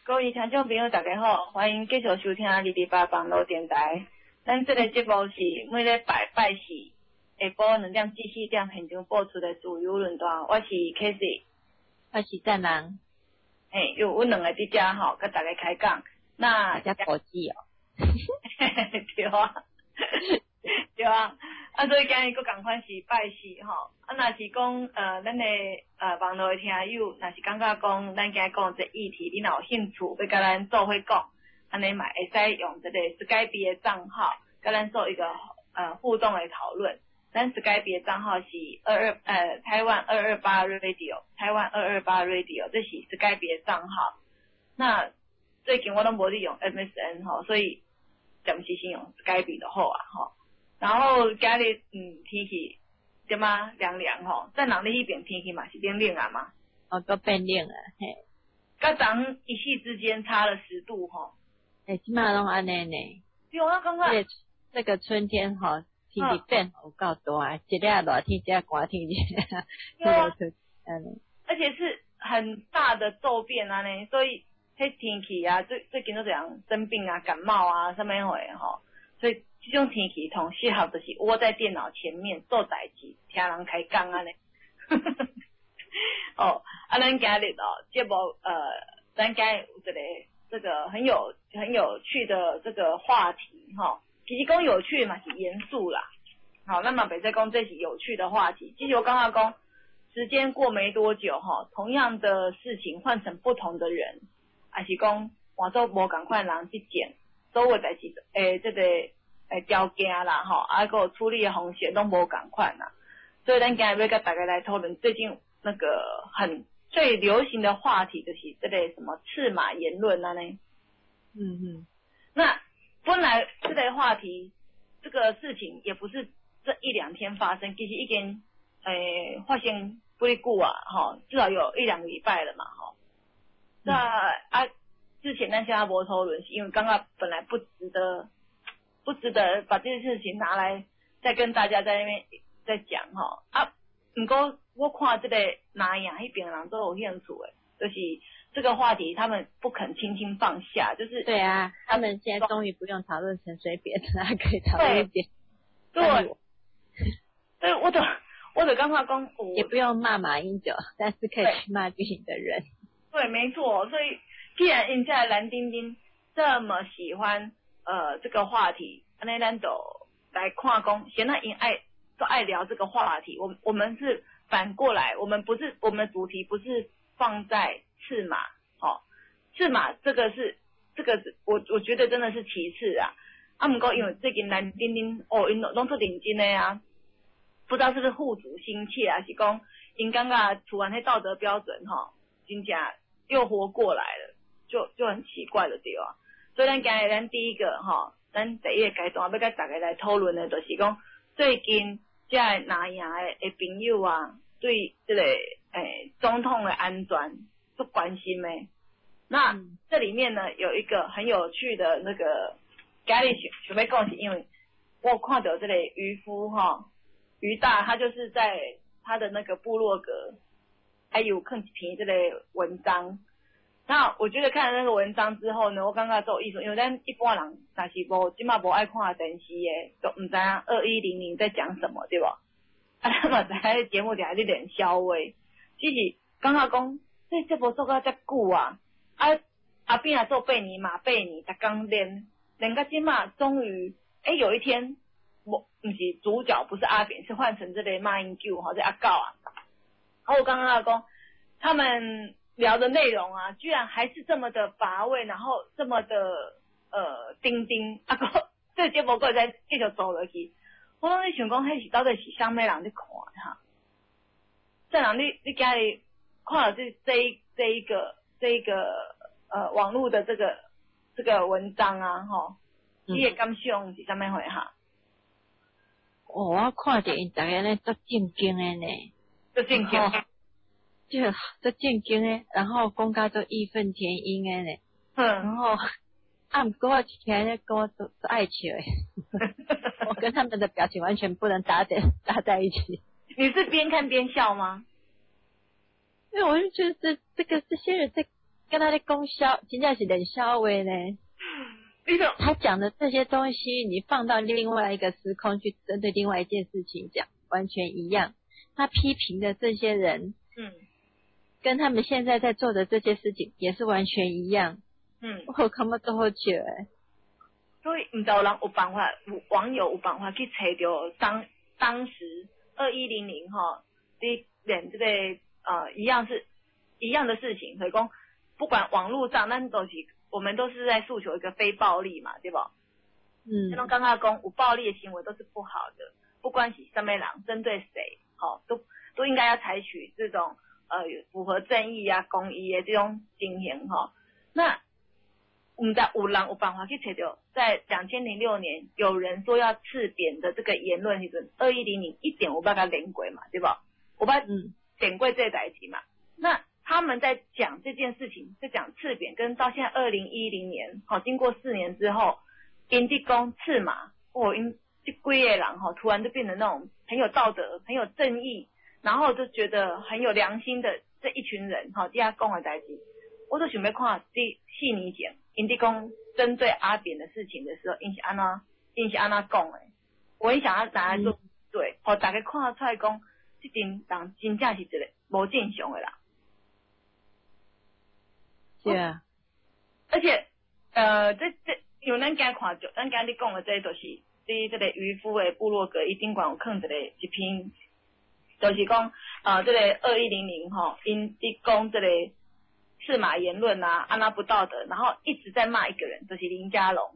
各位听众朋友大家好，欢迎继续收听228网络电台。咱这个节目是每礼拜四下晡2点至4点现场播出的自由论坛。我是 Casey， 我是赞人。 有阮两个伫遮吼，甲大家开讲。那大家国际哦。 对啊，对啊。所以今日佫共款是拜四吼。若是讲咱的网络的听友，若是感觉讲咱今日讲这议题，你若有兴趣要甲咱做伙讲，安尼嘛会使用这个 Skype 的账号，甲咱做一个互动的讨论。咱 Skype 的账号是台湾228 Radio， 台湾228 Radio， 这是 Skype 的账号。那最近我都无咧用 MSN 吼，所以暂时先用 Skype 就好啊吼。然后今日天气对吗？凉凉吼，在人你迄边天气嘛是变冷啊嘛？ 哦，都变冷啊，嘿。 甲昨一夕之间差了10度吼。 即马拢安尼呢。 对，我感觉这个春天吼，天气变有够大，一下热天，一下寒天， 而且是很大的骤变啊呢，所以迄天气啊，最近都这样生病啊、感冒啊，什么会吼，所以这种天气同适合就是窝在电脑前面做代志，听人开讲啊呢。哦，咱今日节目咱今日有这个很有趣的这个话题哈，其实讲有趣嘛是严肃啦。好，那么北在讲这是有趣的话题，其实我刚刚讲时间过没多久哈，同样的事情换成不同的人，还是讲换做无同款人去讲，所有代志这个条件啦哈，个处理的方式拢无同款啦。所以咱今日要跟大家来讨论最近那个最流行的话题，就是这类什么赤马言论啊呢？那本来这类话题，这个事情也不是这1-2天发生，其实已经发生不久啊，哈，至少有1-2个礼拜了嘛，哈。那之前咱现在无讨论，是因为刚刚本来不值得把这件事情拿来再跟大家在那边再讲哈。不过我看这个哪样那边人都有兴趣的，就是这个话题他们不肯轻轻放下，就是对啊，他们现在终于不用讨论陈水扁了，还可以讨论一点。 对，对，我的刚刚讲， 也不用骂马英九，但是可以去骂绿营的人。对， 没错。所以既然现在蓝丁丁这么喜欢这个话题，那咱就来看讲，现在都爱聊这个话题。我们是反过来，我们的主题不是放在赤马，赤马这个是我觉得真的是其次啊。不过因为最近蓝丁丁因拢做认真的啊，不知道是不是护主心切，还是讲因感觉除完那道德标准真正又活过来了，就很奇怪的对啊。所以咱第一个咱第一个阶段要跟大家来讨论的，就是讲最近这哪样的朋友啊，对这个总统的安全都关心的。那这里面呢有一个很有趣的那个，今日想要讲是因为我看到这个渔夫于大，他就是在他的那个部落格还有看一篇这个文章。那我觉得看了那个文章之后呢，我感觉都有意思，因为咱一般人若是今嘛无爱看电视的，都唔知道2100在讲什么，对不？咱嘛在节目底下咧练消话，只是感觉讲这部做到遮久啊，阿扁做8年嘛8年，逐工练到今嘛，终于有一天，不是主角不是阿扁，是换成这类马英九这阿告啊。然后我刚刚讲他们聊的内容啊，居然还是这么的乏味，然后这么的钉这个节目再继续走落去，我拢在想讲，迄是到底是啥物人在看哈？这人你今日看了这一个网络的这个文章啊，你的感想是啥物回哈？ 我看着因大家咧做正经的呢， 做正经。 就正经的，然后讲到做义愤填膺的呢，然后不过我听咧跟我都爱笑的，我跟他们的表情完全不能搭在一起。 你是边看边笑吗？ 因为我就觉得这些人跟他的供销，真正是冷笑话呢。他讲的这些东西，你放到另外一个时空去针对另外一件事情讲，完全一样。他批评的这些人，跟他们现在在做的这些事情也是完全一样。我看不都好笑诶。 所以唔知有人有办法，网友有办法去找到当时2100哈，你连这个一样的事情，所以讲不管网络上，咱都是我们都是在诉求一个非暴力嘛，对不？那种刚刚讲有暴力的行为都是不好的，不管是什么人针对谁，都应该要采取这种符合正义啊、公义的这种情形哈。那我们在有人有办法去找到，在2006年有人说要刺扁的这个言论，其实2100一点我把它连过嘛，对不？我把点过这代志嘛。那他们在讲这件事情，在讲刺扁，跟到现在2010年，经过4年之后，因地公刺马，因这几个人突然就变成那种很有道德、很有正义，然后就觉得很有良心的这一群人，底下讲的代志，我都想要看这4年前因地公针对阿扁的事情的时候，因是安怎讲的，我很想要拿来做对，让大家看得出来讲，这群人真正是一个无正常的啦。 是啊， 而且因为咱今看着，咱今你讲的这就是你这个渔夫的部落格一定管有放一篇，就是讲这个2100因地讲这个刺马言论啊，安那不道德，然后一直在骂一个人，就是林佳龙，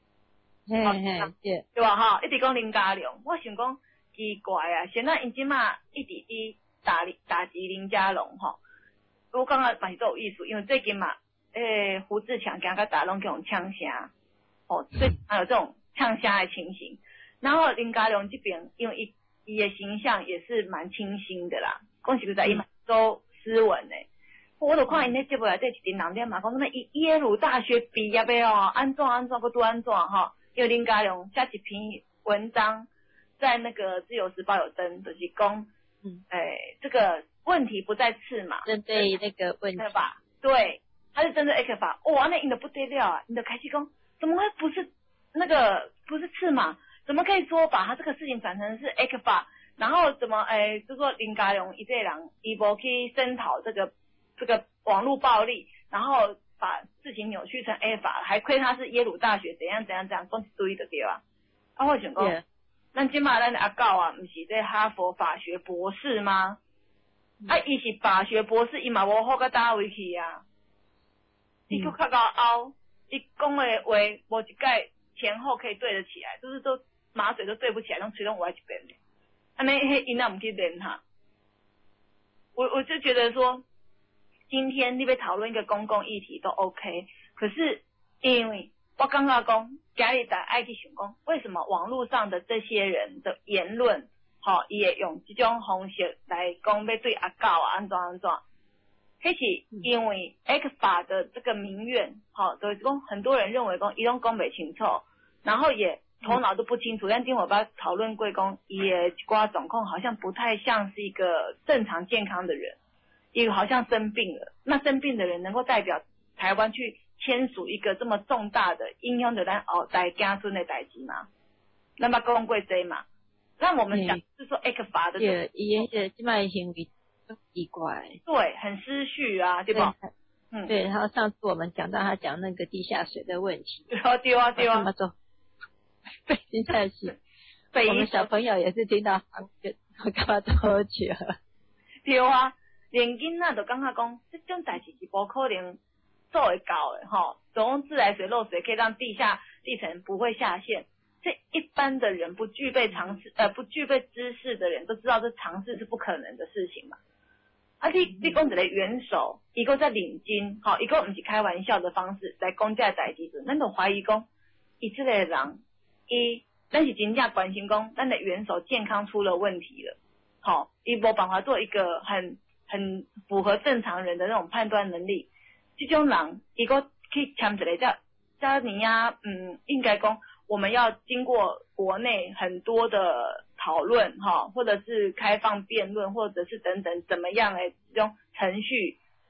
对吧？一直讲林佳龙，我想讲奇怪啊，现在因即马一直打击林佳龙我感觉嘛是都有意思，因为最近嘛，胡志强跟大家拢叫用呛声，最还有这种呛声的情形。然后林佳龙这边，因为伊的形象也是蛮清新的啦，讲实在伊蛮都斯文的。我都看因咧节目内底一群人在嘛讲什么耶鲁大学毕业的安怎个都安怎因为林佳龙写一篇文章在那个自由时报有登，就是讲这个问题不在刺马， 针对那个问题吧？对，他是针对 X 法，那赢得不得了啊！你的开心讲怎么会不是刺马？怎么可以说把他这个事情转成是 X 法？然后怎么就说林佳龙一这人伊无去声讨这个网络暴力，然后把事情扭曲成 A 法，还亏他是耶鲁大学怎样，讲一堆的对啊！我想讲，咱今嘛咱的阿狗啊，不是在哈佛法学博士吗？伊是法学博士，伊嘛无好到倒位去啊！伊佫较高凹，伊讲的话无一概前后可以对得起来，就是都马嘴都对不起来，拢吹拢歪一边的。安尼迄音唔去练哈。我就觉得说，今天你要讨论一个公共议题都 OK， 可是因为我刚刚讲，家里在爱去想讲，为什么网络上的这些人的言论，伊会用这种方式来讲要对阿狗啊安怎，迄是因为 X 法的这个民怨，就是讲很多人认为讲伊拢讲不清楚，然后也头脑都不清楚。但今我把讨论过讲，伊的一寡状况好像不太像是一个正常健康的人，一个好像生病了。那生病的人能够代表台湾去签署一个这么重大的影响着咱后代子孙的代志吗？咱捌讲过这嘛？那我们讲是说 X 法的， 伊个即摆行为都奇怪， 对，很失序啊，对吧？ 对。然后上次我们讲到他讲那个地下水的问题， 对啊。 怎么做？对，现在是，我们小朋友也是听到，我干嘛都好笑。 对啊，连囡仔都感觉讲，这种代志是不可能做会到的总用自来水漏水可以让地层不会下陷。这一般的人不具备知识的人都知道这尝试是不可能的事情嘛。你讲一个元首，伊个在领金，伊个不是开玩笑的方式来讲这代志时，咱就怀疑讲，伊这个人，咱是真正关心讲，咱的元首健康出了问题了，伊无办法做一个很符合正常人的那种判断能力。这种人，伊个去签一个叫你啊，应该讲。我们要经过国内很多的讨论或者是开放辩论，或者是等等怎么样的这种程序，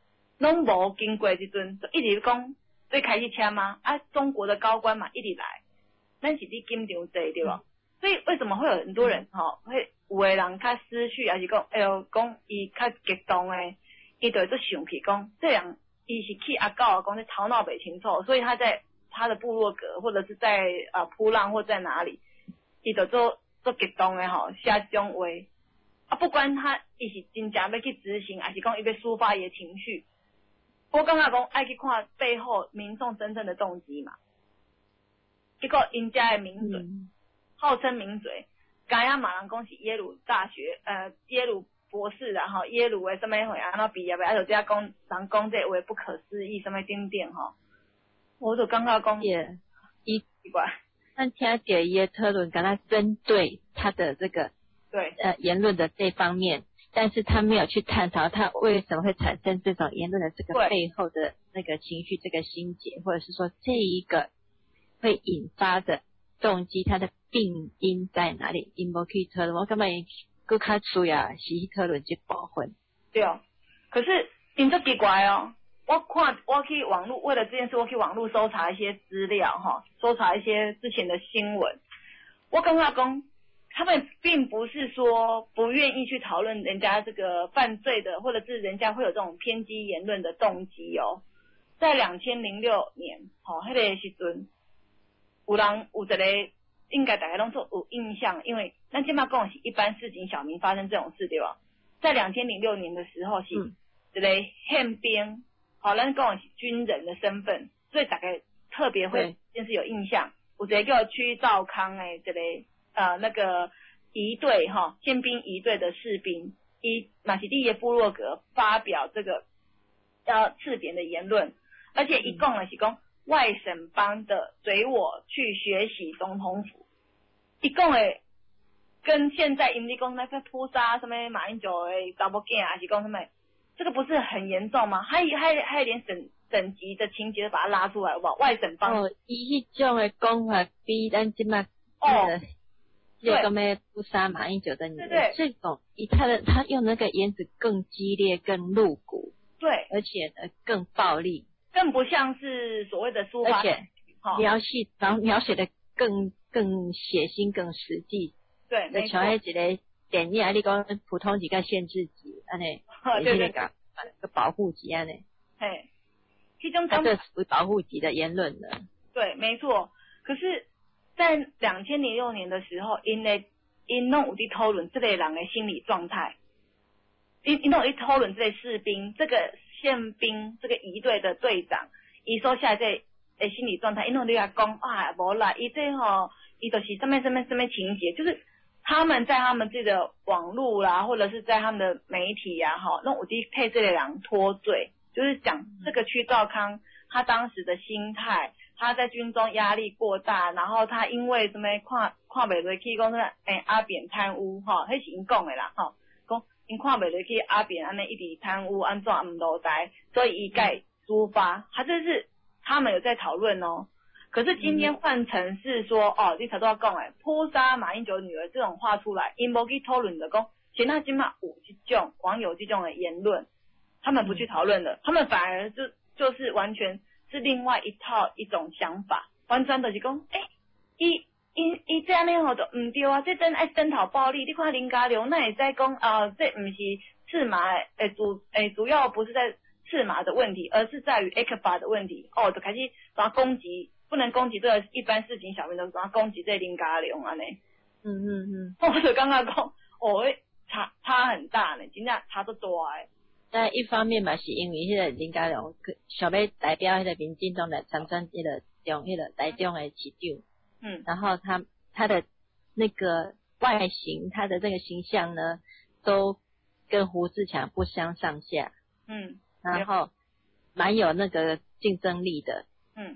拢无经过这阵，就一直讲最开始签吗？啊，中国的高官嘛一直来，咱是伫紧张这对吧？所以为什么会有很多人会有的人较思绪，还是讲讲伊较激动诶，伊就会做想起讲这样，伊是去阿告讲这头脑不清楚，所以他在他的部落格或者是在扑浪或在哪里，伊就做激动诶写这种话啊，不管他伊是真正要去执行，还是讲伊要抒发伊的情绪，我感觉讲爱去看背后民众真正的动机嘛。结果因家的名嘴。号称名嘴，刚刚马人讲是耶鲁大学，耶鲁博士啦，吼，耶鲁的什么会啊，然后毕业的，就这样讲，人讲这话不可思议，什么经典吼，我就感觉讲， 伊奇怪， 但听解耶特伦跟他针对他的这个对言论的这方面，但是他没有去探讨他为什么会产生这种言论的这个背后的那个情绪，这个心结，或者是说这一个会引发的动机，它的病因在哪里？因无去讨论，我感觉更较主要是去讨论这部分。 对哦，可是因这奇怪哦，我去网络，为了这件事，我去网络搜查一些资料搜查一些之前的新闻。我跟他讲，他们并不是说不愿意去讨论人家这个犯罪的，或者是人家会有这种偏激言论的动机哦。在2006年，迄个时阵，有人有一个。应该大家都有印象，因为咱现在讲的是一般市井小民发生这种事对吧？在2006年的时候是一个宪兵，咱讲的是军人的身份，所以大家特别会就是有印象。有一个叫屈兆康的这个那个仪队宪兵仪队的士兵，伊嘛是伫伊部落格发表这个要刺点的言论，而且一讲的是讲外省帮的随我去学习总统府。一讲诶，跟现在因你讲那个扑杀什么马英九诶查某囝，还是讲什么，这个不是很严重吗？还连省级的情节把它拉出来，哇，外省帮伊迄种诶讲法比咱即马这个咩扑杀马英九的女人，这种他用那个言辞更激烈、更露骨， 对， 而且呢更暴力， 更不像是所谓的抒发， 而且描写的更血腥、更实际。 对，没错。 像迄一个电影，你讲普通级跟限制级，安尼， 对， 个保护级安尼。 嘿，其中它这属于保护级的言论了。 对，没错。可是，在2006年的时候，因弄有伫讨论这类人的心理状态，因弄有伫讨论这类士兵、这个宪兵、这个仪队的队长，伊所下这的心理状态，因弄你来讲啊，无啦，伊这伊就是什么情节，就是他们在他们自己的网络啦，或者是在他们的媒体呀，弄有伫替这类人脱罪，就是讲这个屈兆康他当时的心态。他在军中压力过大，然后他因为什么看不落去，讲说阿扁贪污迄是因讲的啦讲因看不落去阿扁安尼一直贪污，安怎唔落台，所以伊该抒发，他这是他们有在讨论哦。可是今天换成是说你才都要讲扑杀马英九女儿这种话出来，因无去讨论的讲，现在今嘛有这种网友这种的言论，他们不去讨论了，他们反而就是完全。是另外一种想法，完全就是讲，伊这样呢就唔对啊，这真爱声讨暴力。你看林佳龙那也在讲这唔是赤马主要不是在赤马的问题，而是在于 ECFA 的问题。就开始把攻击，不能攻击这个一般市井小民，就把攻击这林佳龙安尼。我就刚刚讲，差很大呢，真正差得多诶。 但一方面嘛，是因为迄个林佳龙想要代表迄个民进党来参选迄个台中的市长，然后他的那个外形，他的这个形象呢，都跟胡志强不相上下，然后蛮有那个竞争力的，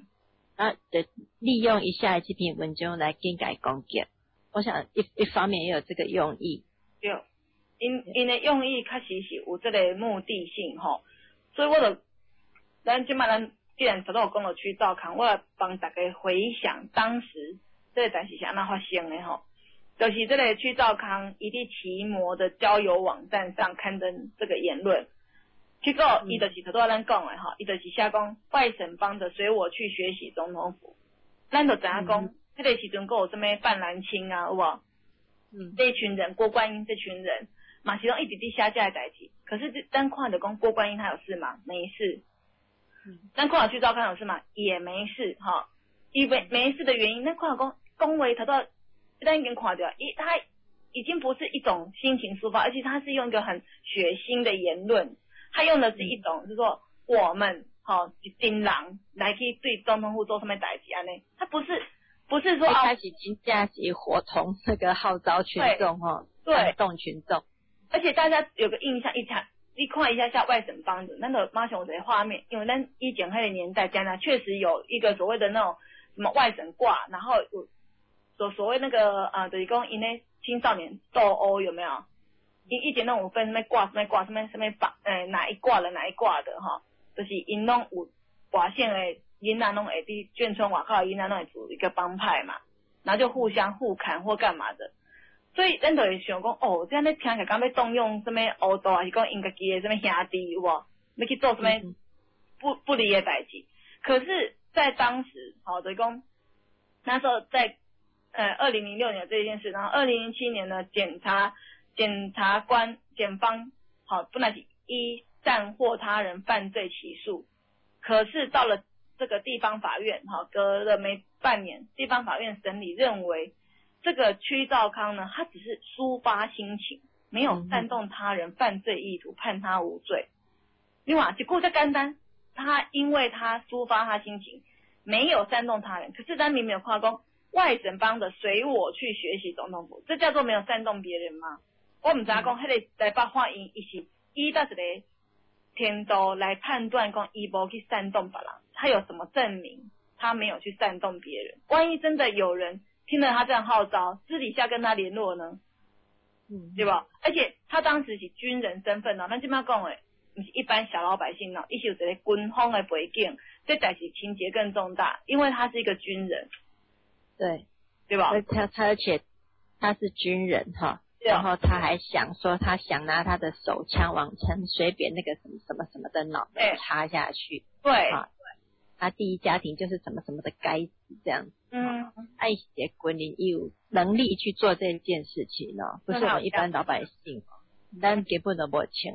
利用一下这篇文章来更改攻击，我想一方面也有这个用意， 对。因的用意确实是有这个目的性所以我就咱即摆咱既然头都有讲到屈兆康，我来帮大家回想当时这个代志是安怎发生的就是这个屈兆康伊伫奇摩的交友网站上刊登这个言论， 结果伊就是头拄仔咱讲的吼，伊就是写讲外省帮的随我去学习总统府，咱就知影讲，迄个时阵还有什么范兰青啊，有无？这一群人，郭冠英这群人，嘛是拢一直伫写这的代志。可是咱看着讲郭冠英他有事吗？没事。咱看到去照看有事吗？也没事哈。伊没事的原因，咱看到讲话头拄仔，咱已经看到，他已经不是一种心情抒发，而且他是用一个很血腥的言论，他用的是一种就是说我们一群人来去对总统府做什么代志安尼，他不是说一开始真正是伙同那个号召群众煽动群众， 而且大家有个印象，你看一下外省帮的，那个马上有这个画面，因为咱以前那个年代，加拿确实有一个所谓的那种什么外省挂，然后有所谓那个就是讲因为青少年斗殴有没有？以前那种分什么挂哪一挂的哈，就是因拢有外省的囡仔拢会伫眷村外口的囡仔拢会组一个帮派嘛，然后就互相互砍或干嘛的。所以咱就会想讲，这样你听起来敢要动用什么殴斗，还是讲因家己的什么兄弟有无？要去做什么不利的代志？可是，在当时，就是讲那时候在2006年这件事，然后2007年呢，检方本来是依战或他人犯罪起诉，可是到了这个地方法院，隔了没半年，地方法院审理认为。这个屈兆康呢，他只是抒发心情，没有煽动他人犯罪意图，判他无罪。另外，结果这简单，他因为他抒发他心情，没有煽动他人，可是咱明明有看讲外省帮的随我去学习总统府，这叫做没有煽动别人吗？我唔知道讲，迄个台北法院伊是依到一个天度来判断讲伊无去煽动别人，他有什么证明他没有去煽动别人？万一真的有人听了他这样号召，私底下跟他联络呢？对吧？而且他当时是军人身份咱这边讲的，不是一般小老百姓他是有一个军方的背景，这代志情节更重大，因为他是一个军人，对吧？ 而且他是军人然后他还想拿他的手枪往陈水扁那个什么什么什么的脑袋插下去， 对。 他第一家庭就是什么什么的该死这样子，爱写军人有能力去做这件事情不是我们一般老百姓但根本都没钱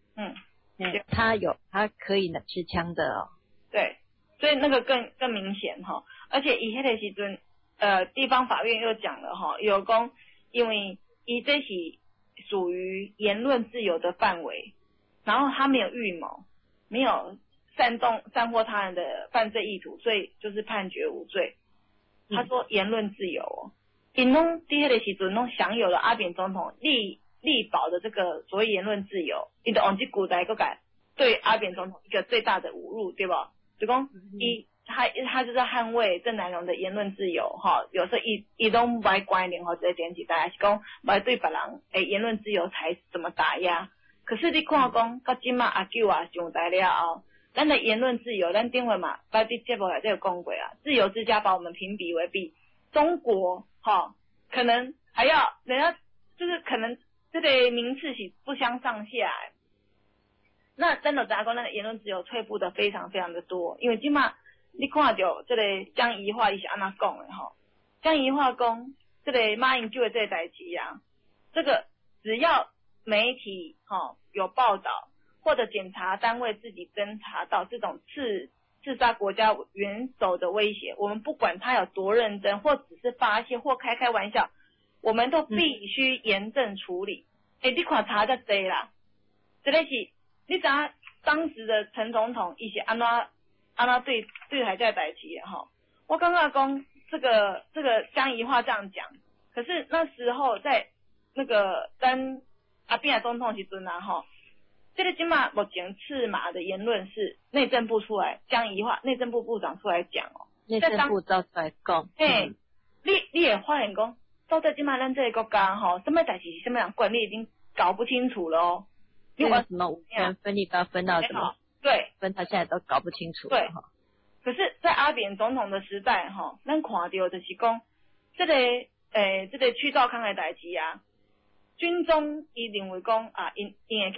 他可以持枪的对，所以那个更明显而且以迄个时阵地方法院又讲了有讲，因为伊这是属于言论自由的范围，然后他没有预谋，没有煽惑他人的犯罪意图，所以就是判决无罪。他说言论自由因拢伫迄个时阵拢享有了阿扁总统力保的这个所谓言论自由，伊就用这句来个对阿扁总统一个最大的侮辱，对吧？就讲他就是捍卫郑南榕的言论自由有时候伊拢不爱关联这个电视台，是讲不爱对别人言论自由才怎么打压。可是你看讲到今嘛阿舅上台了后，咱的言论自由，咱顶回嘛，在节目内底有讲过自由之家把我们评比为比中国可能还要人家就是可能这个名次是不相上下那真的咱讲那个言论自由退步的非常非常的多，因为今嘛你看到这个江宜桦伊是安怎讲的江宜桦讲这个马英九的这个代志这个只要媒体有报道。或者检察单位自己侦查到这种刺杀国家元首的威胁，我们不管他有多认真，或只是发泄或开玩笑，我们都必须严正处理。你看查得多啦，这个是你知道当时的陈总统一些安怎对台这代志我刚刚讲这个江宜桦这样讲，可是那时候在那个跟阿扁总统时阵这个今嘛目前赤马的言论是内政部出来，江宜桦内政部部长出来讲内政部走出来讲， 你也发现讲，到底今嘛咱这个国家什么代志什么样管理已经搞不清楚了因为什么五权分立要分到什么， 对， 分到现在都搞不清楚对可是，在阿扁总统的时代咱看到就是讲，这个屈兆康的代志军中伊认为讲因会去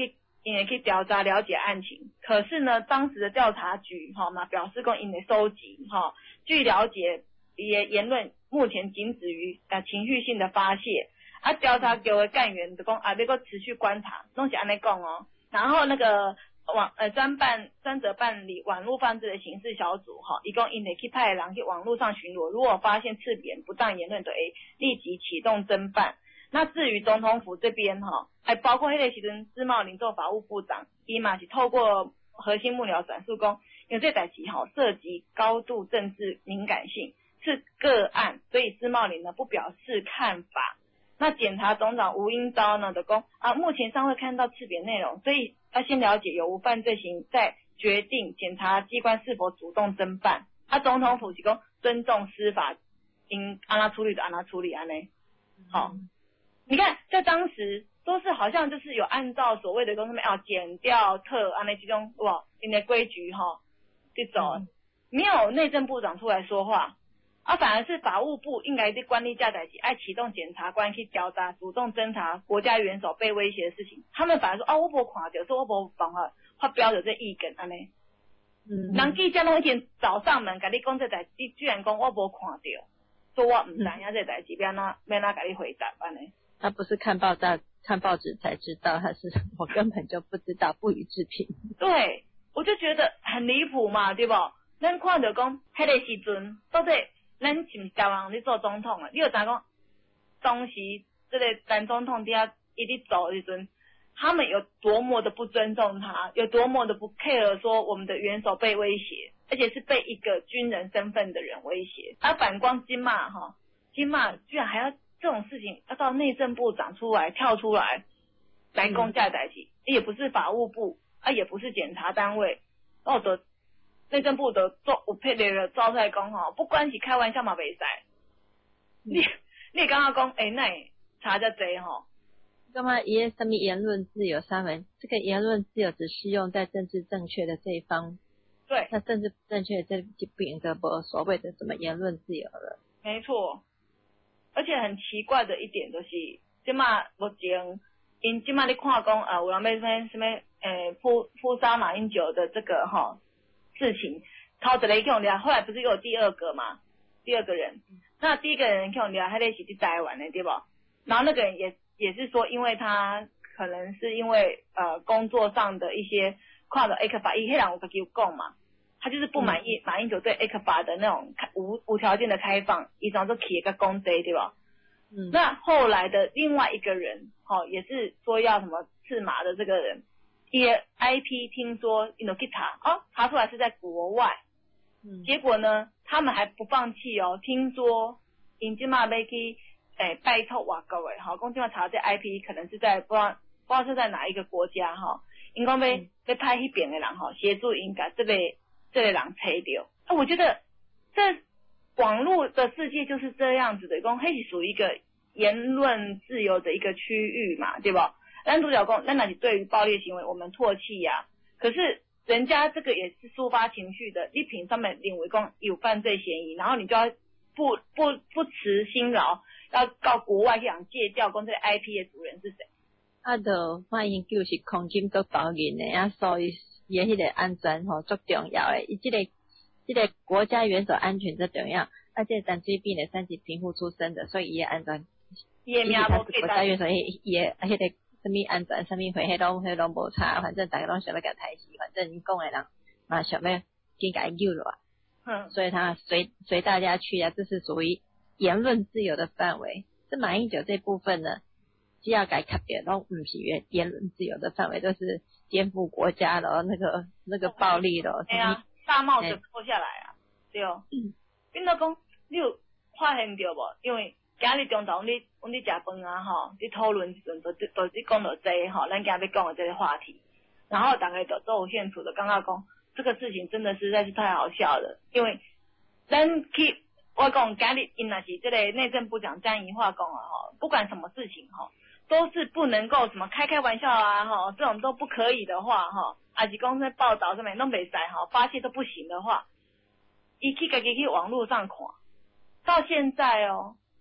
因会去调查了解案情。可是呢，当时的调查局嘛表示讲因会收集据了解，伊的言论目前仅止于情绪性的发泄。调查局的干员就讲要搁持续观察，拢是安尼讲哦。然后那个专责办理网络犯罪的刑事小组伊讲因会去派人去网络上巡逻，如果发现刺贬不当言论，就会立即启动侦办。那至于总统府这边还包括迄个时阵施茂林做法务部长，伊嘛是透过核心幕僚转述讲，因为这代志涉及高度政治敏感性，是个案，所以施茂林呢不表示看法。那检察总长吴英昭呢的讲目前尚未看到刺贬内容，所以要先了解有无犯罪行，再决定检察机关是否主动侦办。总统府是讲尊重司法，应按他处理就按他处理安尼。你看在当时都是好像就是有按照所谓的讲什么检调特安尼这种哇，因的规矩这种没有内政部长出来说话。反而是法务部应该在管理这代志，爱启动检察官去调查，主动侦查国家元首被威胁的事情。他们反而说我无看到，说我无办法发表的这意见安尼。人记者拢一天找上门，甲你讲这代志，你居然讲我无看到，说我唔知影这代志，要哪甲你回答安尼。 他不是看报纸才知道，他是我根本就不知道，不予置评。 对，我就觉得很离谱嘛，对不？咱看到讲迄个时阵到底。咱是不是台湾人咧做总统啊？你有知讲当时这个男总统底下一直走的时阵，他们有多么的不尊重他，有多么的不 care 说我们的元首被威胁，而且是被一个军人身份的人威胁。反观金马居然还要这种事情要到内政部长跳出来公价代志，也不是法务部也不是检察单位，内政部的有配列的招出来讲不管是开玩笑嘛袂使。你刚刚讲那查遮济干嘛伊什么言论自由三文？这个言论自由只适用在政治正确的这一方。 对， 那政治不正确的这就不应该无所谓的什么言论自由了。 没错，而且很奇怪的一点就是，即马目前因即马你看讲有人要什么扑杀马英九的这个事情，靠着雷用了，后来不是又有第二个人，那第一个人用了，他在是去台湾的对不？然后那个人也是说，因为他可能是因为工作上的一些看到 A 克法，伊迄人有自己有讲嘛，他就是不满意马英九对 A 克法的那种无条件的开放，伊当做起一个公贼对吧？那后来的另外一个人也是说要什么刺马的这个人。也 IP 听说去查出来是在国外，结果呢他们还不放弃听说因即马要去拜托外国的讲即马查这 IP 可能是在不知道是在哪一个国家因讲要派迄边的人协助因把这个人找到。我觉得这网络的世界就是这样子的，讲迄是属于一个言论自由的一个区域嘛，对吧？咱主角讲，那你对于暴力行为我们唾弃呀，可是人家这个也是抒发情绪的，你凭上面认为讲有犯罪嫌疑，然后你就要不辞辛劳，要到国外去想借调，讲这个 IP 的主人是谁？ 就马英九是空军国保人的所以伊迄个安全足重要的，伊这个国家元首安全最重要，这个陈水扁的3级贫户出身的，所以伊的安全， 伊的命无国家元首伊的迄个。什么安全什么会迄拢无差，反正大家拢想要甲抬死，反正讲的人嘛想要紧甲伊救落来，所以他随大家去这是属于言论自由的范围。这马英九这部分呢，只要改卡别都不是言论自由的范围，都是颠覆国家的那个暴力的。 大帽子脱下来对变到讲你有发现到无？因为今日中昼阮咧食饭咧讨论时阵，就讲到这咱今日要讲的这个话题，然后大家就都有兴趣的，刚刚讲这个事情真的实在是太好笑了，因为我讲今日因若是这个内政部长江宜桦讲不管什么事情都是不能够什么开玩笑这种都不可以的话还是讲在报道上面都袂使发泄都不行的话，伊去家己去网络上看，到现在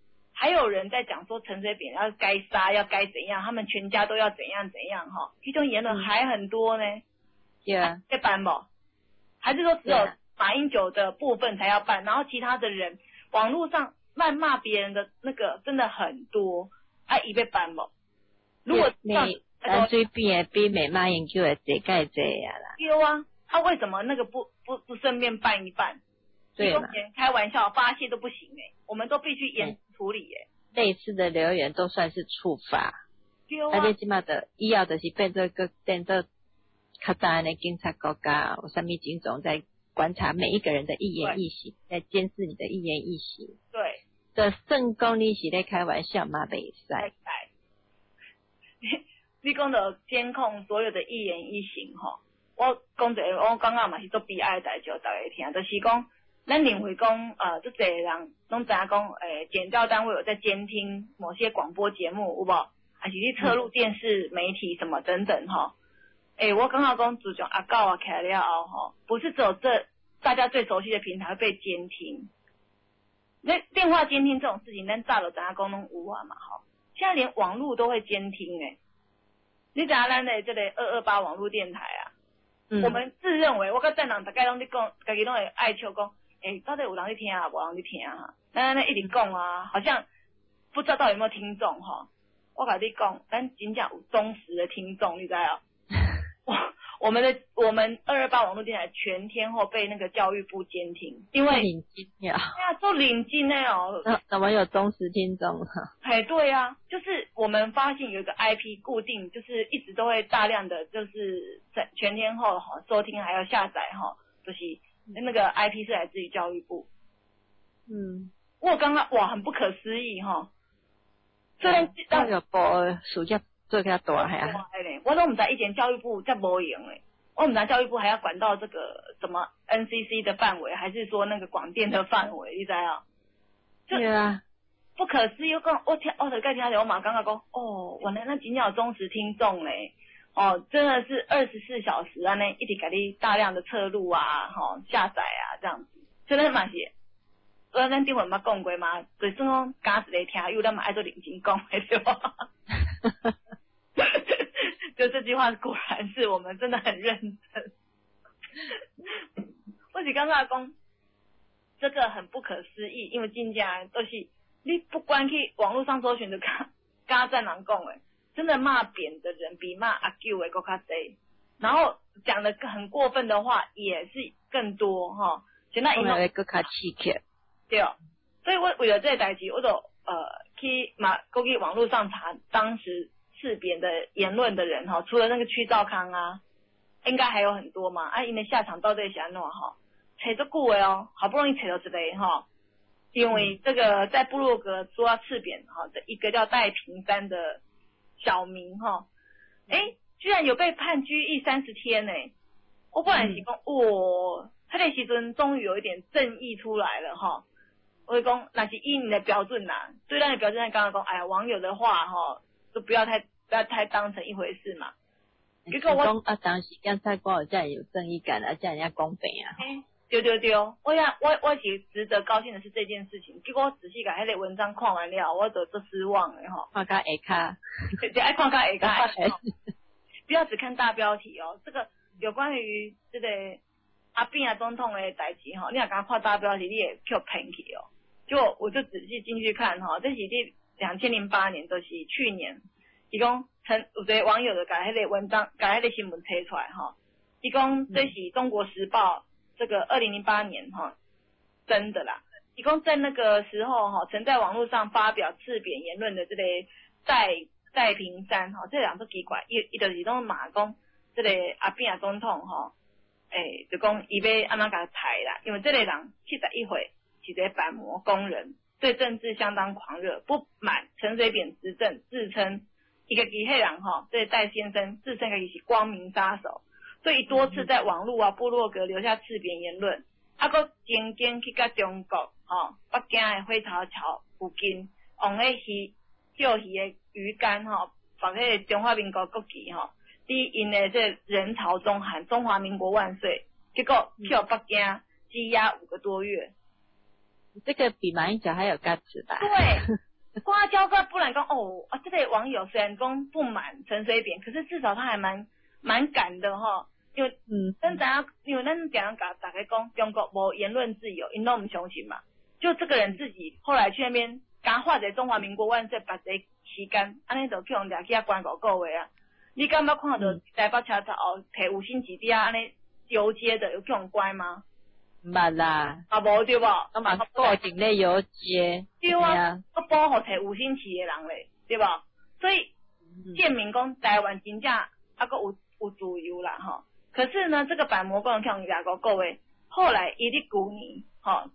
还有人在讲说陈水扁要该杀，要该怎样，他们全家都要怎样怎样哈，这种言论还很多呢。 对啊， 在办不？还是说只有马英九的部分才要办，然后其他的人网络上谩骂别人的那个真的很多，已被办不？如果你陈水扁比美马英九的这盖这呀啦。 有啊，他为什么那个不顺便办一办？ 对嘛？ 开玩笑发泄都不行我们都必须严处理类似的留言都算是处罚。 对啊。 你起码的以后就是变做较早的警察国家，有啥物警总在观察每一个人的一言一行，在监视你的一言一行。 对。 的算讲你是在开玩笑嘛？袂使。 你讲到监控所有的一言一行我讲者我感觉嘛是做悲哀的代志，大家听，就是讲。咱认为讲，这侪人拢知影讲，检调单位有在监听某些广播节目，有无？还是去侧录电视媒体什么等等我刚刚讲自从阿告啊起来了后不是只有这大家最熟悉的平台会被监听，那电话监听这种事情，咱早就知影讲拢有啊嘛现在连网络都会监听你知影咱的这个228网络电台啊？我们自认为，我甲站长大概拢在讲，家己拢会爱笑讲。到底有人去听啊，无人去听啊？咱一直讲啊，好像不知道到底有没有听众我甲你讲，咱真正有忠实的听众，你知道？我们228网络电台全天候被那个教育部监听，因为领金呀， 做领金怎么有忠实听众对啊，就是我们发现有一个 IP 固定，就是一直都会大量的就是在全天候收听还要下载就是。那个 IP 是来自于教育部，我刚刚哇，很不可思议虽然教育部暑假做较大呀， 我都唔知以前教育部在无用我唔知教育部还要管到这个什么 NCC 的范围，还是说那个广电的范围，你知啊？ 对啊， 不可思议！我就盖听我马刚刚讲，原来那真正有忠实听众嘞。真的是24小时啊，一直给你大量的侧录啊，下载啊，这样子，真的嘛是。咱顶回捌讲过嘛，就算讲假一个听友，咱嘛爱做认真讲的对吧？就这句话果然是我们真的很认真。我是刚刚讲，这个很不可思议，因为真正都是你不管去网络上搜寻的，刚站人讲的。真的骂扁的人比骂阿舅的更加多，然后讲的很过分的话也是更多现在因为更加气气。 对所以我为了这个代志，我就去网络上查当时斥扁的言论的人除了那个屈兆康啊，应该还有很多嘛因为下场到底是安怎找足久的好不容易找到一个因为这个在部落格说要斥扁这一个叫戴平山的小明居然有被判拘役30天我本来是讲他那时阵终于有一点正义出来了我就讲那是以你的标准对咱的标准刚刚讲网友的话就不要太当成一回事嘛。结果我讲当时检察官有这样有正义感这样人家公平对，我是值得高兴的是这件事情。结果我仔细把那个文章看完了，我就失望了看到下卡， 爱看到下卡，不要只看大标题这个有关于这个阿扁总统的代志你若刚看大标题，你也被骗去结果我就仔细进去看这是2008年，就是去年，伊讲有一个网友就把那个文章，把那个新闻贴出来伊讲这是中国时报。这个2008年真的啦，一共在那个时候曾在网络上发表斥扁言论的这个戴平山这两个奇怪，伊就是拢骂讲这个阿扁总统就讲伊要安怎甲裁啦，因为这个人71岁，是一个板模工人，对政治相当狂热，不满陈水扁执政，自称一个黑人这个戴先生自称自己是光明杀手。所以多次在网络部落格留下斥扁言论，还曾经去到中国北京的火头桥附近，用那钓鱼的鱼竿放那个中华民国国旗伫因的这人潮中喊中华民国万岁，结果去到北京羁押5个多月。 这个比马英九还有价值吧？ 对， 花椒怪不然讲哦啊，这个网友虽然讲不满陈水扁，可是至少他还蛮敢的哈。因为咱知影，因为咱常常甲大家讲中国无言论自由，因都唔相信嘛。就这个人自己后来去那边刚画者中华民国万岁把这期间，安尼就去用掠去关5个月啊。你敢捌看到台北车站后摕5星旗底下安尼游街的有去用关吗？ 捌啦， 啊无对无， 我嘛过境咧游街。 对啊，我保护摕5星旗的人咧，对无？所以证明讲台湾真正啊个有自由啦吼。可是呢，这个板模共用2个月，后来伊伫旧年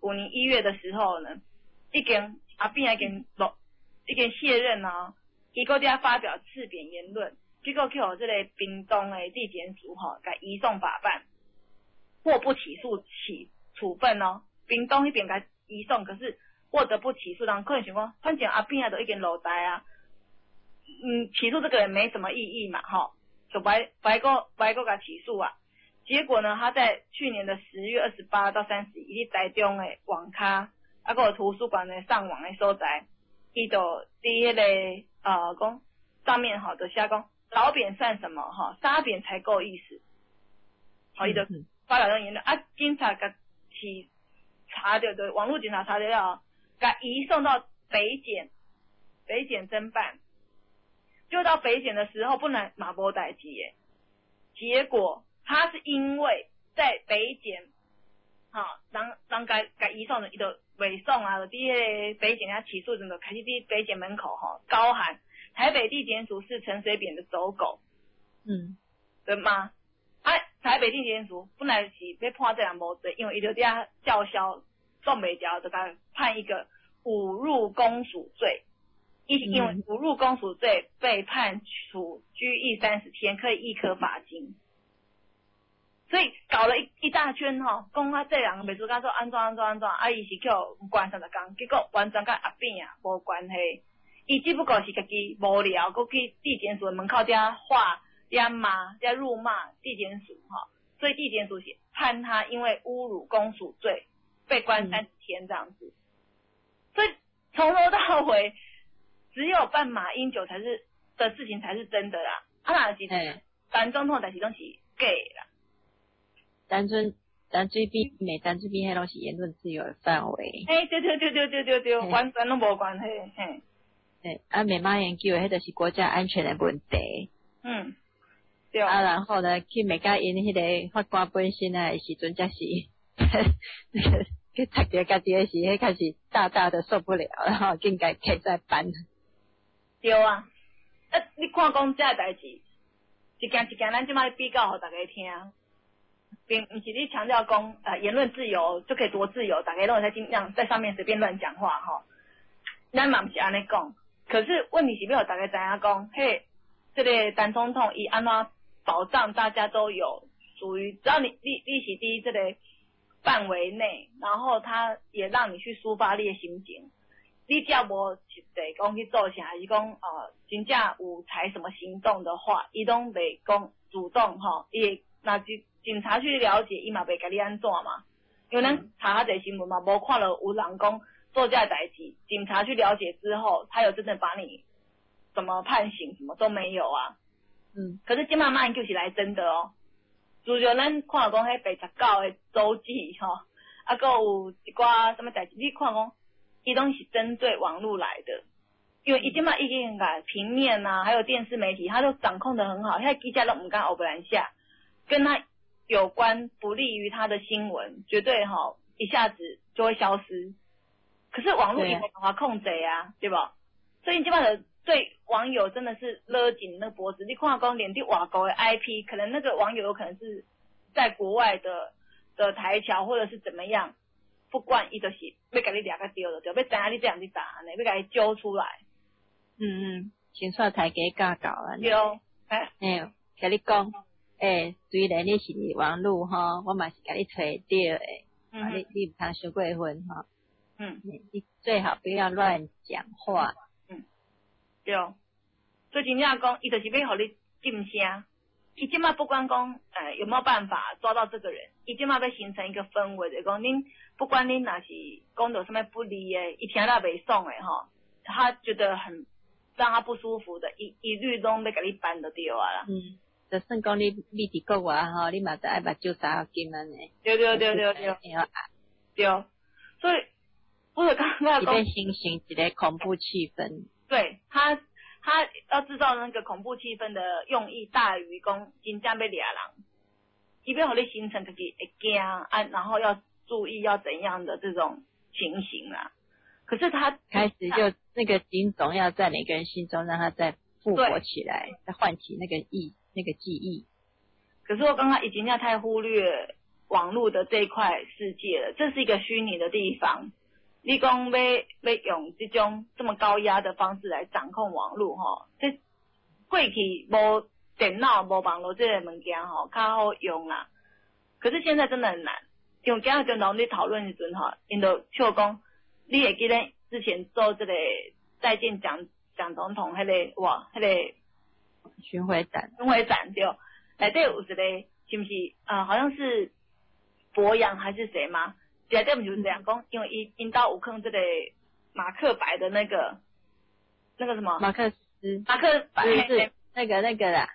1月的时候呢，阿扁已经卸任啊，伊搁伫发表斥扁言论，结果去互这个屏东的地检署给移送法办，获不起诉处分哦。屏东那边给移送，可是获得不起诉，人可能想讲，反正阿扁都已经落台啊，起诉这个人没什么意义嘛，就白个给起诉啊。结果呢，他在去年的10月28到31日，台中的网咖啊个图书馆的上网的所在，伊就伫迄个讲上面就写讲老扁算什么杀扁才够意思。伊就发表这言论啊，警察甲查到的网络警察查到了，甲移送到北检侦办。就到北检的时候，不能马波代志耶。结果他是因为在北检，人甲移送的，伊就未送啊，就伫迄个北检遐起诉阵就开始伫北检门口高喊台北地检署是陈水扁的走狗，对吗？台北地检署本来是要判这人无罪，因为伊就伫遐叫嚣，送袂掉，就甲判一个侮辱公署罪。因为侮辱公署罪被判处拘役30天，可以1颗罚金。所以搞了一大圈讲这人袂做甲说安怎，伊是叫关30天，结果完全甲阿扁无关系。伊只不过是家己无聊，佮去地检署的门口遐画、遐骂、遐辱骂地检署所以地检署是判他因为侮辱公署罪被关30天这样子。所以从头到尾。只有办马英九的事情才是真的啦，若是单总统代志拢是假啦。 单水扁美单水扁迄拢是言论自由的范围。 对，完全拢无关系。 美马研究的迄就是国家安全的问题。 对。 然后呢，去美甲因迄个法官本身的时阵，才是去读着家己的时，迄开始大的受不了，然后应该开在班。 对啊，你看讲这代志，一件咱即摆比较互大家听，并不是你强调讲言论自由就可以多自由，大家都在尽量在上面随便乱讲话咱嘛不是安尼讲，可是问题是要互大家知影讲，这个单总统伊安怎保障大家都有属于，只要你是伫这个范围内，然后他也让你去抒发你的心情。你只要无实际讲去做啥，还是讲真正有采什么行动的话，伊拢袂讲主动伊那警察去了解，伊嘛袂甲你安怎嘛？因为咱查较侪新闻嘛，无看到有人讲做这代志，警察去了解之后，他有真的把你什么判刑，什么都没有啊。可是今马英九是来真的哦，自从咱看到讲迄89的周记啊，还有一寡什么代志，你看讲。伊拢是针对网络来的，因为伊即马已经把平面啊，还有电视媒体，他都掌控得很好，现在记者都唔敢欧不兰下，跟他有关不利于他的新闻，绝对一下子就会消失。可是网络也没办法控制啊，对吧？所以即马的对网友真的是勒紧那脖子。你看讲连伫外国的 IP， 可能那个网友有可能是在国外的台侨或者是怎么样。不管伊就是要甲你抓个丢就对，要知影你这样去打呢，要甲你揪出来。 先煞台阶架搞啊。 对， 甲你讲，虽然你是网络我嘛是甲你吹掉诶，你唔通伤过分你最好不要乱讲话。 对，所以真正讲，伊就是要互你噤声。伊即马不管讲，有没有办法抓到这个人？伊即马要形成一个氛围，就是讲，恁不管恁若是讲到什么不利的，伊听了袂爽的他觉得很让他不舒服的，一律都要给你办就对啊啦。 就算讲你伫国外吼，你嘛得爱目睭3金安尼。 对，所以我就刚刚讲，形成一个恐怖气氛。对他要制造那个恐怖气氛的用意大于讲真正要掠人，伊要互你形成自己会惊啊，然后要注意要怎样的这种情形啊。可是他开始就那个警总要在每个人心中让他再复活起来，再唤起那个记忆。 可是我刚刚已经太忽略网络的这一块世界了，这是一个虚拟的地方。你讲要用这种这么高压的方式来掌控网络吼，这过去无电脑无网络这个物件吼较好用啦。可是现在真的很难，因为今日跟老师讨论时阵吼，因就笑讲，你会记得之前做这个再见蒋总统迄个巡回展对，内底有一个是不是好像是博洋还是谁吗？内底不就是这样讲，因为因到有坑这个马克白的那个什么马克白是那个啦，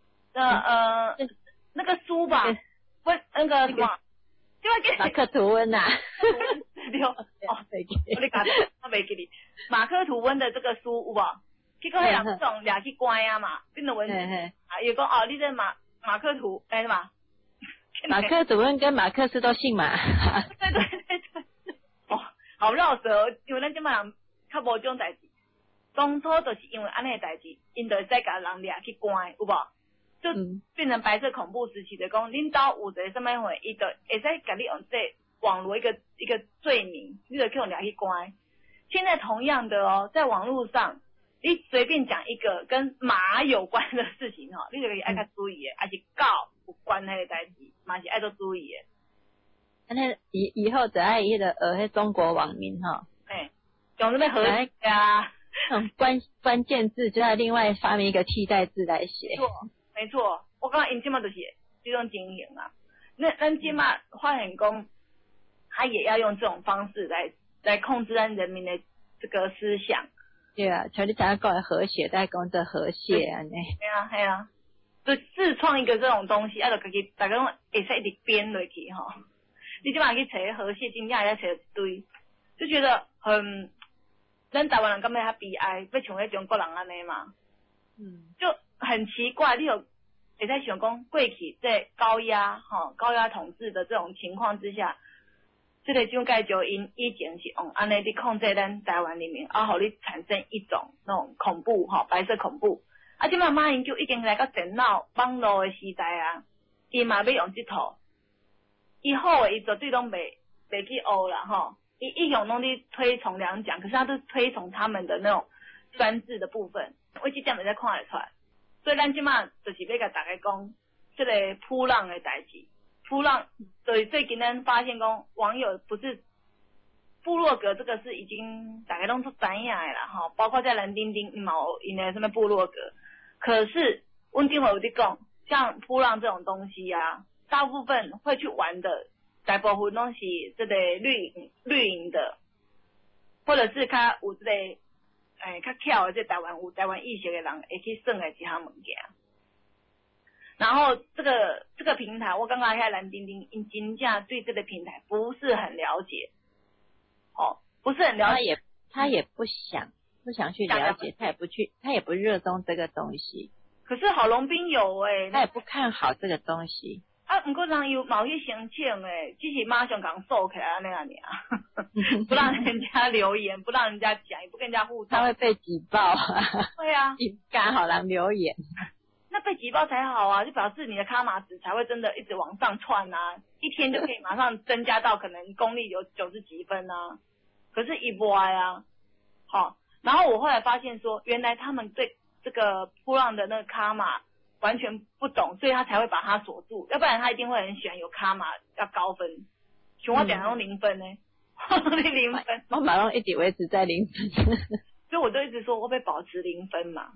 那个书吧，不那个什么， 马克吐温呐， 对哦，我你讲我袂记哩，马克吐温的这个书有无？结果迄人总掠去关啊嘛，变成文啊，又讲哦，你这马克吐哎嘛， 马克吐温跟马克思都姓马， 对，哦，好绕舌，因为咱这马人较无种代志，当初就是因为安尼的代志，因就会使甲人掠去关，有无？就变成白色恐怖时期的讲，恁兜有一个什么货，伊就会使甲你用这网络一个罪名，你就去用掠去关。现在同样的哦，在网络上。你随便讲一个跟马有关的事情吼，你就可以爱较注意的，还是狗有关系的代志，嘛是爱做注意的。 那以后就爱迄个迄中国网民吼， 用什么和啊？ 关键字就要另外发明一个替代字来写。 没错，我刚刚因即嘛就是这种经营啊。那咱即嘛发现讲，他也要用这种方式来控制咱人民的这个思想。 对啊，像你才讲的和谐，在讲这和谐安尼。 对啊，就自创一个这种东西，就自己大家拢会使一直编落去吼。你即摆去找和谐，真正会找一堆，就觉得很，咱台湾人感觉较悲哀，要像迄中国人安尼嘛。就很奇怪，你有会使想讲过去在高压统治的这种情况之下。这个蒋介石因以前是用安尼去控制咱台湾人民，互你产生一种那种恐怖白色恐怖。即摆马英九已经来到电脑网络的时代啊，伊嘛要用这套，伊好的伊绝对拢袂去学啦吼。伊向拢伫推崇两蒋，可是他都推崇他们的那种专制的部分，我这点会使看得出来。所以咱即摆就是要甲大家讲，这个扑浪的代志。扑浪，所以最近咱发现讲网友不是部落格这个是已经大家都知影的啦哈，包括在蓝丁丁因的什么部落格，可是阮顶会有伫讲，像扑浪这种东西啊，大部分会去玩的，大部分拢是这个绿营的，或者是较有这个较巧的这台湾意识的人会去耍的一项物件。然后这个平台，我刚刚在蓝丁丁，因真正对这个平台不是很了解，不是很了解， 他也不想去了解，他也不热衷这个东西。 可是郝龙斌有他也不看好这个东西。 不过人有某些申请只是马上讲收起来那样不让人家留言，不让人家讲，也不跟人家互动， 他会被挤爆对啊， 刚好人留言。 那被挤爆才好啊，就表示你的卡码值才会真的一直往上窜啊，一天就可以马上增加到可能功力有90几分啊。可是一波啊，然后我后来发现说，原来他们对这个扑浪的那个卡码完全不懂，所以他才会把它锁住，要不然他一定会很喜欢有卡码要高分。像我点用0分呢，你0分， 我马上一直维持在0分， 所以我就一直说我被保持0分嘛。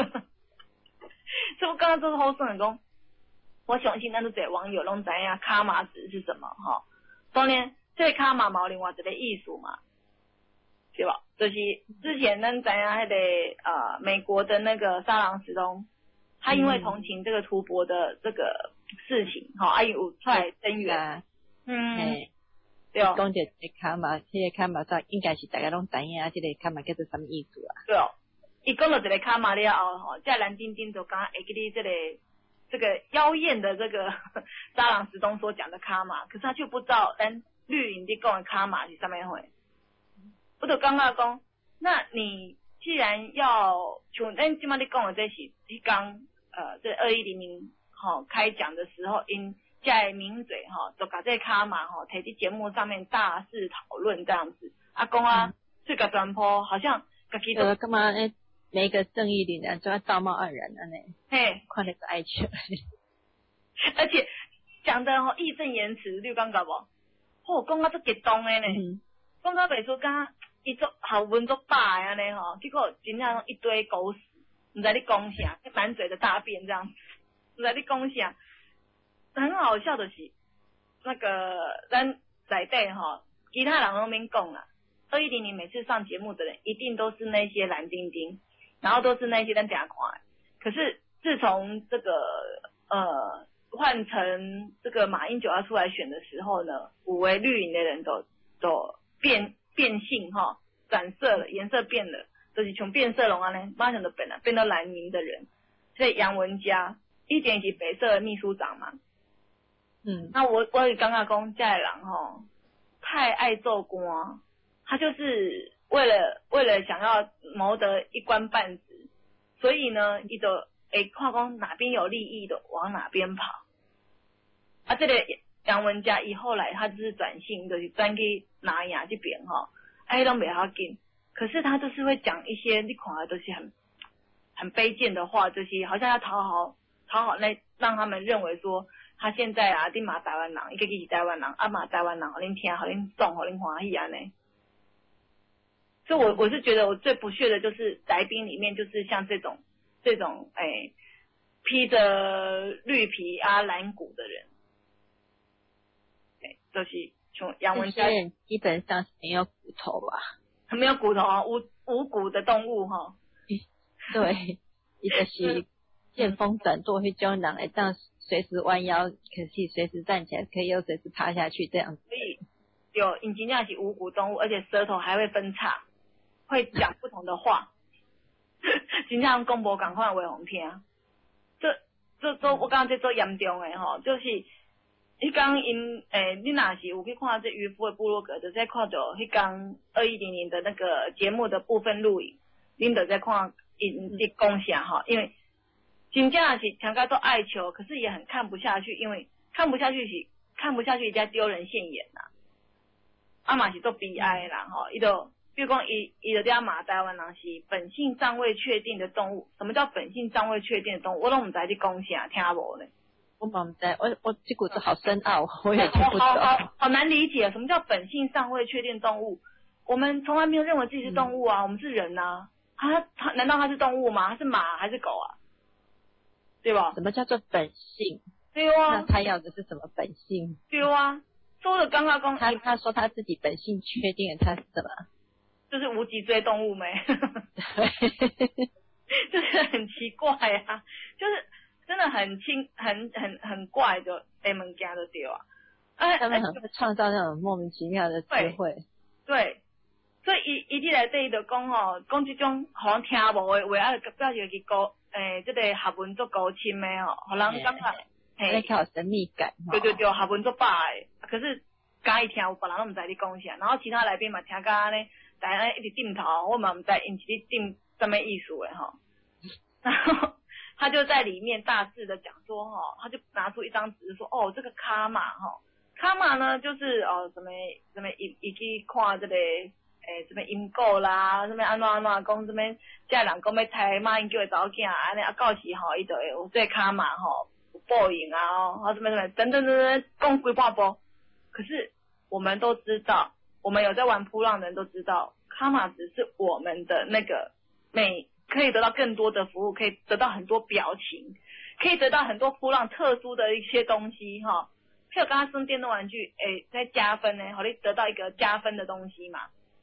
所以我刚刚就是好算的讲，我相信咱都这网友拢知影卡码值是什么哈。当然，这个卡码嘛有另外一个意思嘛， 对吧？就是之前咱知影迄个美国的那个沙朗史东，他因为同情这个图博的这个事情，有出来声援，对哦。 讲到这个卡玛，这个卡玛说应该是大家拢知影，这个卡玛叫做什么意思啊？ 对哦，伊讲到这个卡玛了后，这蓝丁丁就刚会记哩这个妖艳的这个沙朗史东所讲的卡玛，可是他却不知道咱绿营伫讲的卡玛是什么货。我就感觉讲，那你既然要像咱今麦你讲的这是迄天这2100开讲的时候，因在名嘴就把这卡玛提在节目上面大肆讨论这样子，讲这个传播好像自己都干嘛呢？每个正义凛然就要道貌岸然的呢， 嘿， 看那个爱情， 而且讲的义正言辞，你有感觉无？讲到这激动的呢，讲到袂说讲。伊做好文做霸安尼结果真正一堆狗屎，唔知你讲啥，满嘴的大便这样子，唔知你讲啥，很好笑的是，那个咱内底其他人都免讲啦，2100每次上节目的人一定都是那些蓝丁丁，然后都是那些咱定看的，可是自从这个换成这个马英九要出来选的时候呢，五位绿营的人都变性转色了，颜色变了，就是像变色龙呢，马上就变到蓝营的人。所以杨文嘉以前是白色的秘书长嘛，那我也刚刚讲这个人太爱做官，他就是为了想要谋得一官半职，所以呢，他就看讲哪边有利益的往哪边跑。这个杨文嘉以后来他就是转性，就是转去拿牙这边都没要紧，可是他就是会讲一些你看的都是很卑贱的话，就是好像要讨好那让他们认为说他现在你嘛台湾人，一个是台湾人，嘛台湾人，互恁听，互恁爽，互恁欢喜安尼。所以我是觉得我最不屑的就是来宾里面就是像这种披着绿皮蓝骨的人。就是像杨文嘉， 基本上是没有骨头吧？ 没有骨头无骨的动物对，一个是见风转舵，会种人会当随时弯腰，可以随时站起来，可以又随时趴下去这样子。 所以有真正是无骨动物，而且舌头还会分叉，会讲不同的话，真正讲无同款的话互听。这我刚刚这做严重的就是。迄天你若是有去看这渔夫的部落格，就在看到迄天2100的那个节目的部分录影，恁就在看因在讲啥因为真正是听到都爱笑，可是也很看不下去，因为看不下去才丢人现眼嘛是做悲哀的啦伊就比如讲伊就在骂台湾人是本性尚未确定的动物。什么叫本性尚未确定的动物？我都唔知你讲啥，听无呢。 我唔知，我这股子好深奥，我也听不懂。 好难理解，什么叫本性尚未确定动物？我们从来没有认为自己是动物我们是人他难道他是动物吗？他是马还是狗对吧？ 什么叫做本性？ 对那他要的是什么本性？ 对说的刚刚讲他说他自己本性确定他是什么？ 就是无脊椎动物没？对，就是很奇怪就是真的很怪的物件就对他们很会创造那种莫名其妙的智慧。 对，所以伊进来这伊就讲讲这种好像听无的话表示去这个学问做高深的互人感觉那较有神秘感。 对，学问做霸的，可是敢伊听有别人都唔知你讲啥，然后其他来宾嘛听到安尼，大家一直点头，我嘛唔知因是咧点什么意思的然后他就在里面大肆的讲说他就拿出一张纸说这个卡玛卡玛呢就是什么一去看这个什么因果啦，什么安怎讲什么这人讲要猜马英九的查某囝安尼到时伊就会有这个卡玛有报应什么等等讲几百波。可是我们都知道，我们有在玩扑浪的人都知道，卡玛只是我们的那个可以得到更多的服务，可以得到很多表情，可以得到很多扑浪特殊的一些东西譬如刚刚生电动玩具再加分呢，好你得到一个加分的东西嘛。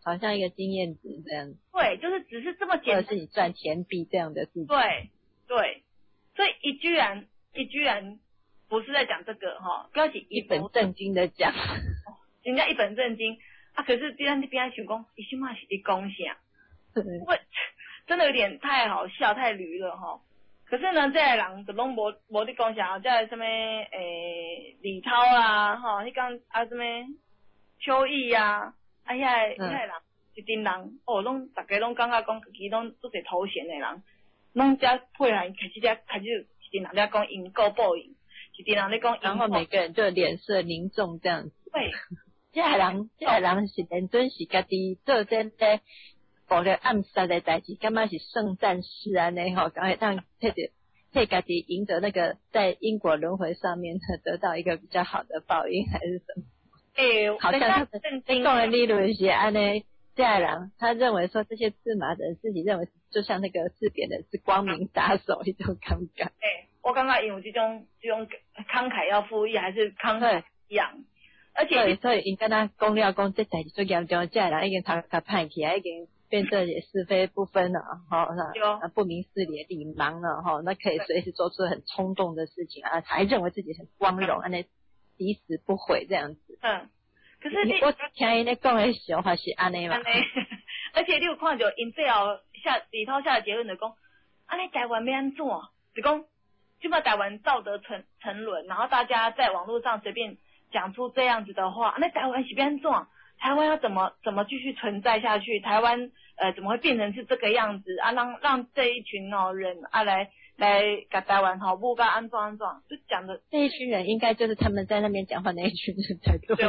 好像一个经验值这样。 对，就是只是这么简单， 或者是你赚钱币这样的事情。 对对，所以一居然不是在讲这个哈，不要紧一本正经的讲， 人家一本正经啊，可是边想讲，伊起码是在讲啥？我真的有点太好笑，太驴了哈。可是呢，这个人就拢无在讲啥，这个什么李涛啊，吼，迄讲啊什么邱毅啊，啊遐个人一群人哦，拢大家拢感觉讲，其拢做些头衔的人，拢只配合开始一群人在讲因果报应，一群人在讲， 然后每个人就脸色凝重这样子。 对， 这个人是认真是家己做这个暴力暗杀的代志，感觉是圣战士安尼吼，刚才让替家己赢得那个在因果轮回上面得到一个比较好的报应，还是什么？好像他的个人理论是安尼。这个人他认为说这些刺马的人自己认为就像那个刺扁的是光明打手一种感觉。 我感觉因为这种慷慨要赴义，还是慷慨一样。而且所以因跟他讲了讲这代志最严重，这个人已经他叛起来，已经变成也是非不分了，不明事理的流氓了，那可以随时做出很冲动的事情啊，还认为自己很光荣，那抵死不悔这样子。 可是我听因咧讲的想法是安尼嘛， 而且你有看到因最后李涛下的结论就讲，安尼台湾要安怎？是讲就把台湾道德沉沦，然后大家在网络上随便讲出这样子的话，那台湾是要安怎？台湾要怎么继续存在下去？台湾怎么会变成是这个样子啊？让这一群人啊来给台湾不该安怎，就讲的这一群人应该就是他们在那边讲话那一群人才对。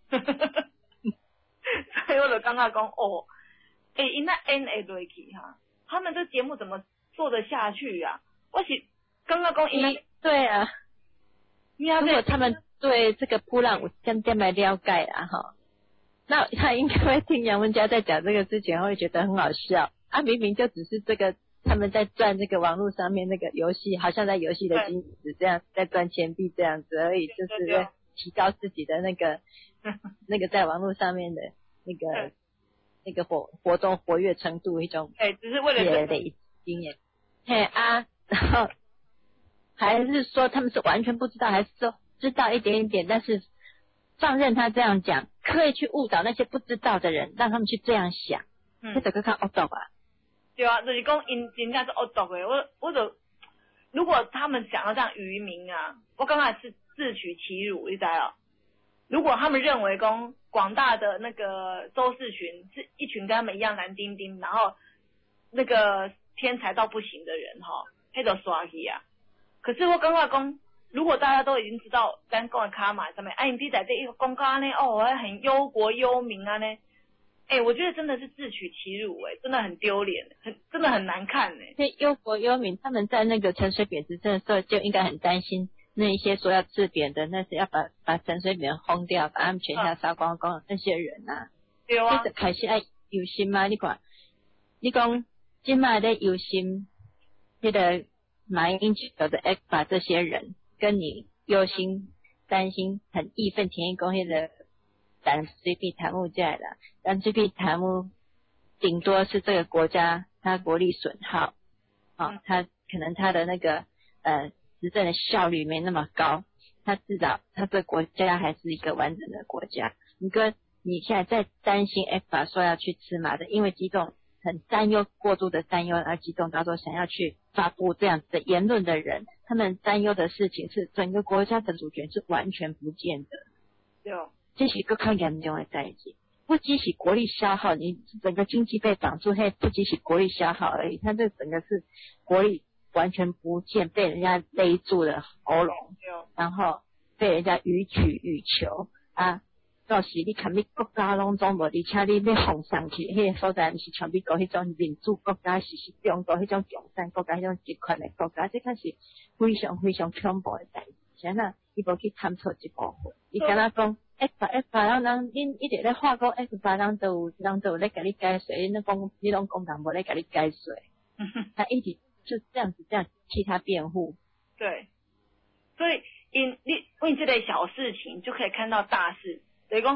所以我就刚刚讲因那 N 会落去哈，他们这节目怎么做得下去啊？我是刚刚讲对啊，如果他们对这个波浪有点点的了解啦哈，那他应该会听杨文佳在讲这个之前会觉得很好笑啊，明明就只是这个他们在赚这个网络上面那个游戏，好像在游戏的金子这样在赚钱币这样子而已，就是在提高自己的那个在网络上面的那个活动活跃程度一种， 只是为了累经验，然后还是说他们是完全不知道，还是说知道一点点，但是放任他这样讲，刻意去误导那些不知道的人，让他们去这样想，这整个看恶毒啊。 对啊，就是讲因真正是恶毒的，我就如果他们想要这样愚民啊，我刚才是自取其辱，你知道？如果他们认为讲广大的那个周氏群是一群跟他们一样蓝丁丁，然后那个天才到不行的人那就刷去啊。可是我刚才讲，如果大家都已经知道咱讲的卡玛上面，你弟在这一个公告呢，很忧国忧民啊呢，我觉得真的是自取其辱真的很丢脸，真的很难看对，忧国忧民，他们在那个陈水扁执政的时候就应该很担心那一些说要治扁的，那是要把陈水扁轰掉，把他们全家杀光光的那些人啊。 对啊。 就是开始爱忧心嘛，你看，你讲今麦在忧心，那个马英九的把这些人跟你忧心、担心、很义愤填膺讲那个胆水比贪污这样的，胆水比贪污顶多是这个国家它国力损耗，它可能它的那个执政的效率没那么高，它至少它这个国家还是一个完整的国家。你现在在担心 ECFA 说要去吃马的，因为几种很过度的担忧而激动到说想要去发布这样子的言论的人，他们担忧的事情是整个国家的主权是完全不见的。 对， 这是一个更严重的代志，不只是国力消耗，你整个经济被绑住，不只是国力消耗而已，它这整个是国力完全不见，被人家勒住了喉咙，然后被人家予取予求啊。到时你看你国家拢总无，而且你要放上去，迄个所在毋是像美国迄种民主国家，是中国迄种共产国家，迄种集权的国家，这可是非常非常恐怖的代志。现在伊无去探讨这部分，伊敢若讲，ECFA人恁一直咧话讲，ECFA人都有咧甲你解说，你拢讲人无咧甲你解说，他一直就这样替他辩护。 对，所以因这类小事情就可以看到大事。所以讲，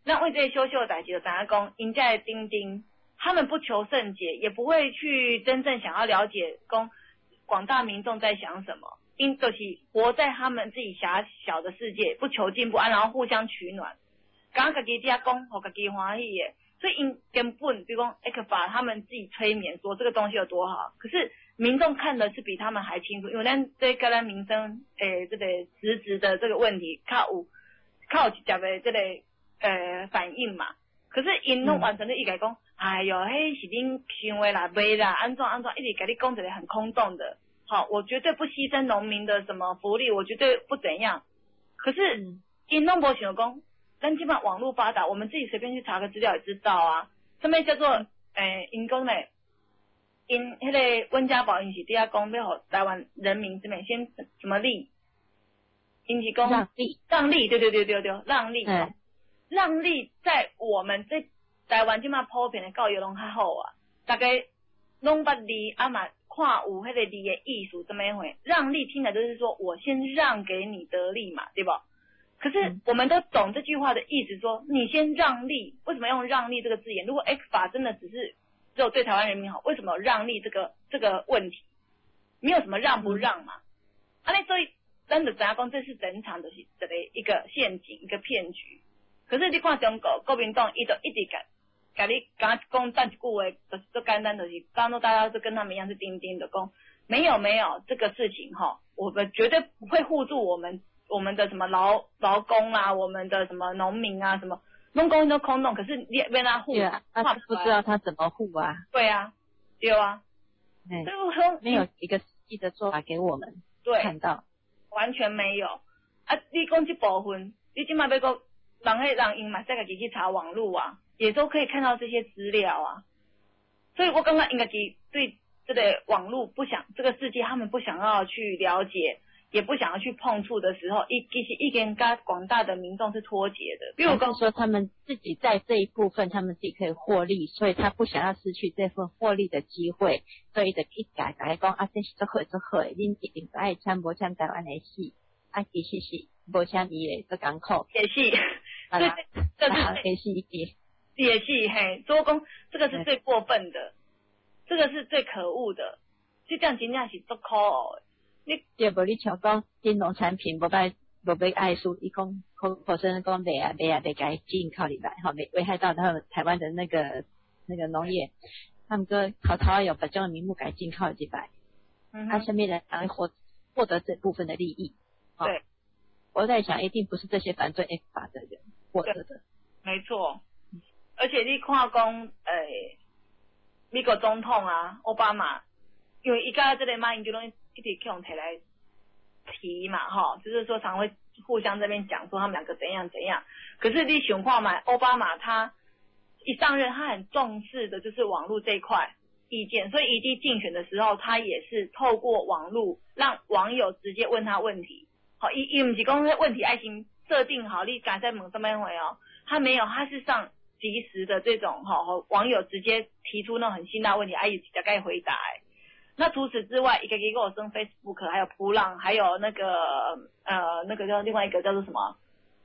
那为这些羞羞的代志，就大家讲，因家的丁丁，他们不求甚解，也不会去真正想要了解广大民众在想什么，因就是活在他们自己狭小的世界，不求进步然后互相取暖，刚自己家讲，互自己欢喜的，所以因根本比如讲，ECFA他们自己催眠说这个东西有多好，可是民众看的是比他们还清楚，因为咱对跟咱民生这个实质的这个问题，靠直接的这个反应嘛。可是因拢完全的一改讲，哎哟，迄是恁想的啦，袂啦，安怎，一直跟你讲一个很空洞的。好，我绝对不牺牲农民的什么福利，我绝对不怎样。可是因拢无想讲，咱基本上网络发达，我们自己随便去查个资料也知道啊。什么叫做因讲咧？因迄个温家宝因是底下讲要互台湾人民这边先什么利？因是讲让利，对，让利。让利在我们这台湾即马普遍的教育拢较好啊，大家拢捌利嘛看有迄个利的意思怎么样回？让利听的就是说我先让给你得利嘛，对不？可是我们都懂这句话的意思说，你先让利，为什么用让利这个字眼？如果 ECFA 真的只有对台湾人民好，为什么有让利这个问题？没有什么让不让嘛？所以真的大家讲这是整场的这个一个陷阱，一个骗局。可是你看中国民党伊就一直甲你讲一句话，就是最简单，就是当作大家都跟他们一样是钉钉的讲，没有这个事情哈，我们绝对不会护住我们的什么劳工啊，我们的什么农民啊，什么弄工都空洞，可是你被他护， 他不知道他怎么护啊？ 对啊，对啊，所以我说没有一个实际的做法给我们看到， 完全没有啊！你讲这部分，你今麦要讲。让因嘛再自己去查网络啊，也都可以看到这些资料啊。所以我刚刚应该对这个网络这个世界他们不想要去了解，也不想要去碰触的时候，其实一跟广大的民众是脱节的。比如说他们自己在这一部分他们自己可以获利，所以他不想要失去这份获利的机会，所以就去讲这是做好，恁一定爱参无参台湾的戏，其实是无啥咪的做艰苦也是。对，这是也是嘿，所以讲这个是最过分的，这个是最可恶的，就这样真正是足苦哦。 你像讲金融产品无被爱输，伊讲口声讲袂啊，该进口里来，危害到他们台湾的那个农业，他们个头有把这种名目改进口几百，下面人才会获得这部分的利益。 对。 我在想，一定不是这些反对 ECFA 的人获得的。 没错，而且你看讲，美国总统啊，奥巴马，因为伊甲这个马英九拢一直去用提来提嘛，就是说常会互相这边讲说他们两个怎样。可是你想看嘛，奥巴马他一上任，他很重视的就是网络这一块意见，所以一竞选的时候，他也是透过网络让网友直接问他问题。好，伊不是讲问题爱心设定好，你敢在问什么回哦？他没有，他是上即时的这种网友直接提出那种很辛辣问题，伊大概回答。那除此之外，一个给我升 Facebook， 还有扑浪，还有那个叫另外一个叫做什么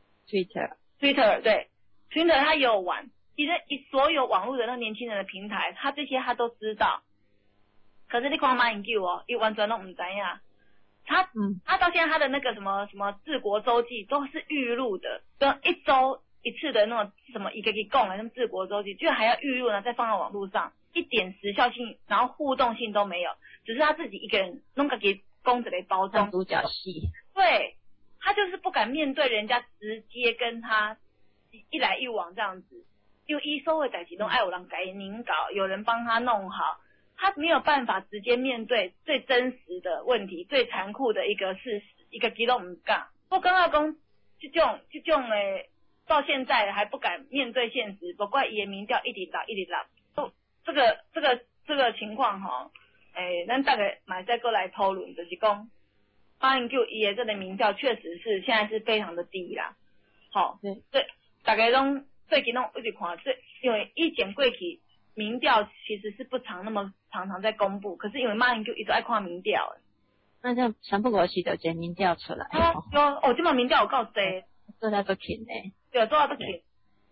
Twitter 对 Twitter 他也有玩，其实所有网络的那年轻人的平台，他这些他都知道。可是你看马英九伊完全都唔知呀。他到现在他的那个什么治国周记都是预录的，跟一周一次的那种什么一个供的什么治国周记，居然还要预录呢，再放到网络上，一点时效性，然后互动性都没有，只是他自己一个人弄个给公子来包装独角戏。 对，他就是不敢面对人家，直接跟他一来一往这样子，因为一收的代志都爱有人改拧搞，有人帮他弄好。他没有办法直接面对最真实的问题，最残酷的一个事实，一个基隆唔讲。我刚刚讲这种到现在还不敢面对现实，不怪伊的民调一直落。这个情况咱大概马再过来讨论，就是讲马英九伊的这个民调确实是现在是非常的低啦。对，大概拢最近拢一直看，因为以前过去。民调其实是不那么常在公布，可是因为马英九一直爱看民调， 那这样全部国系都接民调出来。 这嘛民调有够多， 做到都勤呢。 对，做到都勤，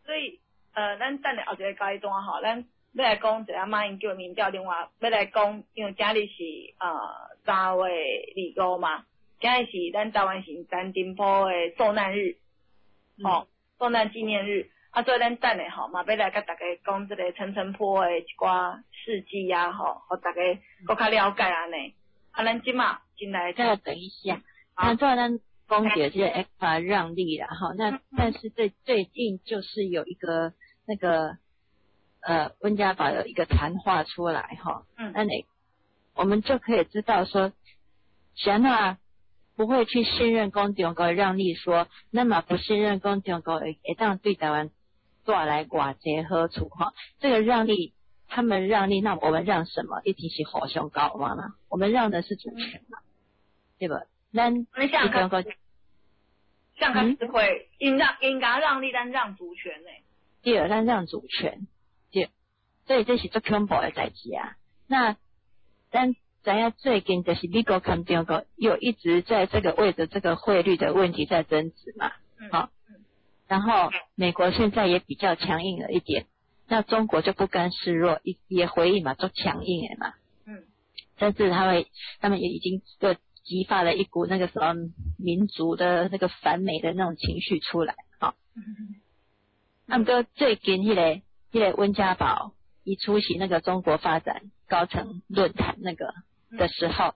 所以咱等下后一个阶段吼，咱要来讲一下马英九的民调，另外要来讲，因为今日是3月25嘛，今日是咱台湾省陈澄波的受难日，受难纪念日。所以咱等下吼，嘛要来甲大家讲这个陈澄波的一寡事迹啊，吼，互大家更较了解安尼。咱即马进来。 再等一下，那虽然咱讲解这个 ECFA 让利啦，哈，那但是最近就是有一个那个温家宝有一个谈话出来哈，那我们就可以知道说，谁那不会去信任中国的让利说，那么不信任中国会当对台湾带来偌济好处哈？这个让利，他们让利，那我们让什么？一定是互相交换嘛，我们让的是主权嘛，对吧？咱中国像开始会应该让利，但让主权呢？ 对，咱让主权，对，所以这是最恐怖的代志啊。那咱知影最近就是美国跟中国又一直在这个为着这个汇率的问题在争执嘛，好。然后美国现在也比较强硬了一点，那中国就不甘示弱，也回应嘛，做强硬的嘛。甚至他们也已经又激发了一股那个什么民族的那个反美的那种情绪出来，哈。那么最近那个温家宝一出席那个中国发展高层论坛那个的时候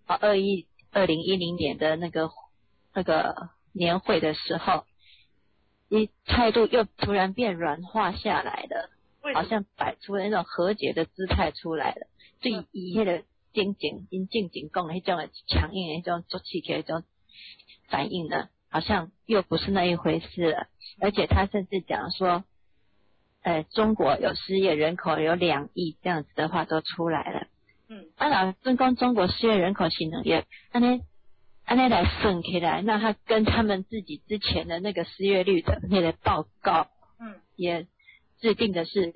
，2010年的那个年会的时候。态度又突然变软化下来了，好像摆出了那种和解的姿态出来了，所以以那个静静讲的那种强硬的那种做气的那种反应呢，好像又不是那一回事了。而且他甚至讲说，中国有失业人口有2亿这样子的话都出来了。那真讲中国失业人口是能力，按来算起来，那他跟他们自己之前的那个失业率的那个报告，也制定的是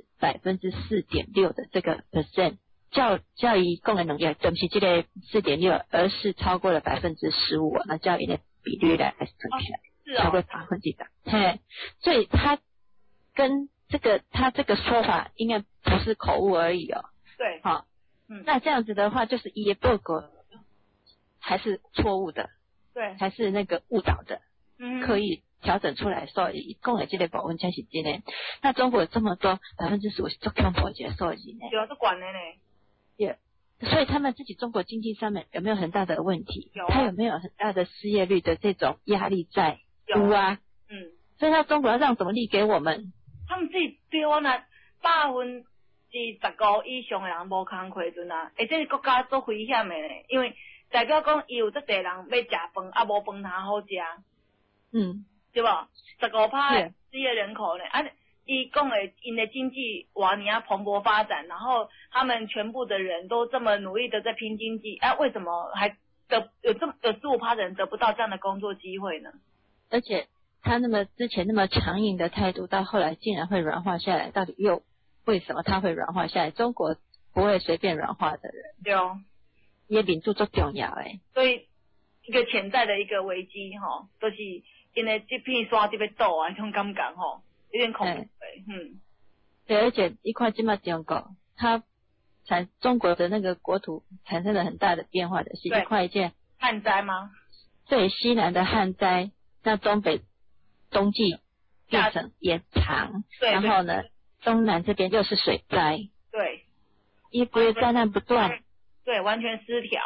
4.6%的这个 percent， 叫伊讲的能力，不是这个4.6%，而是超过了15%，那叫伊的比率来算起来，超过8%的，嘿，所以他跟他这个说法应该不是口误而已哦， 对， 好，那这样子的话，就是伊的报告。还是错误的， 对， 还是那个误导的，刻意调整出来，所以讲的这个保温才是真的。那中国有这么多15%是做恐怖的数字呢？ 有这管的呢？ 也，所以他们自己中国经济上面有没有很大的问题？他有没有很大的失业率的这种压力在？有啊，所以他中国要让什么利给我们？ 他们自己对我那15%以上的人无工课阵啊，这个国家做危险的呢，因为。代表讲，伊有这侪人要食饭，无饭通好食，对不？15%失业人口呢，伊讲的，因的经济往年蓬勃发展，然后他们全部的人都这么努力的在拼经济，为什么还有15%的人得不到这样的工作机会呢？ 而且他之前那么强硬的态度，到后来竟然会软化下来，到底又为什么他会软化下来？中国不会随便软化的人。 对哦。 也民主最重要诶， 所以一个潜在的一个危机就是因为这片山这边倒啊，这种感觉有点恐怖对，而且一块这么中国，它中国的那个国土产生了很大的变化的，是一块件旱灾吗？ 对，西南的旱灾，那东北冬季变成延长，然后呢，东南这边又是水灾， 对， 一波灾难不断。 对，完全失调。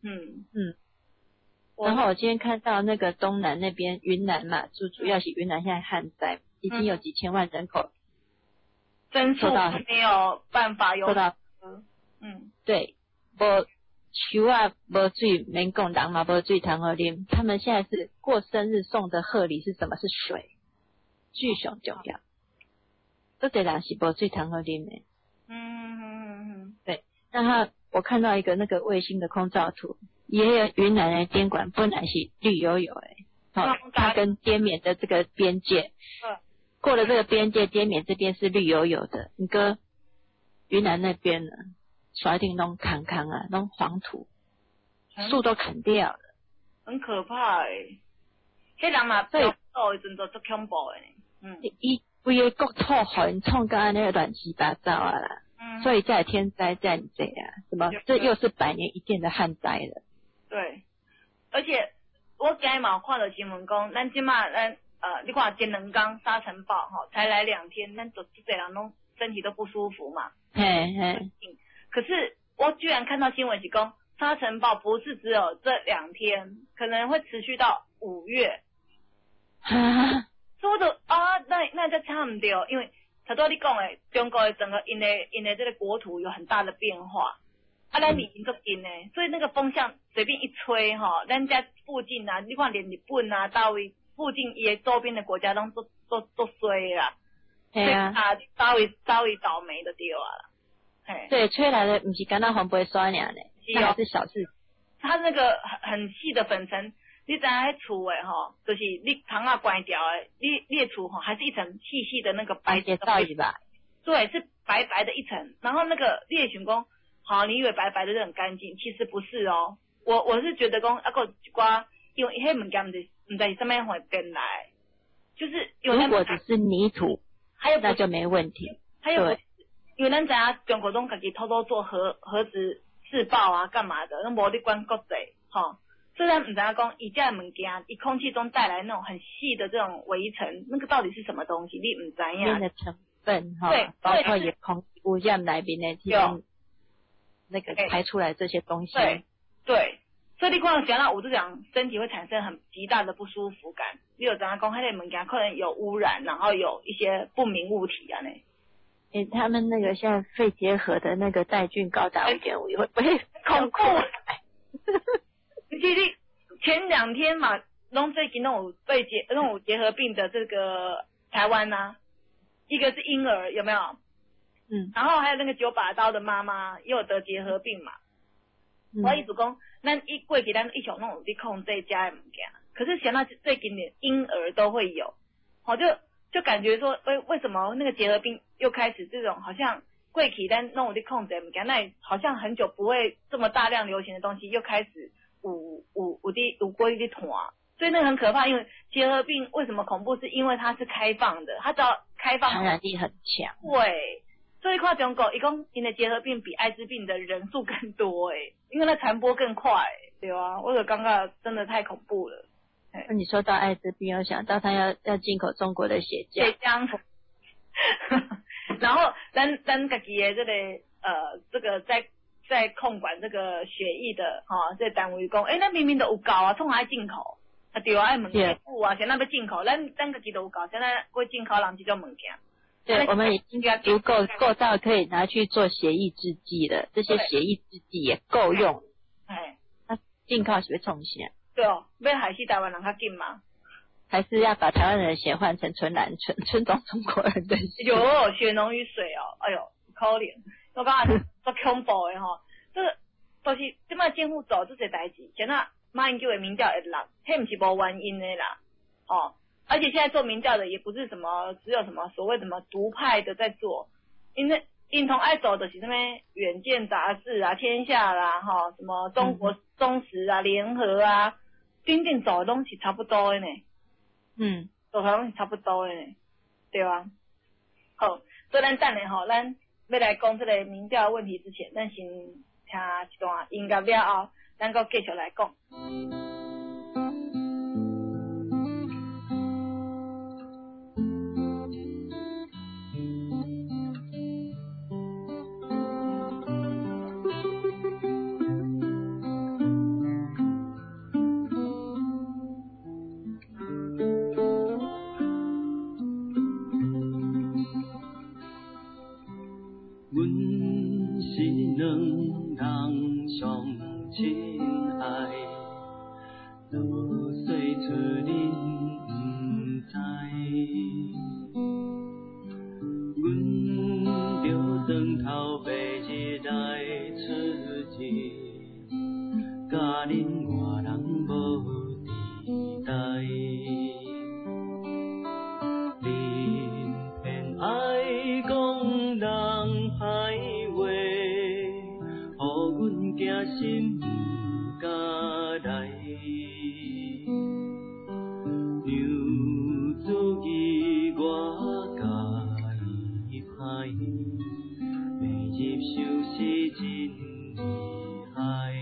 然后我今天看到那个东南那边云南嘛，主要是云南现在旱灾，已经有几千万人口真受到没有办法有。 对，无树啊无水，免讲人嘛无水通好啉。他们现在是过生日送的贺礼是什么？是水，最上重要。都这人是无水通好啉的。对，那我看到一个那个卫星的空照图，也有云南的边管本来是绿油油它跟滇缅的这个边界，过了这个边界，滇缅这边是绿油油的，你跟云南那边呢，刷定弄砍啊，弄黄土，树都砍掉了， 很可怕迄人嘛，对，哦，阵都足恐怖规个国土互因创到安尼乱七八糟啊啦。所以才天灾这样子啊，什么这又是100年一见的旱灾了。 对，而且我今日嘛看到新闻讲，咱即马你看前2天沙尘暴吼，才来2天，咱这些人拢身体都不舒服嘛。 嘿嘿。 可是我居然看到新闻是讲，沙尘暴不是只有这2天，可能会持续到5月。 哈。 所以我就那这差唔对，因为头拄你讲的，中国的整个因的这个国土有很大的变化，咱离足近的，所以那个风向随便一吹吼，咱家附近啊，你看连日本啊，到位附近也周边的国家都衰啦， 对啊， 稍微倒霉的对啊啦，嘿， 对，吹来的不是干那红不会刷呢，那还是小事， 它那个很细的粉尘。你知影迄厝诶吼，就是你窗啊关掉诶，你的厝吼还是一层细细的那个白造苣吧？ 对，是白白的一层。然后那个你会想讲，好，你以为白白的就很干净，其实不是哦。我是觉得讲，个一寡，因为迄物件唔知上面会变来，就是如果只是泥土， 还有那就没问题。 还有，因为咱知影中国拢家己偷偷做核子试爆啊，干嘛的，拢无你管国际吼。虽然唔知影讲，以这样物件，以空气中带来那种很细的这种微尘，那个到底是什么东西？你唔知影。 的成分哈， 对， 包括也空污染内面的这种那个排出来这些东西。 对，所以你看，讲到我就讲，身体会产生很极大的不舒服感。你有知影讲，迄个物件可能有污染，然后有一些不明物体啊呢。 他们那个现在肺结核的那个带菌高达5.5，会不会恐怖？其实前2天嘛，拢最近那种结核病的这个台湾啊，一个是婴儿有没有？然后还有那个9把刀的妈妈也有得结核病嘛。我意思讲，咱过去咱一直拢有在控制家的物件，可是想到最近的婴儿都会有，就感觉说，为什么那个结核病又开始这种好像过去咱拢有在控制的物件，那好像很久不会这么大量流行的东西又开始。有规的团，所以那个很可怕。因为结核病为什么恐怖？是因为它是开放的，它只要开放， 传染力很强。 对，所以看中国，因的结核病比艾滋病的人数更多因为它传播更快对啊，我就感觉真的太恐怖了。 那你说到艾滋病，我想到他要进口中国的血浆， 然后咱自己的这个在控管这个血液的这单位讲，那明明都有够啊，创啥进口？对啊，爱问政府啊，现在要进口，咱自己都有够，现在会进口人这种物件。 对，我们已经足够到可以拿去做血液制剂了，这些血液制剂也够用。那进口是不是冲啥？ 对哦，要害死台湾人较紧嘛？ 还是要把台湾人的血换成纯种中国人的血？ 有血浓于水哦，哎呦，可怜。我感觉足恐怖的吼，这个都是即摆政府做这些代志，现在马英九的民调会落，迄毋是无原因的啦，而且现在做民调的也不是什么只有什么所谓什么独派的在做，因同爱走的是什么远见杂志啊、天下啦，什么中国中时啊、联合啊，真走的东西差不多的呢，走的东西差不多的呢，对吧？好，所以咱等下咱。要来讲这个民调问题之前，咱先听一段音乐了后，咱搁继续来讲。 牛主义我家秀是真厉害。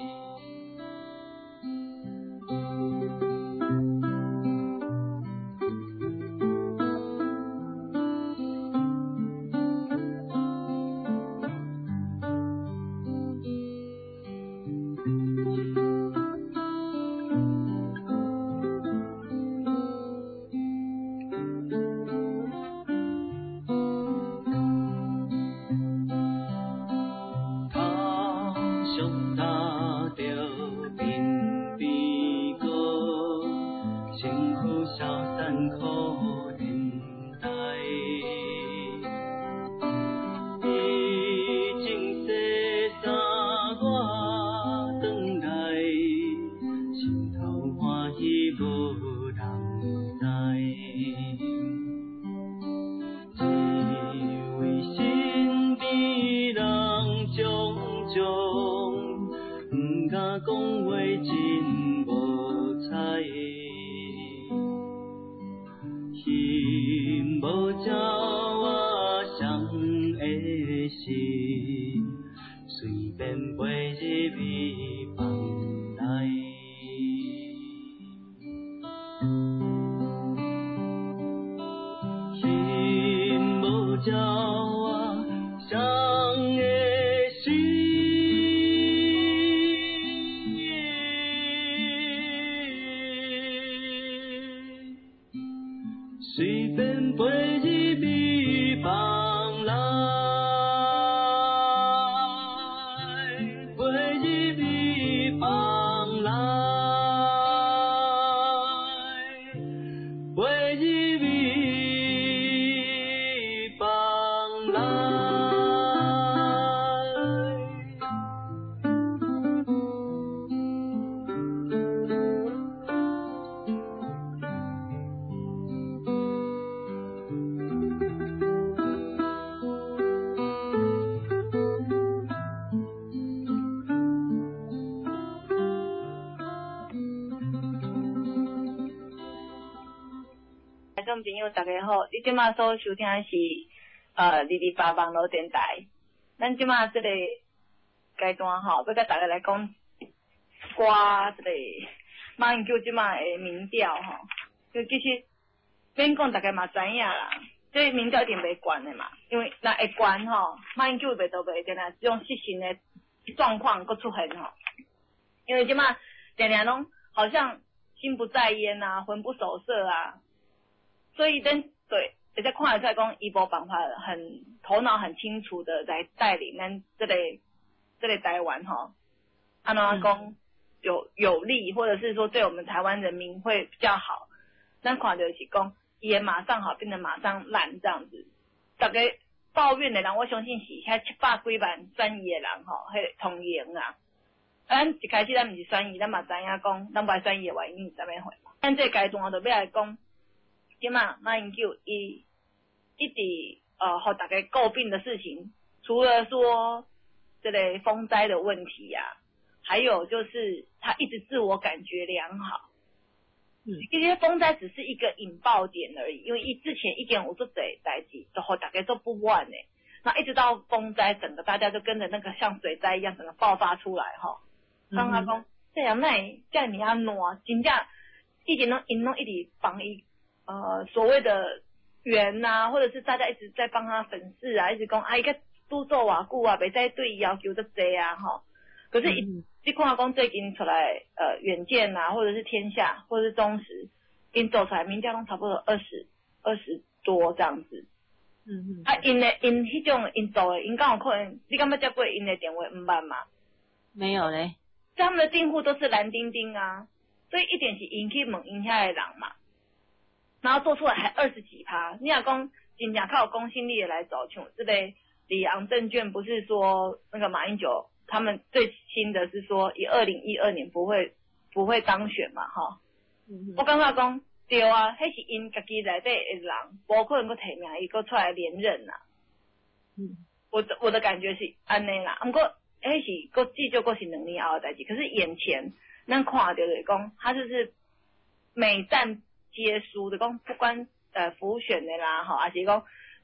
听众朋友大家好，你即马所收听的是228网络电台。咱即马这个阶段吼，要甲大家来讲歌这个马英九即马的民调吼，就其实免讲大家嘛知影啦，这民调一定袂悬的嘛，因为若会悬吼，马英九袂都袂定啊，这种失信的状况佫出现吼，因为即马常常拢好像心不在焉啊，魂不守舍啊。所以对，会在看得出来讲，伊无办法很头脑很清楚的来带领咱这个台湾吼，安怎讲有利，或者是说对我们台湾人民会比较好。咱看到是讲，伊会马上好变得马上烂这样子。大家抱怨的人，我相信是遐700几万选伊的人吼，迄同赢啊。咱一开始咱毋是选伊，咱嘛知影讲，咱袂选伊的原因是啥物货嘛。咱这阶段就要来讲。即马马英九伊一直互大家诟病的事情，除了说这类风灾的问题啊，还有就是他一直自我感觉良好。这些风灾只是一个引爆点而已，因为之前一点有做这代志，都互大家都不满诶。那一直到风灾，整个大家就跟着那个像水灾一样，整个爆发出来吼。刚刚讲这样那这样你要挪，真正一直因拢一直帮伊。所谓的缘啊，或者是大家一直在帮他粉饰啊，一直讲伊个拄做偌久啊，袂使对伊要求得济啊，吼。可是你看讲最近出来远见啊，或者是天下，或者是中时，因做出来民调拢差不多20多这样子。因迄种因做的，因敢有可能？你敢要接过因的电话5万吗？ 没有嘞。 他们的订户都是蓝丁丁啊，所以一定是因去问因遐的人嘛。然后做出来还20几%，你若讲真正靠公信力的来走，像这类里昂证券不是说那个马英九他们最新的是说以2012年不会当选嘛哈。我感觉讲对啊，迄是因家己内底的人，无可能佫提名伊佫出来连任啦。我的感觉是安尼啦，不过迄是佫至少佫是2年后的代志，可是眼前咱看到就是讲，他就是每战皆输的，讲不管辅选的啦，吼，还是讲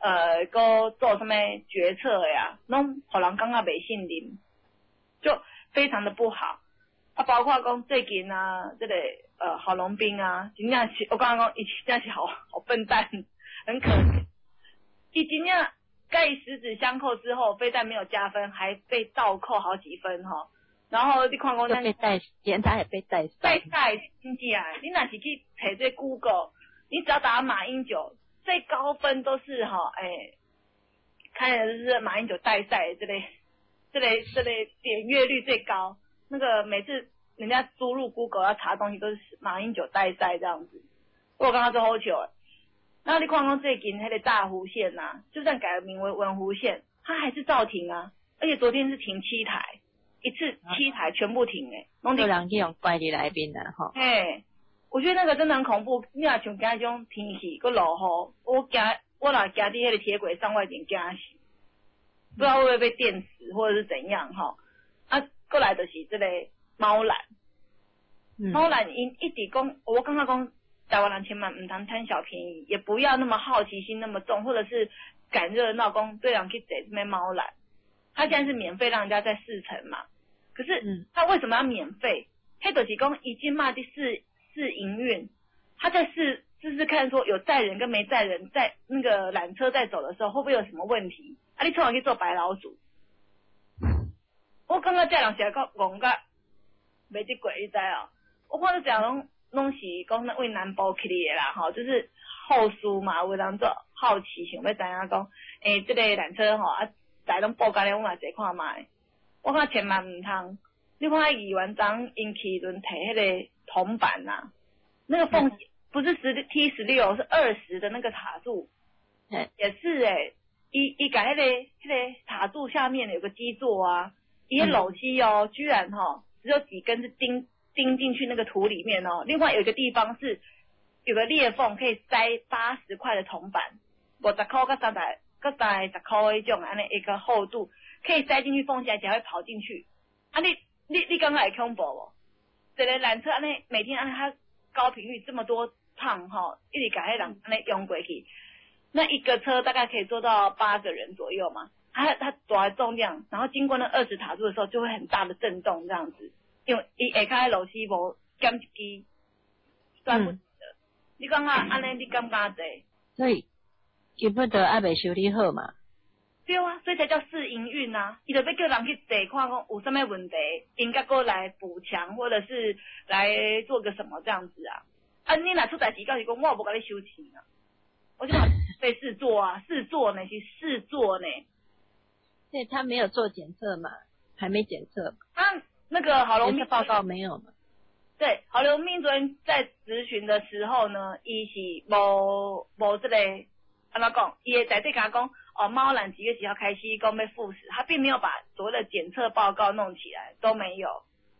搁做什么决策呀，拢互人感觉袂信任，就非常的不好。啊，包括讲最近啊，这个郝龙斌啊，真正是我刚刚讲，伊真正是好笨蛋，很可怜。伊真正跟伊十指相扣之后，非但没有加分，还被倒扣好几分哈。然后你看讲， 被带，检查也被带真正啊！你若是去查这 Google， 你只要打马英九，最高分都是看的是马英九代赛这类点阅率最高。那个每次人家输入 Google 要查东西都是马英九代赛这样子。我刚刚做好球，然后你看讲最近那个大湖线啊，就算改名为文湖线，它还是照停啊，而且昨天是停7台。一次7台全部停有人去用怪力来宾的吼。 我觉得那个真的很恐怖。你若像今这种天气，佮落雨，我若行伫迄个铁轨上，我一定惊死，不知道会不会被电死或者是怎样哈。啊，过来就是这个猫缆，猫缆因一直讲，我刚刚讲台湾人千万唔通贪小便宜，也不要那么好奇心那么重，或者是赶热闹讲对人去坐这边猫缆。他现在是免费让人家在4层嘛，可是他为什么要免费？黑就是讲已经嘛的试营运，他在试看说有载人跟没载人在那个缆车在走的时候会不会有什么问题？啊，你突然去做白老鼠，我感觉这人是来讲戆甲袂得过，你知哦？我看到这样拢是讲为南部起的啦，吼，就是后书嘛，有人做好奇想要知影讲，这个缆车吼啊。在拢报家咧，我嘛坐看卖。我看千万唔通，你看议员长因去轮摕迄个铜板啊，那个缝不是T16，是20的那个塔柱，也是伊甲迄个塔柱下面有个基座啊，伊个楼梯哦，居然只有几根是钉进去那个土里面哦。另外有一个地方是有个裂缝，可以塞80块的铜板，50块到300。个大10块迄种安尼一个厚度，可以塞进去缝起来，才会跑进去。啊，你刚刚会恐怖无？这个缆车安尼每天安尼它高频率这么多趟一直甲迄人安尼用过去，那一个车大概可以坐到8个人左右嘛。它大的重量，然后经过那20塔柱的时候，就会很大的震动这样子。因为伊下骹楼梯无减一支，算不得。你感觉安尼，你感觉坐？ 所以。根本都还未修理好嘛。 对啊，所以才叫试营运啊。伊就要叫人去坐看讲有什么问题，应该过来补强，或者是来做个什么这样子啊。啊，你若出代志，告是讲我无甲你收钱啊，我就把被试做啊，试做呢是试做呢。 对，他没有做检测嘛，还没检测。 他那个郝龙斌报告没有嘛？ 对，郝龙斌昨天在质询的时候呢，伊是无这个。安怎讲？伊在这讲猫缆几月几号开始讲要复驶，他并没有把所谓的检测报告弄起来，都没有。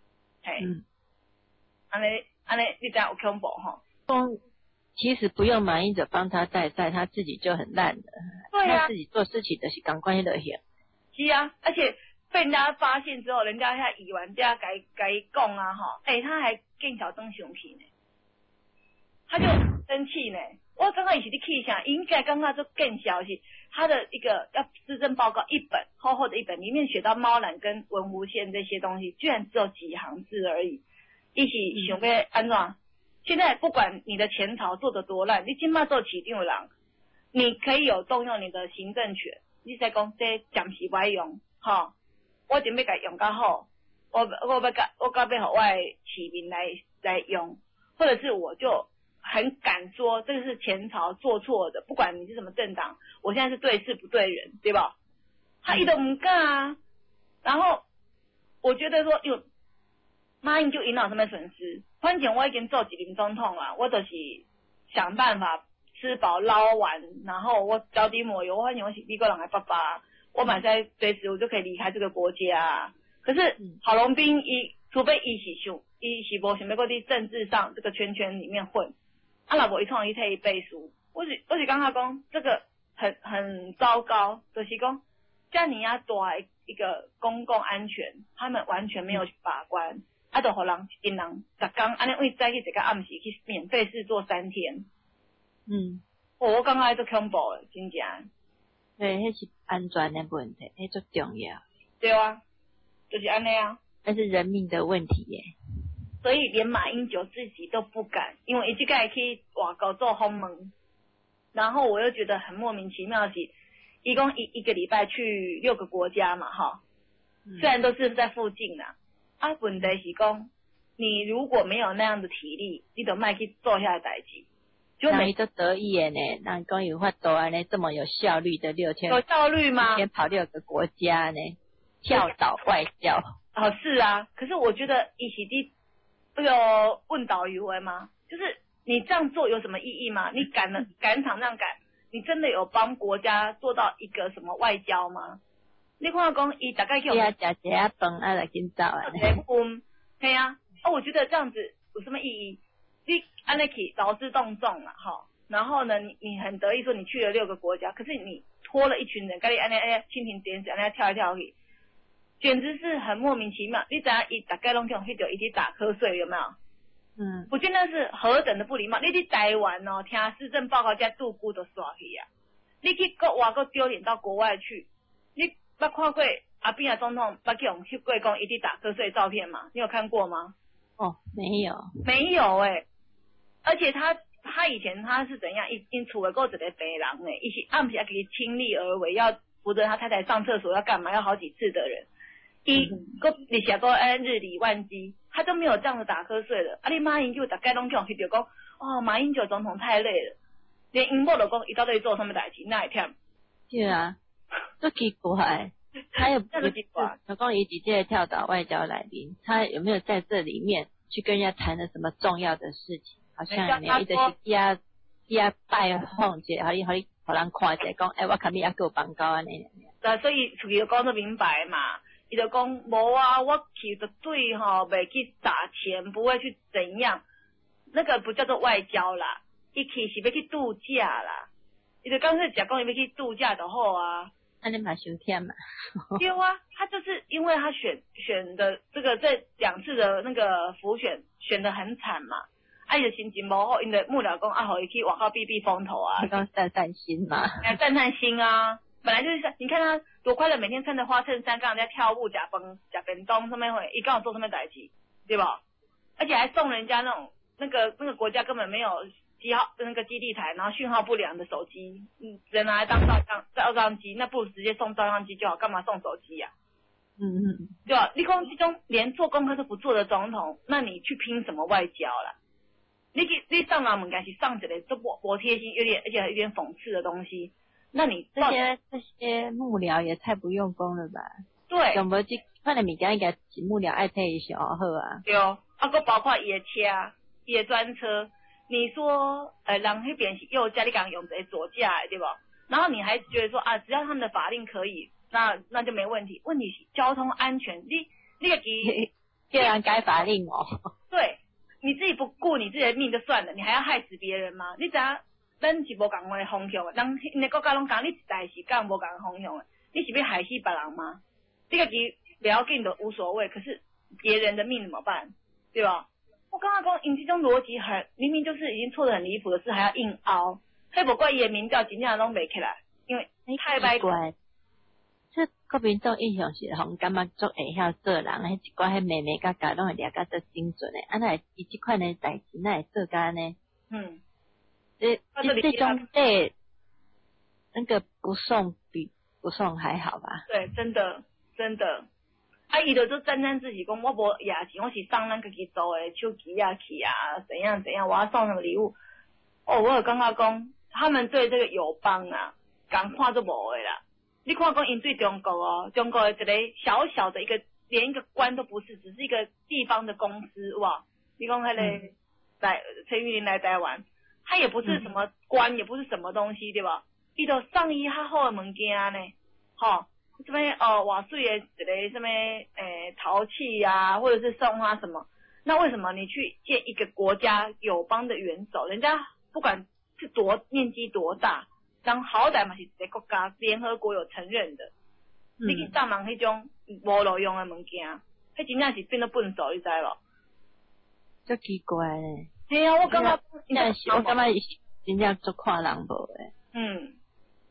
安尼，你这样有恐怖吼？ 其实不用马英九帮他代赛，他自己就很烂的。 对啊， 他自己做事情的是赶快的很。 是啊，而且被人家发现之后，人家遐议员家该讲啊他还更小灯熊皮呢，他就生气呢。我刚刚也是在气想，应该刚刚就更小是他的一个要施政报告1本厚厚的1本，里面写到猫缆跟文湖线这些东西，居然只有几行字而已。一起想要安怎？现在不管你的前朝做得多烂，你今麦做市长的人，你可以有动用你的行政权。你在讲这暂时不爱用，我准备甲用较好，我甲要互我的市民来用，或者是我就。很敢说这个是前朝做错的，不管你是什么政党，我现在是对事不对人，对吧？他一都唔干啊。然后我觉得说，马英九引导什么损失？反正我已经做几任总统了，我就是想办法吃饱捞完，然后我脚底抹油。我反正我是美国人的爸爸，我马上随时我就可以离开这个国家啊。可是郝龙斌除非伊是无想要搁伫政治上这个圈里面混。若无伊创伊替伊背书，我是感觉讲这个很糟糕，就是讲这样大的一个公共安全，他们完全没有去把关，就互人一群人10天安尼为早起一个暗时去免费试做3天。我感觉做恐怖的，真正。 对，迄是安全的问题，迄最重要。 对啊，就是安尼啊。 那是人命的问题耶。 所以连马英九自己都不敢，因为一直该去外国做访问，然后我又觉得很莫名其妙的是，一共一个礼拜去6个国家嘛，哈，虽然都是在附近啦，问题是讲，你如果没有那样的体力，你就卖去做下代志， 就没都得意的呢，那讲有法度安尼这么有效率的6000， 有效率吗？ 一天跑6个国家呢，跳岛外交。 哦，是啊，可是我觉得一起的这个问导语文吗？就是你这样做有什么意义吗？你赶场这样赶，你真的有帮国家做到一个什么外交吗？你看讲伊大概叫我们吃一下饭啊来今早啊。 对啊，我觉得这样子有什么意义？你安尼去劳师动众了哈，然后呢，你很得意说你去了6个国家，可是你拖了一群人，跟你安尼蜻蜓点水，安尼跳来跳去。简直是很莫名其妙，你知影伊大概拢去迄条一直打瞌睡有没有？我觉得那是何等的不礼貌！你伫台湾哦，听市政报告加度孤都刷去啊！你去国外个丢脸到国外去，你捌看过阿扁总统捌去用翕过讲一直打瞌睡的照片吗？你有看过吗？ 哦，没有， 没有而且他以前他是怎样？因厝的够一个白人伊是暗时可以亲力而为，要扶着他太太上厕所要干嘛？要好几次的人。你写过日理万机，他都没有这样子打瞌睡的。你马英九大概拢叫去就讲，马英九总统太累了，连英某都讲，伊到底做什么代志，那会忝。 对啊，都奇怪，他有不奇怪。老公以直接跳岛外交来宾，他有没有在这里面去跟人家谈了什么重要的事情？好像也没有，一直是dia拜访者，好你互人看者讲，我看你也够帮高安尼。 对，所以出去就讲得明白嘛。伊就讲无啊，我去的对吼，袂去撒钱，不会去怎样，那个不叫做外交啦，伊去是要去度假啦，伊就刚才讲伊要去度假就好啊。 那你蛮伤忝嘛？ 对啊，他就是因为他选的这2次的那个辅选得很惨嘛，伊就心情无好，因为幕僚讲互伊去外口避避风头啊， 刚散心嘛， 散心啊。本来就是你看他多快乐，每天穿着花衬衫跟人家跳舞、假便当上面会，一刚好做什么代志，对吧？而且还送人家那个国家根本没有那个基地台，然后讯号不良的手机，只能拿来当照相机，那不如直接送照相机就好，干嘛送手机呀？对吧？你讲这种连做功课都不做的总统，那你去拼什么外交啦？你上人门该是上一个都不贴心，而且有点讽刺的东西。那你这些幕僚也太不用功了吧？ 对， 有没有看的物件应该是幕僚爱配上好啊？ 对哦，包括伊的车、伊的专车，你说人那边是右驾，你刚用的左驾，对吧？然后你还觉得说只要他们的法令可以，那就没问题。问题是交通安全，你个既然改法令哦， 对，你自己不顾你自己的命就算了，你还要害死别人吗？你怎样？咱是无共款的方向，人因个国家拢讲你一代是讲无共的方向的，你是要害死别人吗？这个其实不要紧都无所谓，可是别人的命怎么办？对吧？我刚刚讲，因这种逻辑明明就是已经错得很离谱的事，还要硬凹，黑不怪伊的民调真正拢袂起来，因为太歹怪。 这国民党印象是红感觉足会晓做人，迄一寡迄妹妹甲甲拢会掠甲足精准诶，那伊即款诶代志，那会做甲呢？这种那个不送比不送还好吧？ 对，真的。伊就沾沾自喜讲我无野钱，我是送咱家己做诶手机去怎样，我要送什么礼物？我有感觉讲他们对这个友邦共看都无诶啦。你看讲因对中国中国的一个小小的一个连一个官都不是，只是一个地方的公司哇！你讲迄个陈玉玲来台湾。他也不是什么官，也不是什么东西，对吧？伊就送伊较好的物件呢，什么瓦水的一个什么陶器或者是送花什么？那为什么你去见一个国家友邦的元首，人家不管是面积多大，但好歹嘛是一个国家，联合国有承认的，你去送人迄种无路用的物件，迄真正是变得笨手，你知无？ 足奇怪嘞。 对啊，我感觉我感觉真正做看人无诶。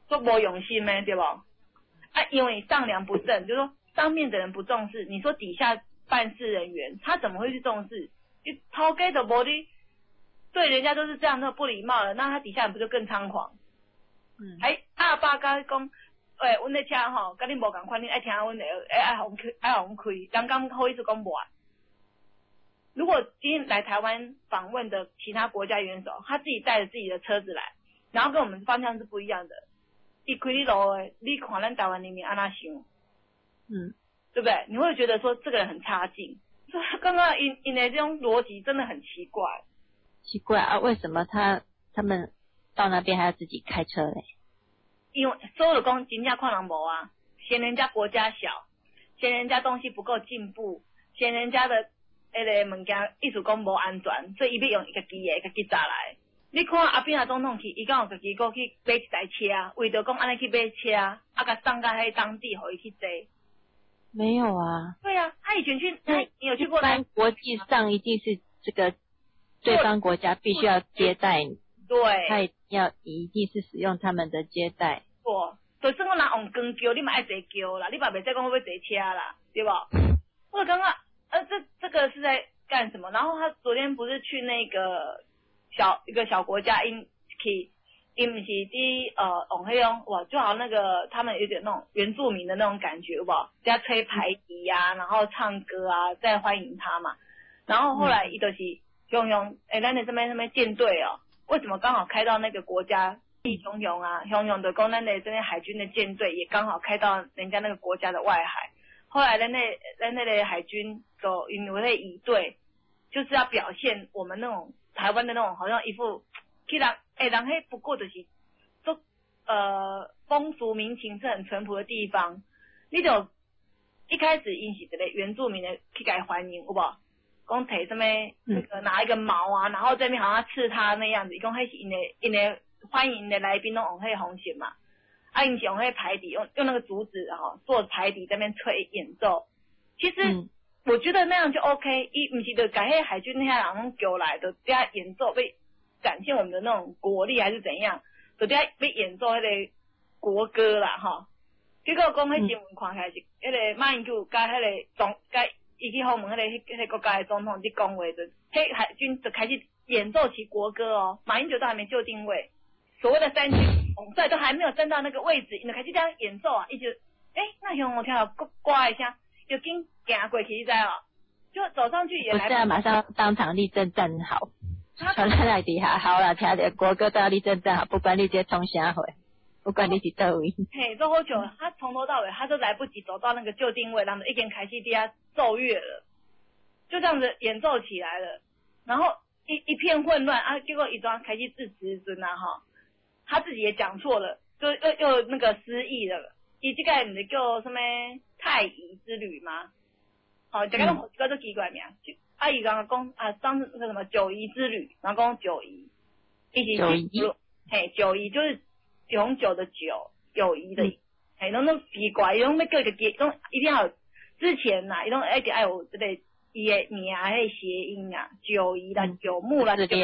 都没用心咩，对不？啊，因为上梁不正，就是说上面的人不重视，你说底下办事人员他怎么会去重视？就头家都没的，对人家都是这样那不礼貌了，那他底下人不就更猖狂？还阿爸甲讲，阮的车吼，甲你无共款，你爱听阮的，爱互开，人敢好意思讲无啊？如果今天来台湾访问的其他国家元首，他自己带着自己的车子来，然后跟我们方向是不一样的，一开你路的，你看咱台湾人民安那想，对不对？你会觉得说这个人很差劲，所以刚刚因的这种逻辑真的很奇怪。 奇怪啊，为什么他们到那边还要自己开车嘞？ 因为所有的讲真正看人无啊，嫌人家国家小，嫌人家东西不够进步，嫌人家的物件意思讲无安全，所以伊要用家己砸来。你看阿扁总统去，伊敢有家己过去买一台车，为着讲安尼去买车，啊，甲送到迄当地互伊去坐。 没有啊。 对啊，他以前去，你有去过？一般国际上一定是这个对方国家必须要接待你。 对， 他一定是使用他们的接待。 对，就算我拿用光叫，你嘛爱坐叫啦，你嘛袂使讲我要坐车啦，对不？我刚刚这个是在干什么？然后他昨天不是去那个一个小国家，因不是往黑用哇，就好像那个他们有点那种原住民的那种感觉，有不？在吹排笛啊，然后唱歌啊，在欢迎他嘛。然后后来伊就是用咱的这边舰队哦。为什么刚好开到那个国家？雄勇的讲咱的这边海军的舰队也刚好开到人家那个国家的外海。后来咱那个海军就因为乙队，就是要表现我们那种台湾的那种好像一副去人迄不过就是都风俗民情是很淳朴的地方。你就一开始因是一个原住民的去给欢迎，有无？讲摕什么那个拿一个矛啊，然后这边好像刺他那样子，讲迄是因的欢迎的来宾都用迄红线嘛，啊因是用迄排笛，用那个竹子做排笛在那边吹演奏。其实我觉得那样就 OK， 伊不是就把迄海军那些人叫来的，在他演奏被展现我们的那种国力还是怎样，就在被演奏迄个国歌啦哈。结果讲迄新闻看起来是迄个马英九甲迄个伊去访问迄个国家的总统伫讲话的，迄海军就开始演奏起国歌哦。马英九都还没就定位，所谓的三军统帅都还没有站到那个位置，就开始这样演奏啊！一直那像我听到呱一下，就紧行过去，你知哦？就走上去也来不及。不是啊，马上当场立正站好，传在底下好了，听着国歌都要立正站好，不管你这冲啥回。不管你是倒位， 嘿，做好久，他从头到尾他都来不及走到那个就定位，然后一边开始底下奏乐了，就这样子演奏起来了，然后一片混乱啊，结果一桩开始致辞尊啊哈，他自己也讲错了，就又那个失忆了，伊这个不是叫什么太乙之旅吗？好，这个都奇怪名，阿姨刚刚讲啊，上次那个什么九夷之旅，然后讲九夷，一起去，嘿，九夷就是。永久的久，友谊的，那种奇怪，伊拢要叫一个伊拢一定要有之前呐，伊拢一定要有这个伊的名迄谐音啊，九夷啦，九牧啦，对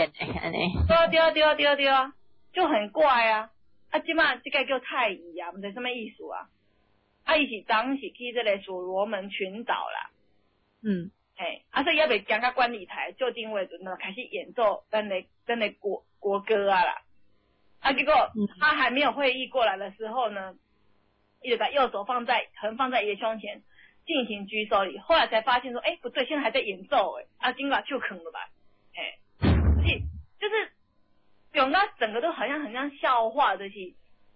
啊，就很怪啊。啊，即马这个叫太乙啊，毋知什么意思啊？啊，伊是当时去这个所罗门群岛啦，所以也未行到观礼台就定位阵，开始演奏咱的国歌啊啦。结果他还没有会意过来的时候呢，一直把右手横放在伊的胸前进行举手礼，后来才发现说，不对，现在还在演奏金把就坑了吧，所以就是永刚整个都好像很像笑话的是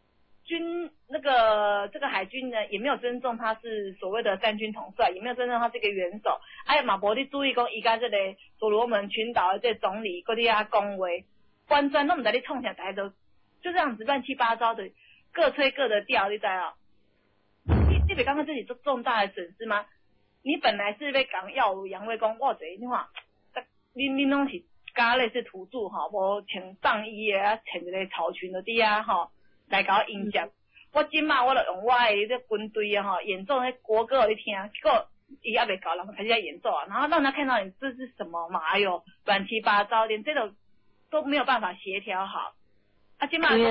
这个海军呢也没有尊重他是所谓的三军统帅，也没有尊重他这个元首，马博你注意讲伊甲这个所罗门群岛的这总理搁伫遐讲话，完全都唔知你创啥，大家都就这样子乱七八糟的，各吹各的调，你知道？你别刚刚自己做重大的损失吗？你本来是被讲耀武扬威，讲哇这你看，你拢是加类似土著哈，无穿上衣啊，穿一个草裙的底啊哈，来搞演讲。我今嘛我就用我的这军队啊哈，演奏那国歌给你听，结果伊也未搞，然后开始在演奏啊，然后让他看到你这是什么嘛？乱七八糟，连这种都没有办法协调好。今嘛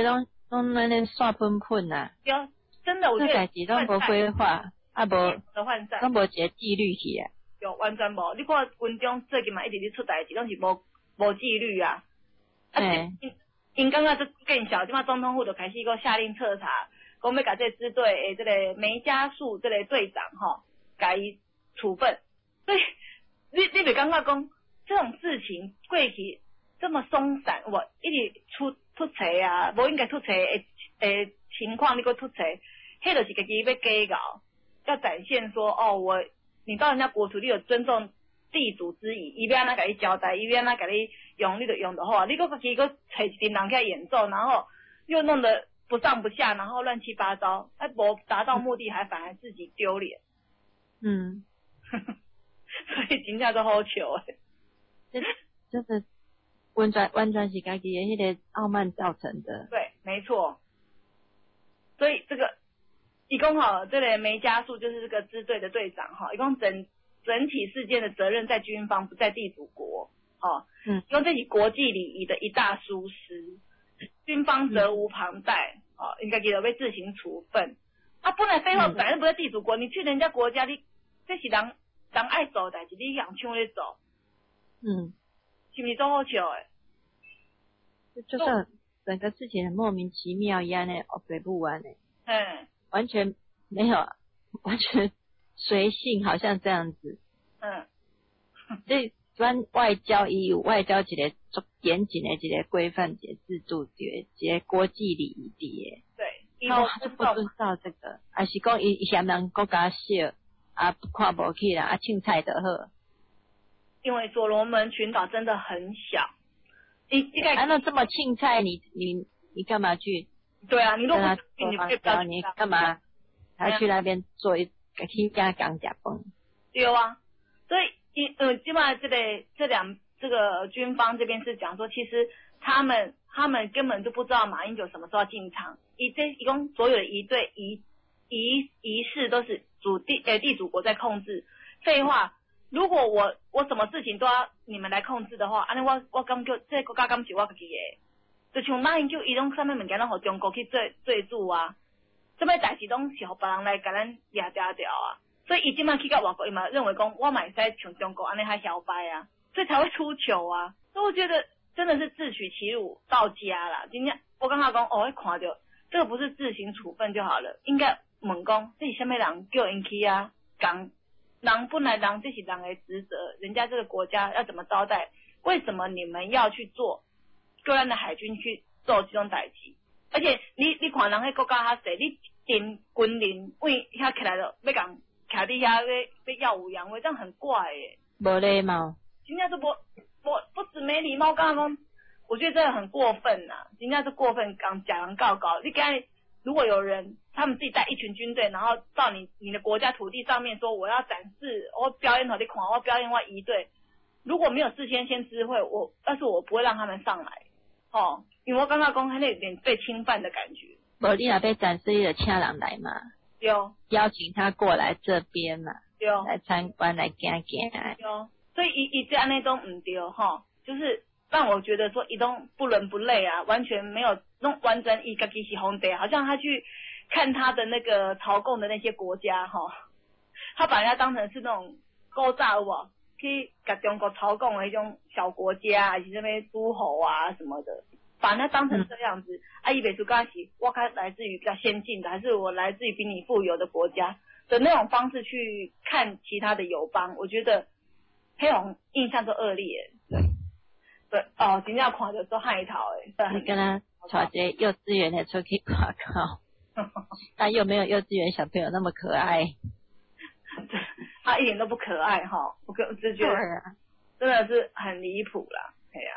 拢那咧耍喷喷啊， 有真的，我觉得这代志拢无规划，啊无的涣散， 拢无一个纪律去啊。 有完全无。你看军中最近嘛一直咧出代志，拢是无纪律啊。因感觉这更小，即马总统府就开始个下令彻查，讲要甲这支队诶这个梅家树这个队长吼，甲伊处分。所以你就感觉讲这种事情过去这么松散，我一直出错啊，无应该出错诶情况你搁出错，迄就是家己要假搞，要展现说哦你到人家国土，你有尊重地主之谊，伊要安怎甲你交代，伊要安怎甲你用，你就用就好啊。你搁自己搁找一群人起来演奏，然后又弄得不上不下，然后乱七八糟，还无达到目的，还反而自己丢脸。 嗯， 所以真正都好笑诶。 这个完全是家己的迄个傲慢造成的。 对，没错。所以这个一共哈，这个梅家树就是这个支队的队长哈，一共整体事件的责任在军方，不在地主国。哦，因为这是国际礼仪的一大疏失，军方责无旁贷。哦，应该给他被自行处分。啊，本来废话，本来不在地主国，你去人家国家，你这是人爱做的代志，你人抢咧做。是不是都好笑诶？ 就是整个事情很莫名其妙一样的，对不完的。完全没有，完全随性，好像这样子。这专外交也有外交一个足严谨的一个规范，一个制度，一个国际礼仪的。 对， 他就不遵照这个，还是讲伊嫌人国家小，啊看不起啦，啊凊彩就好。 因为所罗门群岛真的很小， 那这么凊彩，你干嘛去？ 对啊，你如果你干嘛还去那边做去加讲假崩？ 对啊，所以基本上这个军方这边是讲说，其实他们根本就不知道马英九什么时候进场，一共所有的仪式都是地主国在控制。废话，如果我什么事情都要你们来控制的话，安尼我感觉这个国家敢是我自己的。就像马英九伊拢啥物物件拢互中国去做主啊，什么代志拢是互别人来甲咱抓掉啊，所以伊即摆去到外国，伊嘛认为讲我嘛会使像中国安尼遐摇摆啊，所以才会出糗啊。所以我觉得真的是自取其辱到家啦。今天我刚刚讲一看到这个不是自行处分就好了，应该问讲这是什么人叫因去啊？讲人本来人这是人的职责，人家这个国家要怎么招待？为什么你们要去做？叫咱的海军去做这种代志，而且你看人迄国家较细，你定军人为遐起来了，要讲徛伫遐要耀武扬威，这样很怪耶。 无礼貌， 真正是不止没礼貌，刚刚我觉得真的很过分呐，真正是过分，假人告告。你刚才如果有人他们自己带一群军队，然后到你的国家土地上面说我要展示，我表演给你看，我表演我仪队，如果没有事先知会，但是我不会让他们上来。因为我刚刚讲，他那有点被侵犯的感觉。 无你若被展示，你就请人来嘛。 对， 邀请他过来这边嘛。 对， 来参观，来行。 对，所以伊这安尼都唔对就是让我觉得说伊都不伦不类啊，完全没有弄完整伊家己是皇帝，好像他去看他的那个朝贡的那些国家他把人家当成是那种勾诈有无？去甲中国朝贡的那种小国家，还是那边诸侯啊什么的，把它当成这样子。伊袂输讲是我来自于比较先进的，还是我来自于比你富有的国家的那种方式去看其他的友邦，我觉得那种印象都恶劣。对，真正看着都害头诶。 你跟他带一个幼稚园的出去挂靠，但又没有幼稚园小朋友那么可爱。 他一点都不可爱我只觉得真的是很离谱啦，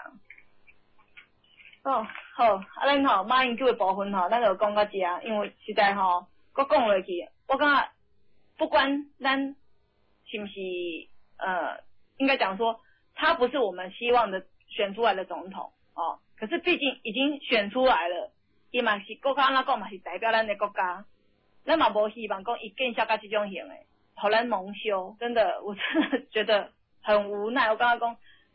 好，咱马英九的部分咱就讲到这，因为实在我讲落去，我感觉不管咱是不是应该讲说他不是我们希望的选出来的总统可是毕竟已经选出来了，伊嘛是国家安怎讲嘛是代表咱的国家，咱嘛无希望讲伊见效到这种型的。好难蒙羞，真的，我真的觉得很无奈。我刚刚讲，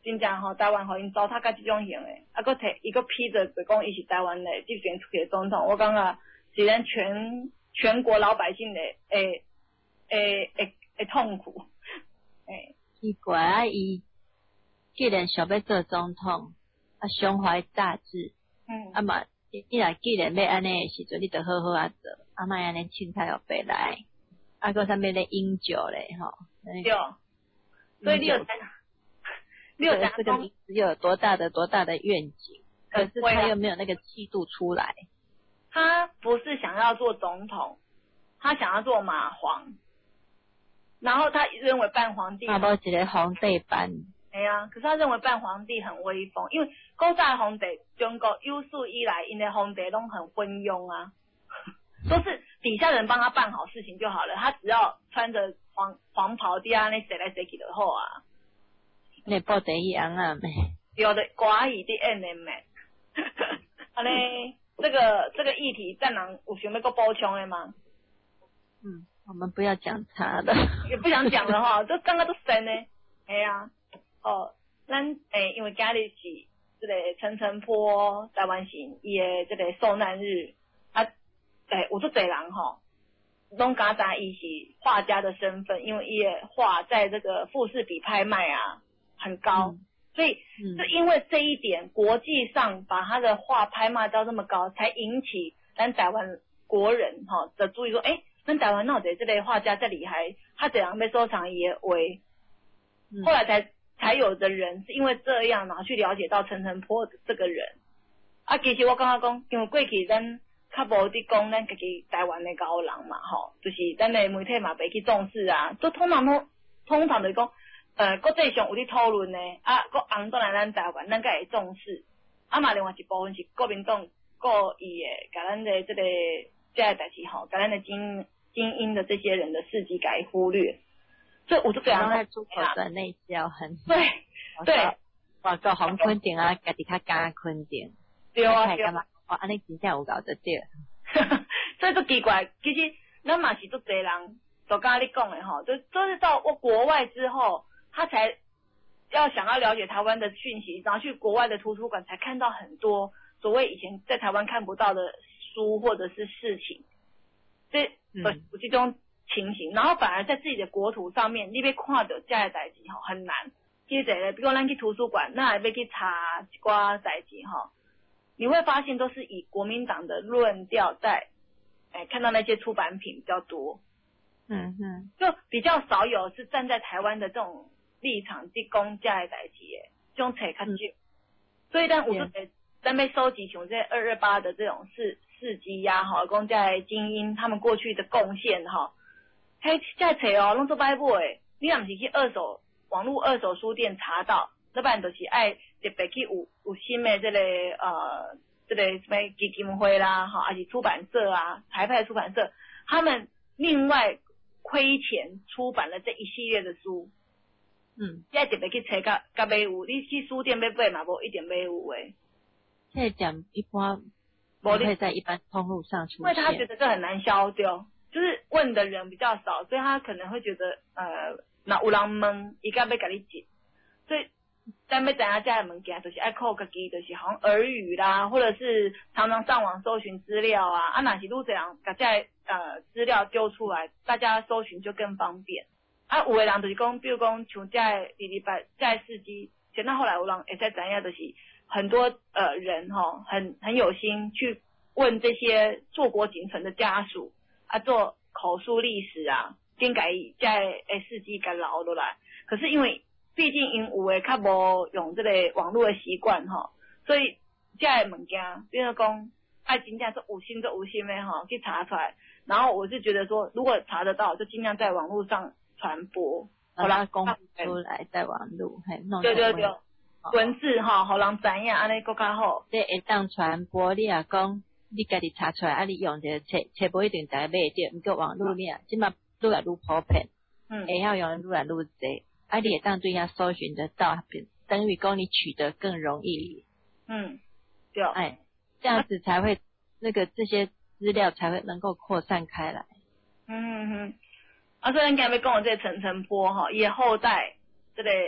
真正吼台湾互因糟蹋甲即种型诶，啊，佫摕伊佫披着就讲伊是台湾诶即选出去的总统，我感觉是咱全国老百姓诶痛苦，诶， 奇怪啊！伊既然想要做总统，啊，胸怀大志，啊嘛，你若既然要安尼诶时阵，你就好好啊做，啊莫安尼凊彩又白来，啊，佫啥物咧饮酒咧吼， 对，所以你有这个名字有多大的愿景，可是他又没有那个气度出来。 他不是想要做总统，他想要做马皇，然后他认为扮皇帝， 他无一个皇帝扮。 哎呀，可是他认为扮皇帝很威风，因为古早皇帝，中国有史以来，因的皇帝拢很昏庸啊，都是底下人帮他办好事情就好了，他只要穿着黄袍底下那谁来谁去就好啊。 那布袋戏红啊咩？ 有的寡语的演的咩？安尼，这个议题，战狼有想要个补充的吗？ 我们不要讲他了， 也不想讲了哈，都刚刚都深呢。哎呀，咱因为今日是这个陈澄波台湾行伊的这个受难日啊，有足侪人吼，拢敢知伊是画家的身份，因为伊的画在这个富士比拍卖啊很高，所以就因为这一点，国际上把他的画拍卖到这么高，才引起咱台湾国人哈的注意说，咱台湾哪有这个画家这厉害，他怎样被收藏伊的画，后来才有的人是因为这样，然后去了解到陈澄波这个人。啊，其实我感觉讲，因为过去咱较无伫讲咱家己台湾的高人嘛，吼，就是咱的媒体嘛袂去重视啊，都通常就是讲，国际上有伫讨论呢，啊，搁红转来咱台湾，咱才会重视。啊嘛，另外一部分是国民党故意的，甲咱的这个代志吼，甲咱的精英的这些人的事迹给忽略。所以我就这样在出口转内销很对， 我个红坤顶啊，家己较加坤顶， 对啊， 我安尼真正有搞得对， 所以都奇怪，其实咱嘛是足侪人，就刚刚你讲的吼，就是到国外之后，他才要想要了解台湾的讯息，然后去国外的图书馆才看到很多所谓以前在台湾看不到的书或者是事情，这有这种情形，然后反而在自己的国土上面，你要看到这些代志吼很难。其实比如咱去图书馆，那要去查一寡代志吼，你会发现都是以国民党的论调在，看到那些出版品比较多，就比较少有是站在台湾的这种立场去讲这些代志的，这种册较少。所以咱有咱要收集像这228的这种事迹呀，吼，讲这些精英他们过去的贡献哈。这册哦，拢做歹买，你若毋是去网络二手书店查到，要不然就是爱特别去有新的这个什么基金会啦，哈，还是出版社啊，台派出版社，他们另外亏钱出版了这一系列的书，现在特别去查甲买有，你去书店要买嘛，无一定买有诶。 这讲一般不会在一般通路上出现， 因为他觉得这很难销掉。就是问的人比较少，所以他可能会觉得那有人问，伊甲要甲你接，所以咱要知影这些物件，就是爱靠家己，就是好像耳语啦，或者是常常上网搜寻资料啊，啊，若是愈这样，把这资料丢出来，大家搜寻就更方便。啊，有的人就是讲，比如讲像这这事迹，现在后来有人会使知影，就是很多人吼，很有心去问这些硕果仅存的家属。啊，做口述历史啊，更改在事迹甲留落来。可是因为毕竟因有诶较无用这个网络的习惯吼，所以这些物件，比如讲爱真正是有心就有心的吼，去查出来。然后我是觉得说，如果查得到，就尽量在网络上传播， 好啦，公布出来在网络，弄对，文字吼，互人知影，安尼更较好。 这会当传播，你也讲。你家己查出来，啊！你用这个册不一定大家买得到，毋过网络呢，即嘛愈来愈普遍，会晓用愈来愈侪，啊！你会当对遐搜寻得到，等于讲你取得更容易。 对， 这样子才会这些资料才会能够扩散开来。 所以咱今日要讲的这个陈澄波哈，伊的后代，这个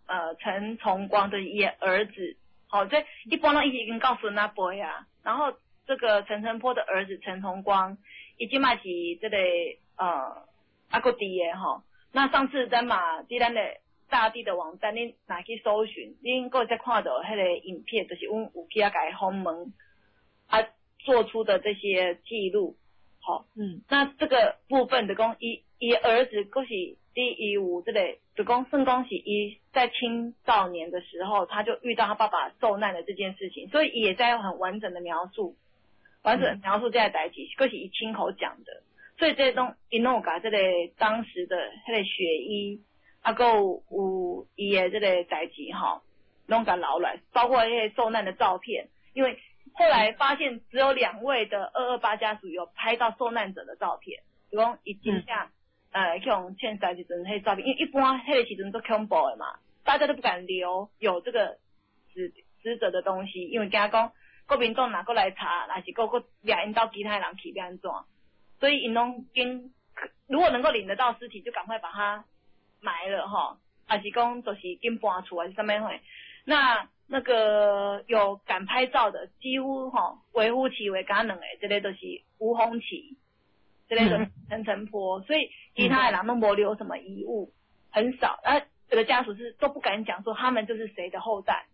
陈崇光的伊儿子，好，这一般都已经告诉那 boy 啊，然后这个陈澄波的儿子陈崇光，已经嘛是这个阿哥弟的吼。那上次咱嘛伫咱的大地的网站，恁哪去搜寻，恁个再看到迄个影片，就是阮有去甲伊访问啊做出的这些记录，好，那这个部分的讲，伊儿子佫是伊有这个，就讲算讲是伊在青少年的时候，他就遇到他爸爸受难的这件事情，所以也在很完整的描述这个代志，佫是伊亲口讲的。所以这种伊拢有甲这个当时的迄个血衣，啊，还有伊的这个代志吼，拢甲留来，包括迄个受难的照片。因为后来发现只有2位的228家属有拍到受难者的照片，就讲伊真正去用欠债时阵迄照片，因为一般迄个时阵都恐怖的嘛，大家都不敢留有这个死者的东西，因为惊讲国民党拿过来查，还是个掠因到其他人去要安怎？所以因拢如果能够领得到尸体，就赶快把它埋了哈，还是讲就是紧搬出还是什么会？那个有敢拍照的，几乎微乎其微，敢2个，这个都是吴鸿奇，这个就是陈澄波，所以其他的人都没留什么遗物，很少。有的家属是都不敢讲说他们就是谁的后代。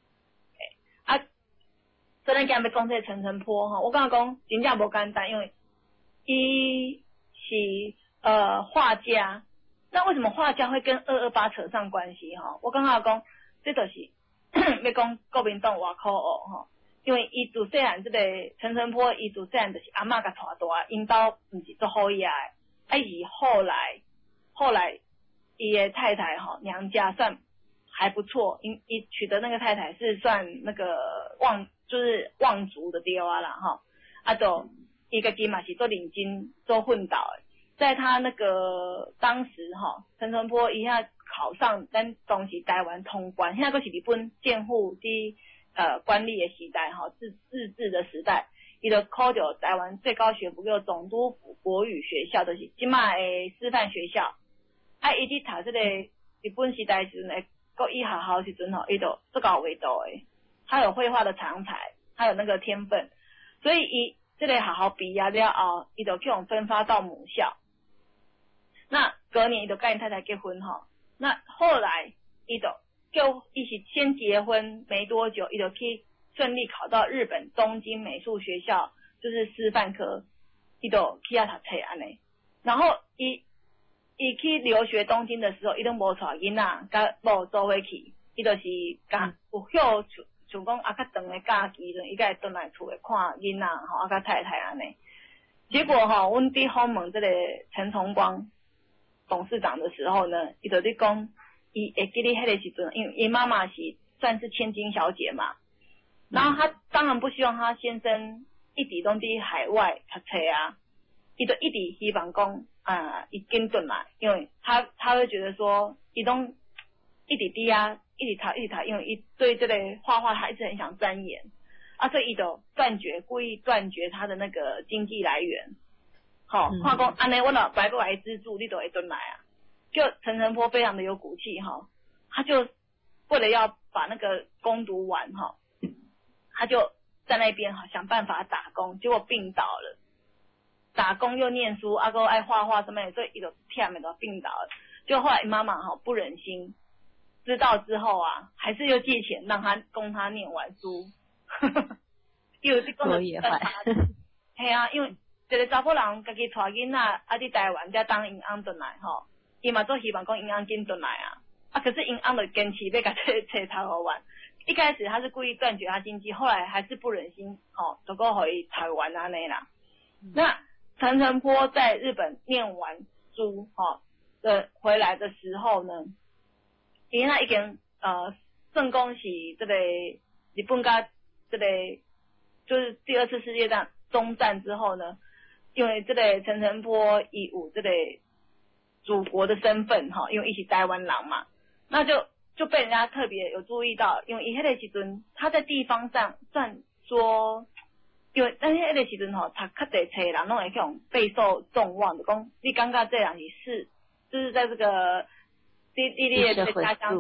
所以咱今日要讲这个陈澄波哈，我刚刚讲真正无简单，因为伊是画家，那为什么画家会跟228扯上关系哈？我刚刚讲，这就是要讲国民党外口哈，因为伊自细汉这个陈澄波，伊自细汉就是阿嬷甲带大，因兜毋是做好嘢，伊后来伊的太太哈娘家算还不错，伊娶的那个太太是算那个望族的对啊啦哈，就伊家己嘛是做领巾做混导的，在他那个当时陈澄波伊遐考上咱当时台湾通关，现在佫是日本建户伫官吏的时代自治的时代，伊就考到台湾最高学府叫总督府国语学校，就是即卖的师范学校。伊去读这个日本时代时阵的国语学校时阵伊就最高维度的，他有绘画的长才，他有那个天分，所以伊这个学校毕业了后，伊就去用分发到母校。那隔年伊就跟伊太太结婚那后来伊是先结婚没多久，伊就去顺利考到日本东京美术学校，就是师范科，伊就去遐读册安尼。然后伊去留学东京的时候，伊都无带囡仔甲某做伙去，伊就是甲有休像讲较长的假期伊才会转来厝里看囡仔甲太太安尼。结果阮伫访问这个陈崇光董事长的时候呢，伊就伫讲，伊会记得迄个时阵，因为伊妈妈是算是千金小姐嘛，然后他当然不希望他先生一直拢伫海外读册啊，伊就一直希望讲伊紧转来，因为他会觉得说，伊拢一直伫啊，一直读，因为伊对这个画画还是很想钻研所以伊就故意断绝他的那个经济来源。看讲安尼，我若白过来资助，你就会转来啊。就陈澄波非常的有骨气他就为了要把那个攻读完他就在那边想办法打工，结果病倒了。打工又念书，还爱画画什么的，所以伊就忝的病倒了。就后来妈妈不忍心，知道之后还是又借钱让他供他念完书。又是讲的办法，系因为一个查甫人家己带囡仔伫台湾才当因翁转来伊嘛做希望讲因翁紧转来可是因翁就坚持要甲册读好完。一开始他是故意断绝他经济，后来还是不忍心就够互伊读完安尼啦。那陈澄波在日本念完书回来的时候呢，因他已经算讲是这个日本甲这个就是第2次世界大中战之后呢，因为这个陈澄波伊有这个祖国的身份因为伊是台湾人嘛，那就被人家特别有注意到，因为伊迄个时阵他在地方上算说，因为但是迄个时阵读较侪册人拢会去用备受众望的，讲你感觉这人是就是在这个你的家乡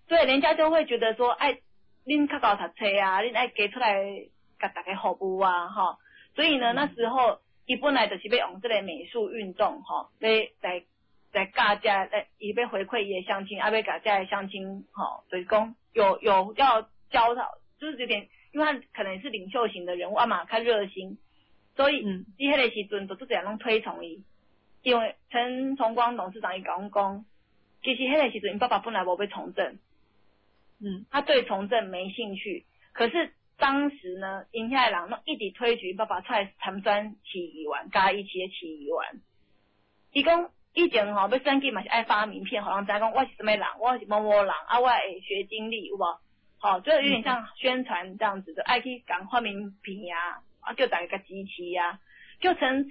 对，人家就会觉得说，哎，恁较高读册啊，恁爱加出来甲大家服务啊，哈。所以呢，那时候伊本来就是要用这个美术运动，哈，来教家，伊要回馈伊的乡亲，要教家的乡亲，哈，就是讲有要教导，就是有点，因为他可能是领袖型的人物啊嘛，较热心，所以伊迄个时阵就这样拢推崇伊，因为陈崇光董事长伊讲，其实迄个时阵，因爸爸本来无要从政，他对从政没兴趣，可是当时呢，因遐人拢一直推举爸爸出来参选市议员，嘉义市的市议员。伊讲以前要选举嘛是爱发名片，互人知讲我是什么人，我是某某人，啊我会学经历有无？就有点像宣传这样子的，爱去讲发名片啊，叫大家支持啊，就陈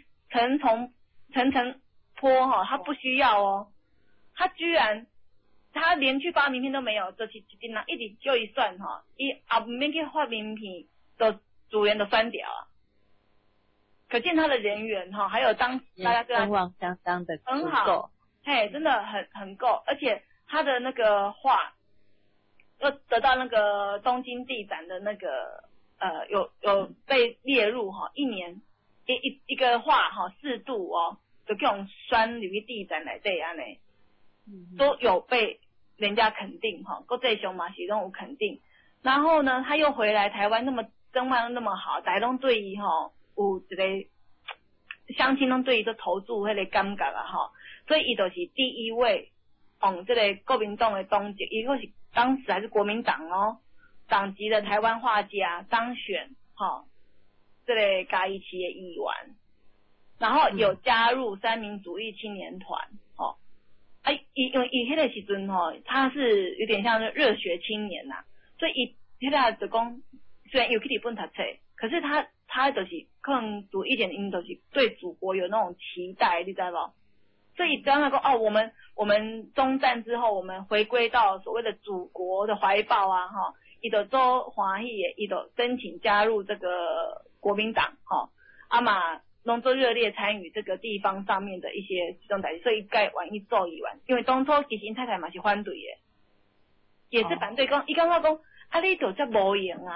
波他不需要哦，他居然。他连去发名片都没有，就是一个人一直就一算伊也不免去发名片，都组员都删掉啊。可见他的人缘还有大家对他声望相当的很好，嘿，真的很够，而且他的那个画又得到那个东京地展的那个有被列入一年一个画4度就这种选入去地展内底安尼，都有被人家肯定国际上嘛是都有肯定。然后呢，他又回来台湾，那么声望那么好，大家拢对伊有一个乡亲拢对伊都投注迄个感觉啊所以伊就是第一位这个国民党的党籍，伊或是当时还是国民党党籍的台湾画家当选这个嘉义市的议员，然后有加入三民主义青年团因为伊迄个时阵他是有点像热血青年所以伊迄个就讲，虽然有去日本读册，可是他就是可能读一点因就是对祖国有那种期待，你知道不？所以刚才讲我们中战之后，我们回归到所谓的祖国的怀抱伊就做欢喜的，伊就申请加入这个国民党嘛。拢做热烈参与这个地方上面的一些这种代志，所以该愿意做议员。因为当初其实因太太嘛是反对的，也是反对讲，伊感觉讲你就遮无用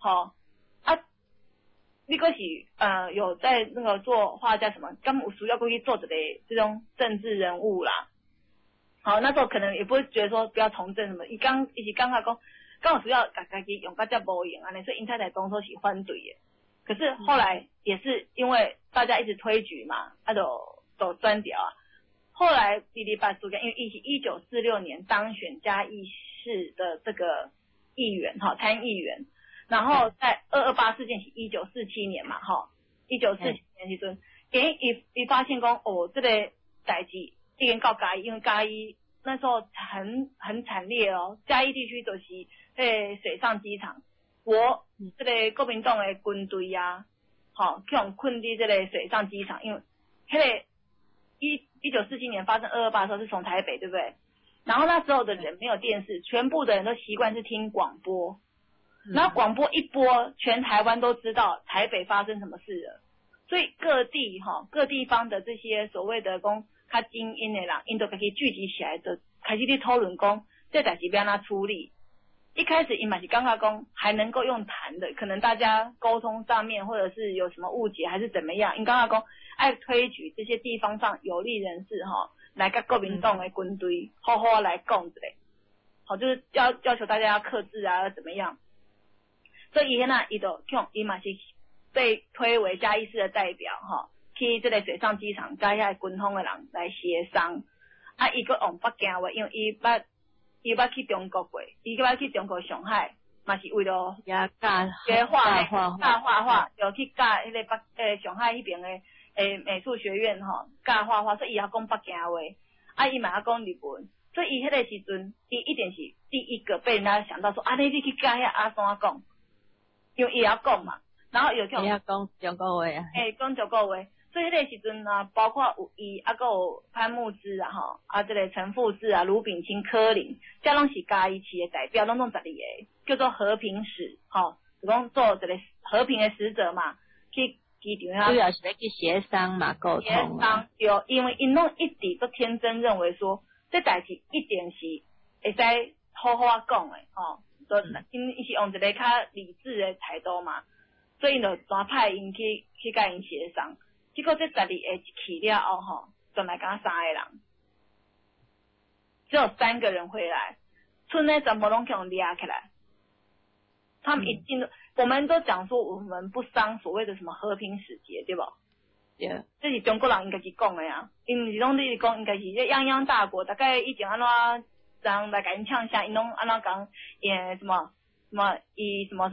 你可是有在那个做画家什么，根本有需要过去做一个这种政治人物啦。那时候可能也不会觉得说不要从政什么，伊是感觉讲，刚有需要家己用到遮无用安尼，所以因太太当初是反对的。可是后来也是因为大家一直推举嘛，就转掉后来第8事件，因为1946年当选嘉义市的这个议员参议员，然后在228事件是1947年嘛1947年时阵，伊发现讲这个代志已经到嘉义，因为嘉义那时候很惨烈嘉义地区就是水上机场。这个国民党的军队去用困伫这个水上机场，因为迄个1947年发生228的时候是从台北，对不对？然后那时候的人没有电视，全部的人都习惯是听广播，然后广播一播，全台湾都知道台北发生什么事了，所以各地方的这些所谓的较精英的人，因都可以聚集起来的，开始去讨论讲这代志要怎处理。一开始因嘛是感觉讲还能够用谈的，可能大家沟通上面或者是有什么误解还是怎么样，因感觉讲爱推举这些地方上有利人士来跟国民党的军队好好来讲之类，就是要求大家要克制要怎么样。所以伊就伊嘛是被推为嘉义市的代表去这个水上机场跟遐军方的人来协商伊个用北京话，因为伊捌去中国过，伊捌去中国上海，嘛是为了教画画，就去教迄个上海迄边的美术学院教画画，所以伊也讲北京话，伊嘛也讲日文，所以伊迄个时阵，伊一定是第一个被人家想到说你去教遐阿三讲，因为伊也讲嘛，然后又讲中国话讲中国话。所以迄个时阵包括有伊，还有潘慕之这个陈复志卢炳清、柯林，这拢是嘉义市的代表，拢12个，叫做和平使就讲做一个和平的使者嘛，去机场主要是要去协商嘛，沟通协商因为因拢一直都天真认为说，这代志一定是会使好好啊讲诶，就因是用一个较理智的态度嘛，所以就专派因去甲因协商。结果这12个一去了后转来敢3个人，只有3个人回来，村内全部拢给我抓起来。他们一进入，我们都讲说我们不伤所谓的什么和平使节，对不？ 对， 这是中国人应该是讲的呀，因为拢你讲应该是这泱泱大国，大概以前安怎人来甲因呛下，因拢安怎讲什么以什么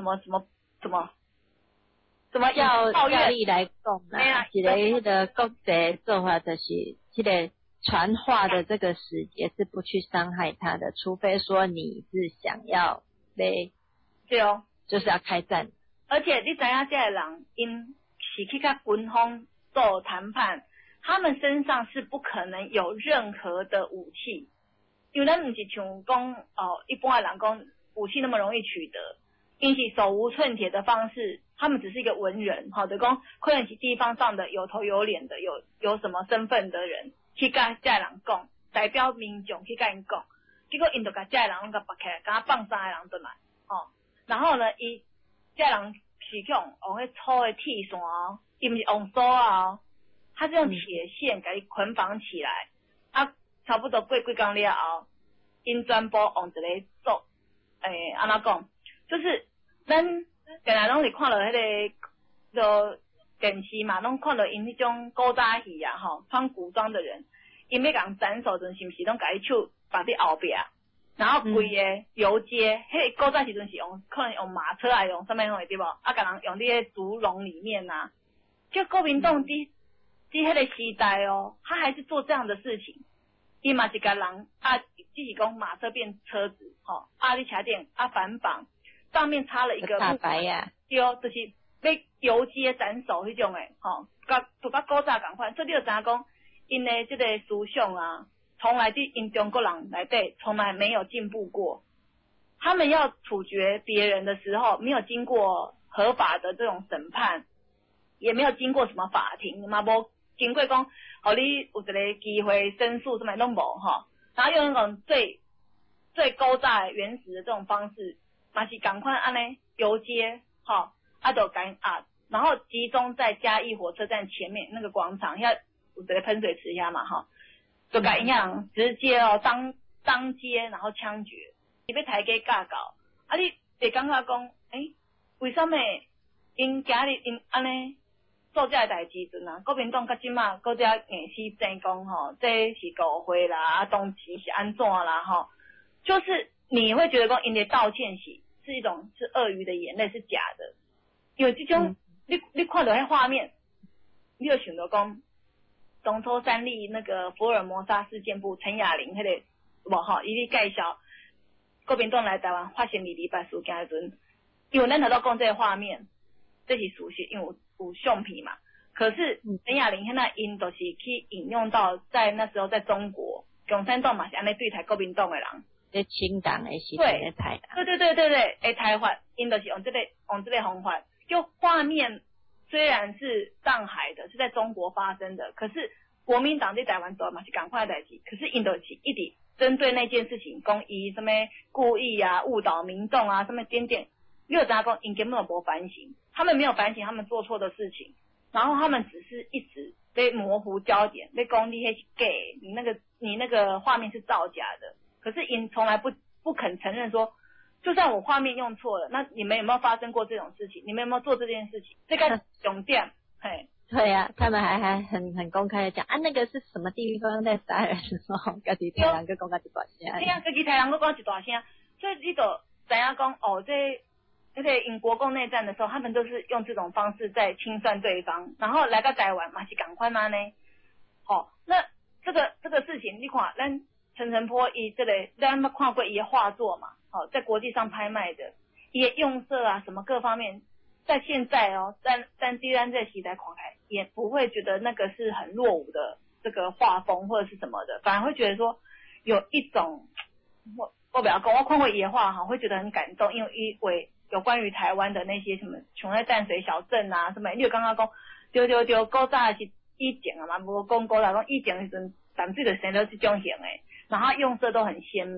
要力来讲啦，一个迄个国际做法就是这个传话的这个使节是不去伤害他的，除非说你是想要被， 对哦， 就是要开战。 而且你知影这个人因是去甲军方做谈判，他们身上是不可能有任何的武器，因为咱不是像讲一般的人讲武器那么容易取得，因是手无寸铁的方式，他们只是一个文人，就讲可能是地方上的有头有脸的有什么身份的人去甲这个人讲，代表民众去甲因讲，结果因就甲这个人拢甲绑起来，甲放3个人转来，然后呢，这个人是用迄粗的铁线伊不是用锁他是用铁线给伊捆绑起来，差不多过几工了后，因全部用一个做，安怎讲？就是咱本来拢是看到迄个就电视嘛，拢看到因迄种古早戏啊，穿古装的人，因要共斩首阵，是毋是拢甲伊手放伫后壁？然后规个游街，迄古早时阵是可能用马车啊，用什么东西对不？甲人用伫个竹笼里面啊。就国民党伫迄个时代他还是做这样的事情。伊嘛是甲人只是讲马车变车子，你车顶反绑，上面插了一个大白呀， 对，就是要游街斩首迄种诶，就甲古早共款。所以你就知影讲，因的这个思想啊。从来对因中国人来对，从来没有进步过。他们要处决别人的时候，没有经过合法的这种审判，也没有经过什么法庭，嘛无经过讲，你有一个机会申诉，什么拢无然后用那种最古早原始的这种方式，嘛是赶快安尼游街，就赶然后集中在嘉义火车站前面那个广场，要有一个喷水池遐嘛就甲一样，直接当街，然后枪决，你要抬价架搞，你会感觉讲，为什么因今日因安尼做这个代志阵啊？国民党甲即马搁只硬死争讲这是误会啦，当时是安怎啦就是你会觉得讲因的道歉是一种是鳄鱼的眼泪是假的，有这种你看到迄画面，你就想到讲。东抽三立那个福尔摩沙事件部陈雅玲迄个伊咧介绍国民党来台湾发生2礼拜事件的阵，因为咱头都讲这个画面，这是事实，因为有相片嘛。可是陈雅玲现在因就是去引用到在那时候在中国共产党嘛是安尼对待国民党的人， 在清党的时代在台对，诶台法因就是用这个方法，就画面。虽然是上海的，是在中国发生的，可是国民党在台湾做嘛是赶快代志，可是印度是一直针对那件事情，讲伊什么故意误导民众什么点，你有知道讲因根本没反省，他们没有反省他们做错的事情，然后他们只是一直被模糊焦点，被讲你那是假，你那个画面是造假的，可是因从来不肯承认说。就算我画面用错了，那你们有没有发生过这种事情？你们有没有做这件事情？这个重点， 对呀，他们还很公开的讲那个是什么地方在杀人哦，自己台人去讲一大声， 对啊，自己台人去讲一大声，所以你就知影讲这个因国共内战的时候，他们都是用这种方式在清算对方，然后来到台湾嘛是赶快嘛呢，那这个事情，你看咱陈澄波咱看过伊的画作嘛。在国际上拍卖的一些用色什么各方面，在现在但既然在时代看开，也不会觉得那个是很落伍的这个画风或者是什么的，反而会觉得说有一种我不要讲，我看过伊的画会觉得很感动，因为有关于台湾的那些什么穷在淡水小镇什么，你有刚刚讲对，古早是以前嘛，无讲古早讲以前时阵淡水就生到这种型的，然后用色都很鲜明。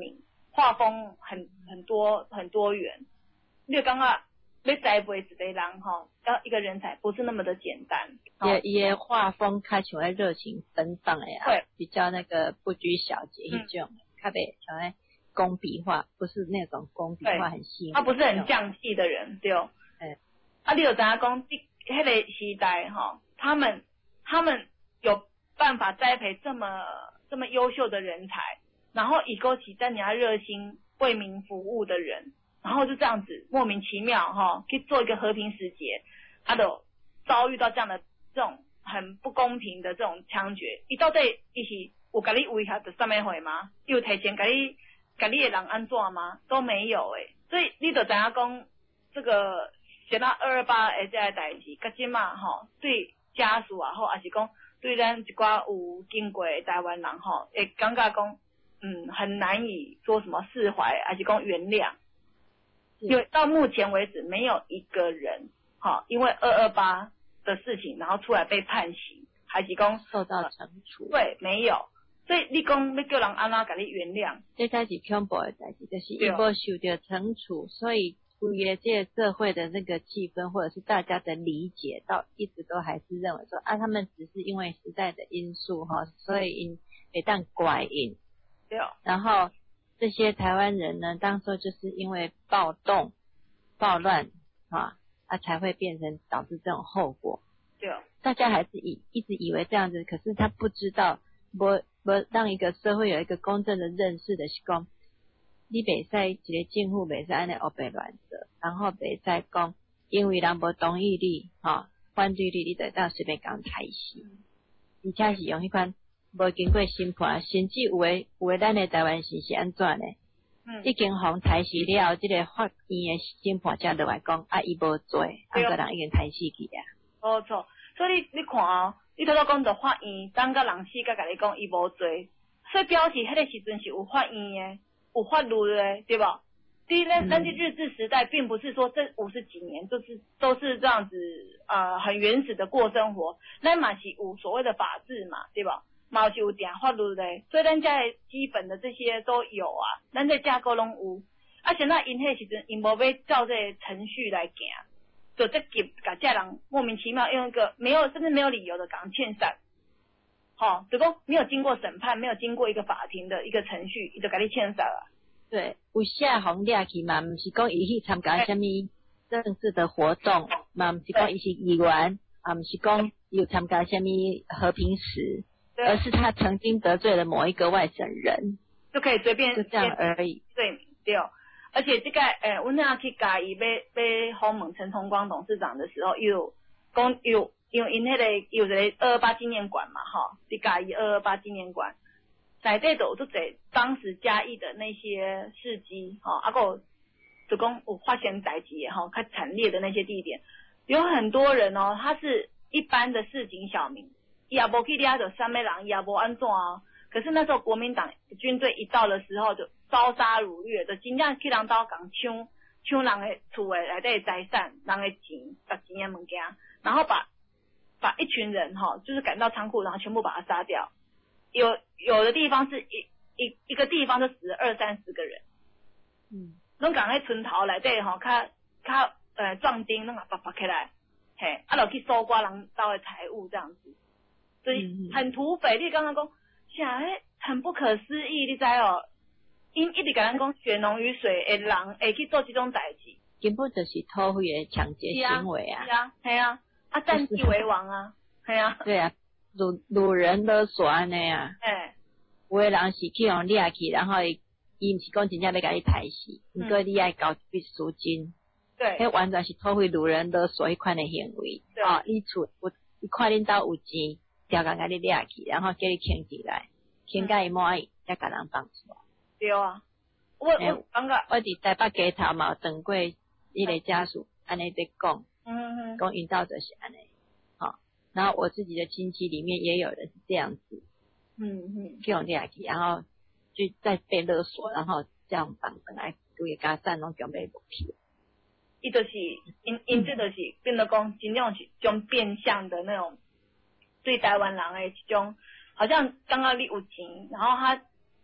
画风很多元。你就刚刚要栽培一个人要一个人才不是那么的简单。 也画风开起来热情奔放的呀，对，比较那个不拘小节一种，较袂像那工笔画，不是那种工笔画很细， 他不是很匠气的人，对哦。你就知影讲，迄个时代他们有办法栽培这么优秀的人才，然后以勾起人家热心为民服务的人，然后就这样子莫名其妙去做一个和平使节，他都遭遇到这样的这种很不公平的这种枪决，伊到底伊是有甲你威胁的什么回吗？有提前甲你的人安怎吗？都没有诶，所以你就知影讲这个想到228的这个代志，甲即嘛对家属也好，也是讲对咱一寡有经过的台湾人会感觉讲很难以说什么释怀，还是讲原谅。因为到目前为止没有一个人因为228的事情然后出来被判刑，还是讲受到惩处。 对，没有。所以你讲要叫人安怎甲你原谅， 这才是恐怖的代志，就是伊无受到惩处，所以规个这个社会的那个气氛或者是大家的理解到一直都还是认为说他们只是因为时代的因素所以会当怪因。 对。 然后这些台湾人呢，当初就是因为暴动暴乱才会变成导致这种后果。 对。 大家还是一直以为这样子，可是他不知道不让一个社会有一个公正的认识的是讲，你袂使一个政府袂使安尼黑白乱做，然后袂使讲因为人无同意你反对你就当随便讲台死，而且是用迄款无经过审判，甚至有的咱的台湾人是安怎呢？已经互台死了，这个法院的审判才落来讲伊无罪，个人已经台死去啊。 没错，所以你看你头讲到法院等甲人死甲甲你讲伊无罪，所以表示迄个时阵是有法院的，有法律的，对吧？第一，咱这日治时代并不是说这50几年都是这样子很原始的过生活，咱嘛是有所谓的法治嘛，对吧？嘛是有定法律的，所以咱家的基本的这些都有啊，咱这架构拢有。现在因迄时阵因无要照这个程序来行，就这甲这人莫名其妙用一个甚至没有理由的甲人欠杀，就讲没有经过审判，没有经过一个法庭的一个程序，伊就甲你欠杀了。 对，有下红掠去嘛，不是讲伊去参加什么政治的活动，嘛不是讲伊是议员，不是讲有参加什么和平时，而是他曾经得罪了某一个外省人， 就可以随便就这样而已。 罪名对，而且这个我那去嘉义要访问陈崇光董事长的时候，有讲有因为因迄个有一个228纪念馆嘛，在嘉义228纪念馆。内底都有做侪当时嘉义的那些事迹就讲有发生代志的较惨烈的那些地点，有很多人他是一般的市井小民，伊也无去抓到什么人，伊也无安怎可是那时候国民党军队一到的时候，就烧杀掳掠，就真正去人家讲抢人的厝的内底的财产，人的钱，把钱的物件，然后把一群人就是赶到仓库，然后全部把他杀掉。有的地方是一个地方就死了20-30个人，拢讲迄村头内底较壮丁拢拔起来，就去搜刮人家的财物这样子，所以很土匪。你刚刚讲啥很不可思议，你知因一直甲咱讲血浓于水的人会去做这种代志， 根本就是土匪的抢劫行为啊！ 系啊，占地为王啊，系啊， 对啊。掳人勒索安尼啊，有的人是去用掠去，然后伊毋是讲真正要甲你抬死，不过你爱交一笔赎金， 对， 迄完全是土匪掳人勒索迄款的行为。你厝伊看恁兜有钱，调工甲你掠去，然后叫你牵起来，牵甲伊满意，才甲人放出来。 对啊，我感觉我伫台北街头嘛，等过伊个家属安尼在讲，讲因兜就是安尼。然后我自己的亲戚里面也有人是这样子，去用掠去，然后就再被勒索，然后这样绑本来规个家产拢准备落去。 伊就是因这就是变得讲，真正是种变相的那种对台湾人的一种，好像刚刚你有钱，然后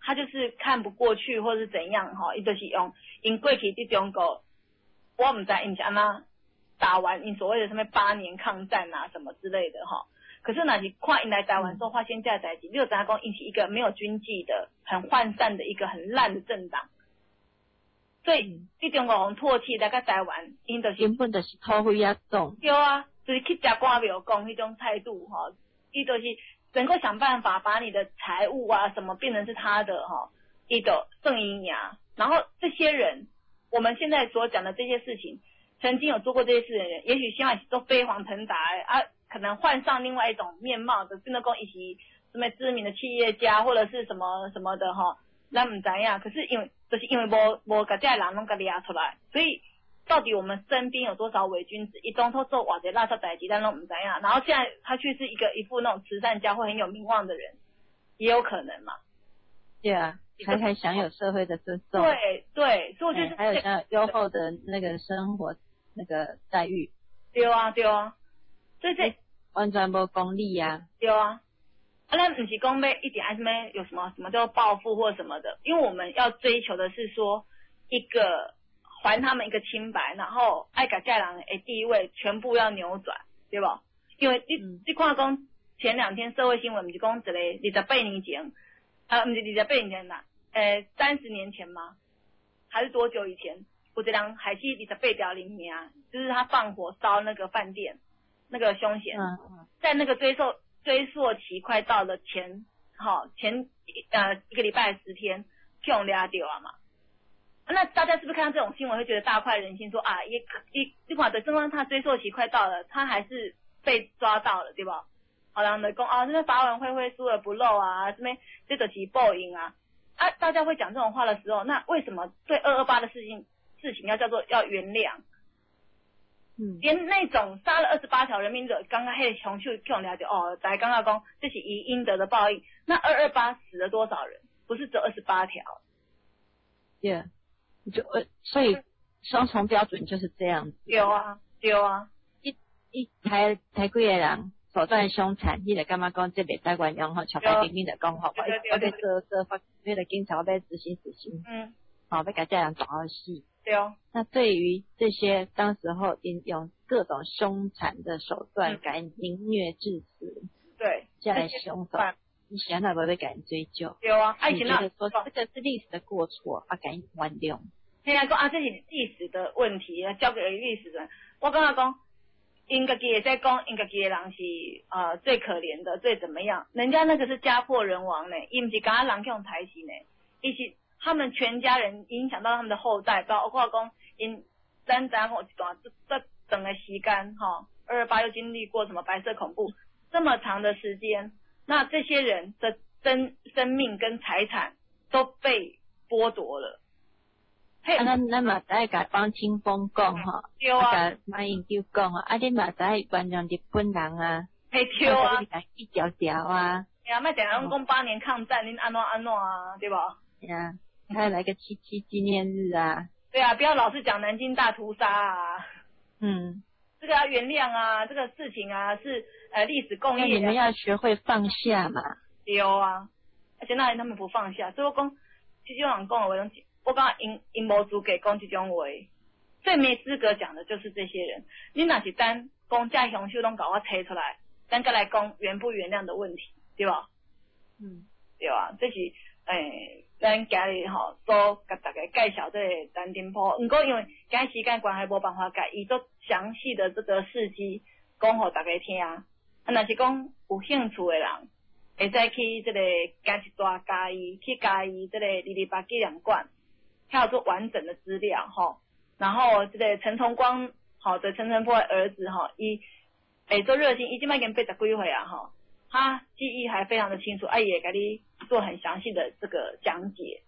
他就是看不过去或是怎样哈，伊就是用因过去伫中国，我唔知因是安那打完因所谓的什么8年抗战啊什么之类的哈。可是呢，你看因来台湾之后发现这代志，你就知影讲因是一个没有军纪的、很涣散的一个很烂的政党。所以伫中国人唾弃来个台湾，因就是根本就是土匪啊种。 对啊，就是去食官庙讲迄种态度哈，伊就是能够想办法把你的财物啊什么变成是他的哈，伊的正阴阳。然后这些人，我们现在所讲的这些事情，曾经有做过这些事的人，也许现在都飞黄腾达啊，可能换上另外一种面貌的，真的讲一些什么知名的企业家或者是什么什么的哈，咱唔知影。可是因为就是因为无甲这人拢甲抓出来，所以到底我们身边有多少伪君子，一东偷做偌济垃圾代志，咱拢唔知影。然后现在他却是一副那种慈善家或很有名望的人，也有可能嘛。 对啊，还享有社会的尊重。 对，所以我觉得还有像优厚的那个生活那个待遇。 对啊，所以这完全无公理啊。 对啊。咱不是讲要一点什么有什么叫报复或什么的，因为我们要追求的是说一个还他们一个清白，然后爱甲家人的地位全部要扭转，对不？因为你看讲前2天社会新闻不是讲一个28年前，不是28年前啦，30年前吗？还是多久以前？有一个人害死28条人命，就是他放火烧那个饭店，那个凶险，在那个追溯期快到了前一个礼拜10天，去用抓掉啊嘛。那大家是不是看到这种新闻会觉得大快人心，说啊，你看的，正当他追溯期快到了，他还是被抓到了，对吧？好人就讲啊，这个法网恢恢，疏而不漏啊，这边这就是报应啊。大家会讲这种话的时候，那为什么对228的事情要叫做要原谅？连那种杀了28条人命的，刚刚黑熊去用了解哦，才刚刚讲这是以应得的报应。那228死了多少人？不是只有28条。 对，所以双重标准就是这样子。 对啊。 一台几个人手段凶残，你就感觉讲这袂使原谅吼，像白冰冰的讲吼，我被做法，那个警察被执行。好，被这样打到死。 对哦。 那对于这些当时候用各种凶残的手段给凌虐致死， 对， 这样的凶手，你想到不会给人追究？ 对啊， 你觉得说这个是历史的过错，给人原谅？ 现在讲这是历史的问题，交给历史人。我刚刚讲，因家己也在讲，因家己的人是最可怜的，最怎么样？人家那个是家破人亡呢，伊不是刚人去用台戏呢，伊是他们全家人影响到他们的后代，包括讲因咱有一段这整个时间228又经历过什么白色恐怖，这么长的时间，那这些人的生命跟财产都被剥夺了。 咱嘛知甲帮清风讲吼， 对啊， 甲马英九讲你嘛知原谅日本人啊， 对啊， 一条条啊， 莫定讲8年抗战，恁安怎啊，对吧？ 对啊，还来个7.7纪念日啊。 对啊，不要老是讲南京大屠杀啊。这个要原谅啊，这个事情啊是历史共业。 你们要学会放下嘛。 对啊，而且那人他们不放下，所以我讲这种人讲的话，我讲因无资格讲这种话，最没资格讲的就是这些人。你若是单讲这凶手拢搞我扯出来，咱再来讲原不原谅的问题，对吧？对啊，这是咱今日所甲大家介绍这个陈澄波，不过因为今日时间关系无办法甲伊做详细的这个事迹讲互大家听。若是讲有兴趣的人，会使去这个加一大嘉义，去嘉义这个228纪念馆，跳出完整的资料然后这个陈崇光的陈澄波的儿子伊做热心，伊现在已经80几岁啊他记忆还非常的清楚，也给你做很详细的这个讲解。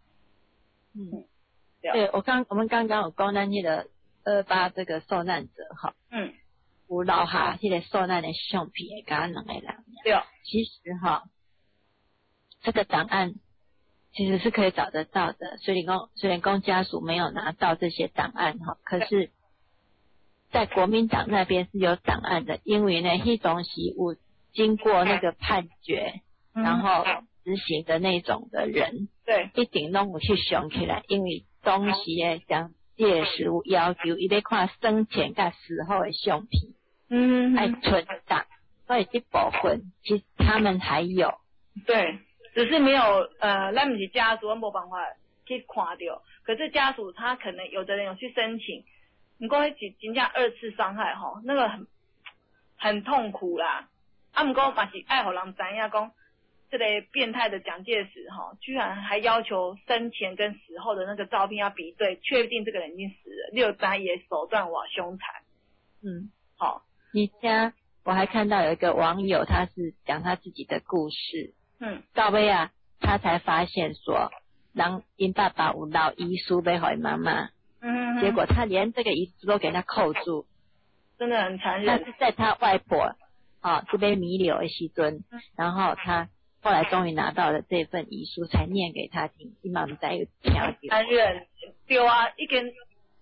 对，我们刚刚有讲咱那个228这个受难者有留下那个受难的相片给他2个人。 对， 其实这个档案其实是可以找得到的，虽然讲家属没有拿到这些档案可是在国民党那边是有档案的，因为呢那东西有经过那个判决，然后执行的那种的人， 对， 一定拢有去想起来，因为当时诶将这食物要求，伊咧看生前甲死后的相片，爱存档，所以这部分其实他们还有， 对，只是没有咱不是家属，我没办法去看到，可是家属他可能有的人有去申请，不过是真正二次伤害吼，那个很痛苦啦。不过嘛是爱互人知影讲，这个变态的蒋介石哈，居然还要求生前跟死后的那个照片要比对，确定这个人已经死了，六灾也手段哇凶残。好， 你家我还看到有一个网友，他是讲他自己的故事，到尾啊，他才发现说，因爸爸有留遗书要给妈妈，结果他连这个遗书都给他扣住， 真的很残忍。 他是在他外婆这边弥留的时阵，然后他后来终于拿到了这份遗书，才念给他听，伊嘛不知有听到。 残忍，对啊，已经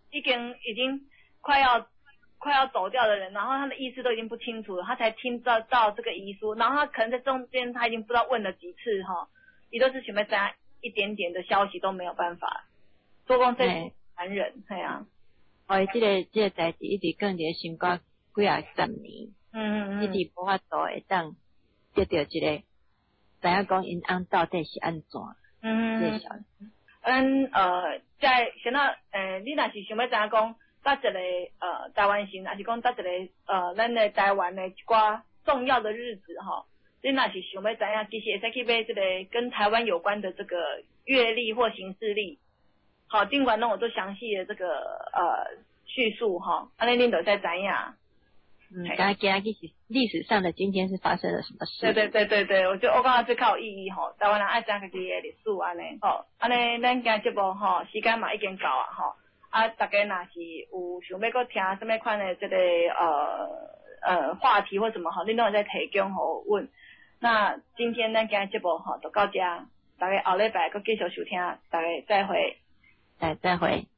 快要走掉的人，然后他的意思都已经不清楚了，他才听到这个遗书，然后他可能在中间他已经不知道问了几次哈，也都是想要知一点点的消息都没有办法，做工真残忍，对啊。 这个代志一直放伫心肝几啊10年，一直无法度会当得到一个，知影讲因翁到底是安怎，介绍。 在现在你若是想要知影讲，搭一个台湾行，还是讲搭一个咱的台湾的一寡重要的日子哈，你若是想要知影，其实会使去买这个跟台湾有关的这个阅历或行事历。好，尽管让我做详细的这个叙述哈，安尼恁就在知影。 大家其实历史上的今天是发生了什么事？ 对，我感觉这较有意义吼。台湾人爱知家己的历史安尼，安尼咱今节目吼时间嘛已经到啊吼，大家若是有想要搁听什么款的这个话题或什么吼，恁都会再提供互阮。那今天咱今节目吼就到这，大家后礼拜搁继续收听，大家再会。 再会。